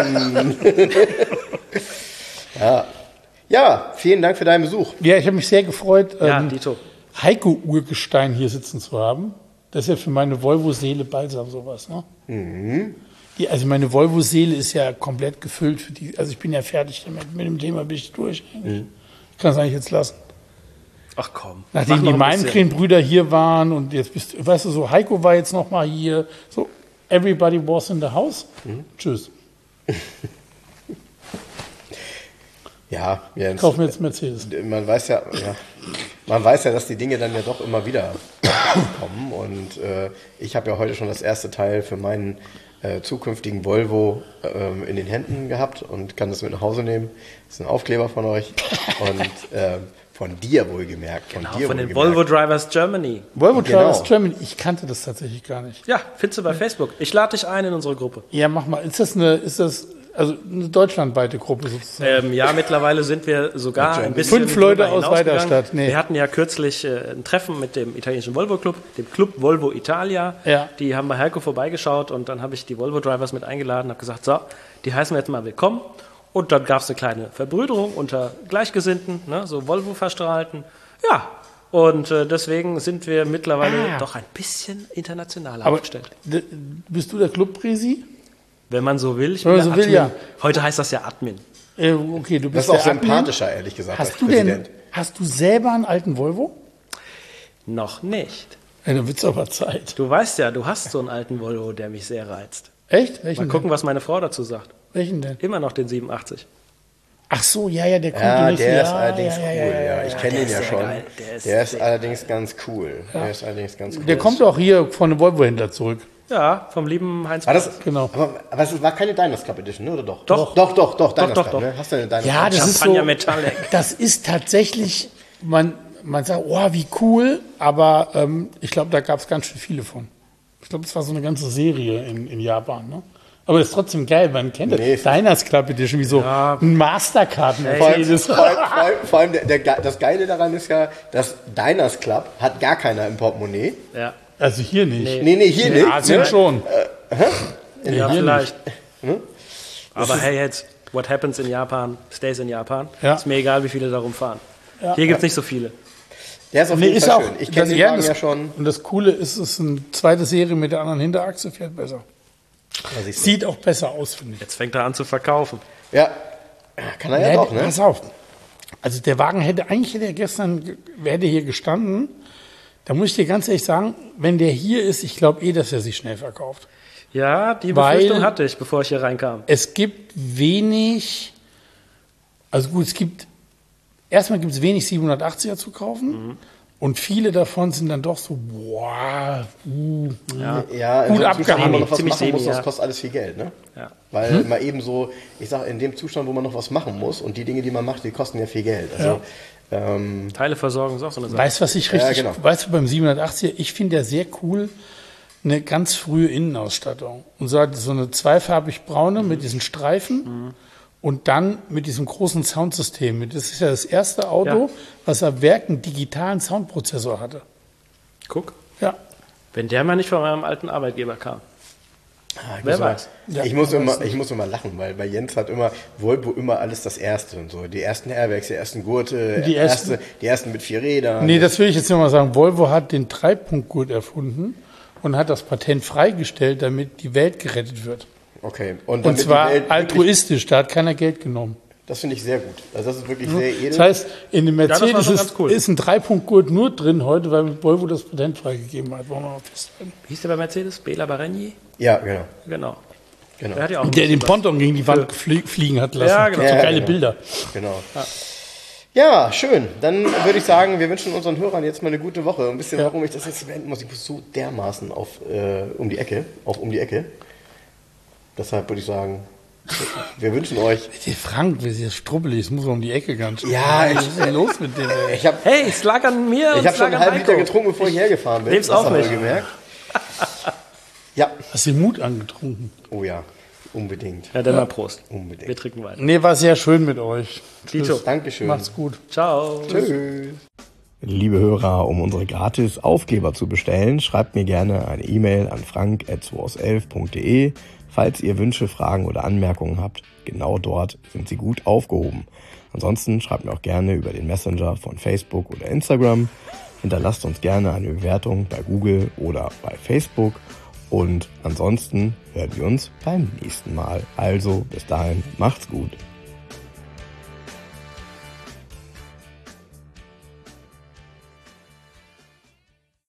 Ja, vielen Dank für deinen Besuch. Ja, ich habe mich sehr gefreut, Ja, ähm, Dito. Heiko Urgestein hier sitzen zu haben. Das ist ja für meine Volvo-Seele balsam sowas. Ne? Die, also meine Volvo-Seele ist ja komplett gefüllt für die. Also ich bin ja fertig damit. Mit dem Thema bin ich durch. Eigentlich. Ich kann es eigentlich jetzt lassen. Ach komm. Nachdem Mach die noch ein bisschen. Malmgren-Brüder hier waren und jetzt bist du, weißt du, so Heiko war jetzt noch mal hier. So, everybody was in the house. Tschüss. Ja, Jens, Kauf mir jetzt Mercedes. man weiß ja, ja, man weiß ja, dass die Dinge dann ja doch immer wieder kommen. Und äh, ich habe ja heute schon das erste Teil für meinen äh, zukünftigen Volvo äh, in den Händen gehabt und kann das mit nach Hause nehmen. Das ist ein Aufkleber von euch und äh, von dir wohlgemerkt. Von, Genau, dir von den wohlgemerkt. Volvo Drivers Germany. Volvo Genau. Drivers Germany, ich kannte das tatsächlich gar nicht. Ja, findest du bei Facebook. Ich lade dich ein in unsere Gruppe. Ja, mach mal. Ist das eine, ist das also eine deutschlandweite Gruppe sozusagen? Ähm, ja, mittlerweile sind wir sogar ein bisschen Fünf Leute drüber aus hinausgegangen. Weiderstadt, nee. Wir hatten ja kürzlich äh, ein Treffen mit dem italienischen Volvo Club, dem Club Volvo Italia. Ja. Die haben bei Heiko vorbeigeschaut und dann habe ich die Volvo Drivers mit eingeladen, habe gesagt, so, die heißen wir jetzt mal willkommen. Und dann gab es eine kleine Verbrüderung unter Gleichgesinnten, ne, so Volvo-Verstrahlten. Ja, und äh, deswegen sind wir mittlerweile Ah. doch ein bisschen international Aber aufgestellt. d- bist du der Club-Präsi? Wenn man so will. Ich Wenn bin man der so will, Admin. Heute heißt das ja Admin. Äh, okay, du Das bist ist auch der Admin. sympathischer, ehrlich gesagt, als Hast du denn, Präsident. hast du selber einen alten Volvo? Noch nicht. Ja, dann wird's aber Zeit. Du weißt ja, du hast so einen alten Volvo, der mich sehr reizt. Echt? Welchen Mal gucken, denn? was meine Frau dazu sagt. Welchen denn? Immer noch den siebenundachtzig. Ach so, ja, ja, der kommt Ja, demnächst der wieder. ist allerdings ja, cool, ja, ja, ja. Ich kenne der ihn ist ja sehr schon. geil. Der ist Der ist sehr allerdings ganz cool. Der ist allerdings ganz cool. Der kommt auch hier von einem Volvo-Händler zurück. Ja, vom lieben Heinz. War das, Pfeiffer. Genau. Aber, aber es war keine Diners Club Edition, ne, oder doch? Doch. Doch, doch, doch, Diners doch, Club, doch. Ne? Hast du eine Diners Ja, Club? das ist Champagner so. Metallic. Das ist tatsächlich, man, man sagt, oh, wie cool, aber ähm, ich glaube, da gab es ganz schön viele von. Ich glaube, es war so eine ganze Serie in, in Japan, ne? Aber das ist trotzdem geil, man kennt das. Nee. Diners Club Edition, wie so Ja. ein Mastercard. Vor allem, vor allem, vor allem, vor allem der, der, Ge- das Geile daran ist ja, dass Diners Club hat gar keiner im Portemonnaie. Ja, Also hier nicht. Nee, nee, hier In nicht. Asien ne? schon. ja hier vielleicht. Hm? Aber hey, jetzt, what happens in Japan, stays in Japan. Ja. Ist mir egal, wie viele da rumfahren. Hier gibt es nicht so viele. Der ist auf Nee, jeden ist Fall auch, schön. Ich kenne das- den ja, Wagen das, ja schon. Und das Coole ist, es ist eine zweite Serie mit der anderen Hinterachse, fährt besser. Was ich Sieht auch besser aus, finde ich. Jetzt fängt er an zu verkaufen. Ja, kann er ja, Ja, doch, ne? Pass auf. Also der Wagen hätte, eigentlich hätte er gestern, ge- hätte hier gestanden. Da muss ich dir ganz ehrlich sagen, wenn der hier ist, ich glaube eh, dass er sich schnell verkauft. Ja, die Weil- Befürchtung hatte ich, bevor ich hier reinkam. Es gibt wenig, also gut, es gibt, erstmal gibt es wenig siebenhundertachtziger zu kaufen. Mhm. Und viele davon sind dann doch so, boah, uh, Ja. Ja, in Gut dem Zustand, wo man noch was Ziemlich machen muss, semi, das ja. kostet alles viel Geld, ne? Ja. Weil Hm? mal eben so, ich sag, in dem Zustand, wo man noch was machen muss und die Dinge, die man macht, die kosten ja viel Geld. Also, ähm, Teileversorgung ist auch so eine Sache. weißt du, was ich richtig, genau. weißt du, beim siebenhundertachtziger, ich finde ja sehr cool, eine ganz frühe Innenausstattung. Und so, so eine zweifarbig braune mit diesen Streifen und dann mit diesem großen Soundsystem. Das ist ja das erste Auto, Ja. was am Werk einen digitalen Soundprozessor hatte. Guck, Ja. wenn der mal nicht von meinem alten Arbeitgeber kam. ich Wer muss immer- weiß. Ja, ich, muss man immer, weiß nicht. ich muss immer lachen, weil bei Jens hat immer Volvo immer alles das Erste und so. Die ersten Airbags, die ersten Gurte, Die ersten- erste, die ersten mit vier Rädern. Nee, das will ich jetzt nochmal sagen. Volvo hat den Dreipunktgurt erfunden und hat das Patent freigestellt, damit die Welt gerettet wird. Okay. Und, Und damit die zwar Welt wirklich- altruistisch, da hat keiner Geld genommen. Das finde ich sehr gut. Also das ist wirklich sehr edel. Das heißt, in dem das war Mercedes schon ist, ganz cool. ist ein Dreipunktgurt nur drin heute, weil Volvo das Patent freigegeben hat. Wollen wir mal festhalten. Wie hieß der bei Mercedes? Bela Baragni? ja, genau. Genau. genau. Der hat ja auch Der den was. Ponton gegen die Wand flie fliegen hat lassen. Ja, genau. So Ja, geile genau. Bilder. Genau. Ja, schön. Dann würde ich sagen, wir wünschen unseren Hörern jetzt mal eine gute Woche. Ein bisschen, warum ich das jetzt beenden muss. Ich muss so dermaßen auf äh, um die Ecke, auf um die Ecke. Deshalb würde ich sagen, wir wünschen euch. Der Frank, wie ist strubbelig, es muss um die Ecke ganz schön. Ja, was ich- ist denn los mit dem? Ey? Ich habe Hey, es lag an mir und ich hab es schon lag einen an halben Liter Heiko. getrunken, bevor ich hergefahren bin. nehm's Das auch habt ihr nicht. gemerkt. Ja. Hast du den Mut angetrunken? Oh ja, unbedingt. Ja, dann mal Prost. Unbedingt. Wir trinken weiter. Nee, war sehr schön mit euch. Tito. Dankeschön. Macht's gut. Ciao. Tschüss. Liebe Hörer, um unsere gratis Aufkleber zu bestellen, schreibt mir gerne eine E-Mail an frank at zwanzig punkt de. Falls ihr Wünsche, Fragen oder Anmerkungen habt, genau dort sind sie gut aufgehoben. Ansonsten schreibt mir auch gerne über den Messenger von Facebook oder Instagram. Hinterlasst uns gerne eine Bewertung bei Google oder bei Facebook. Und ansonsten hören wir uns beim nächsten Mal. Also bis dahin, macht's gut.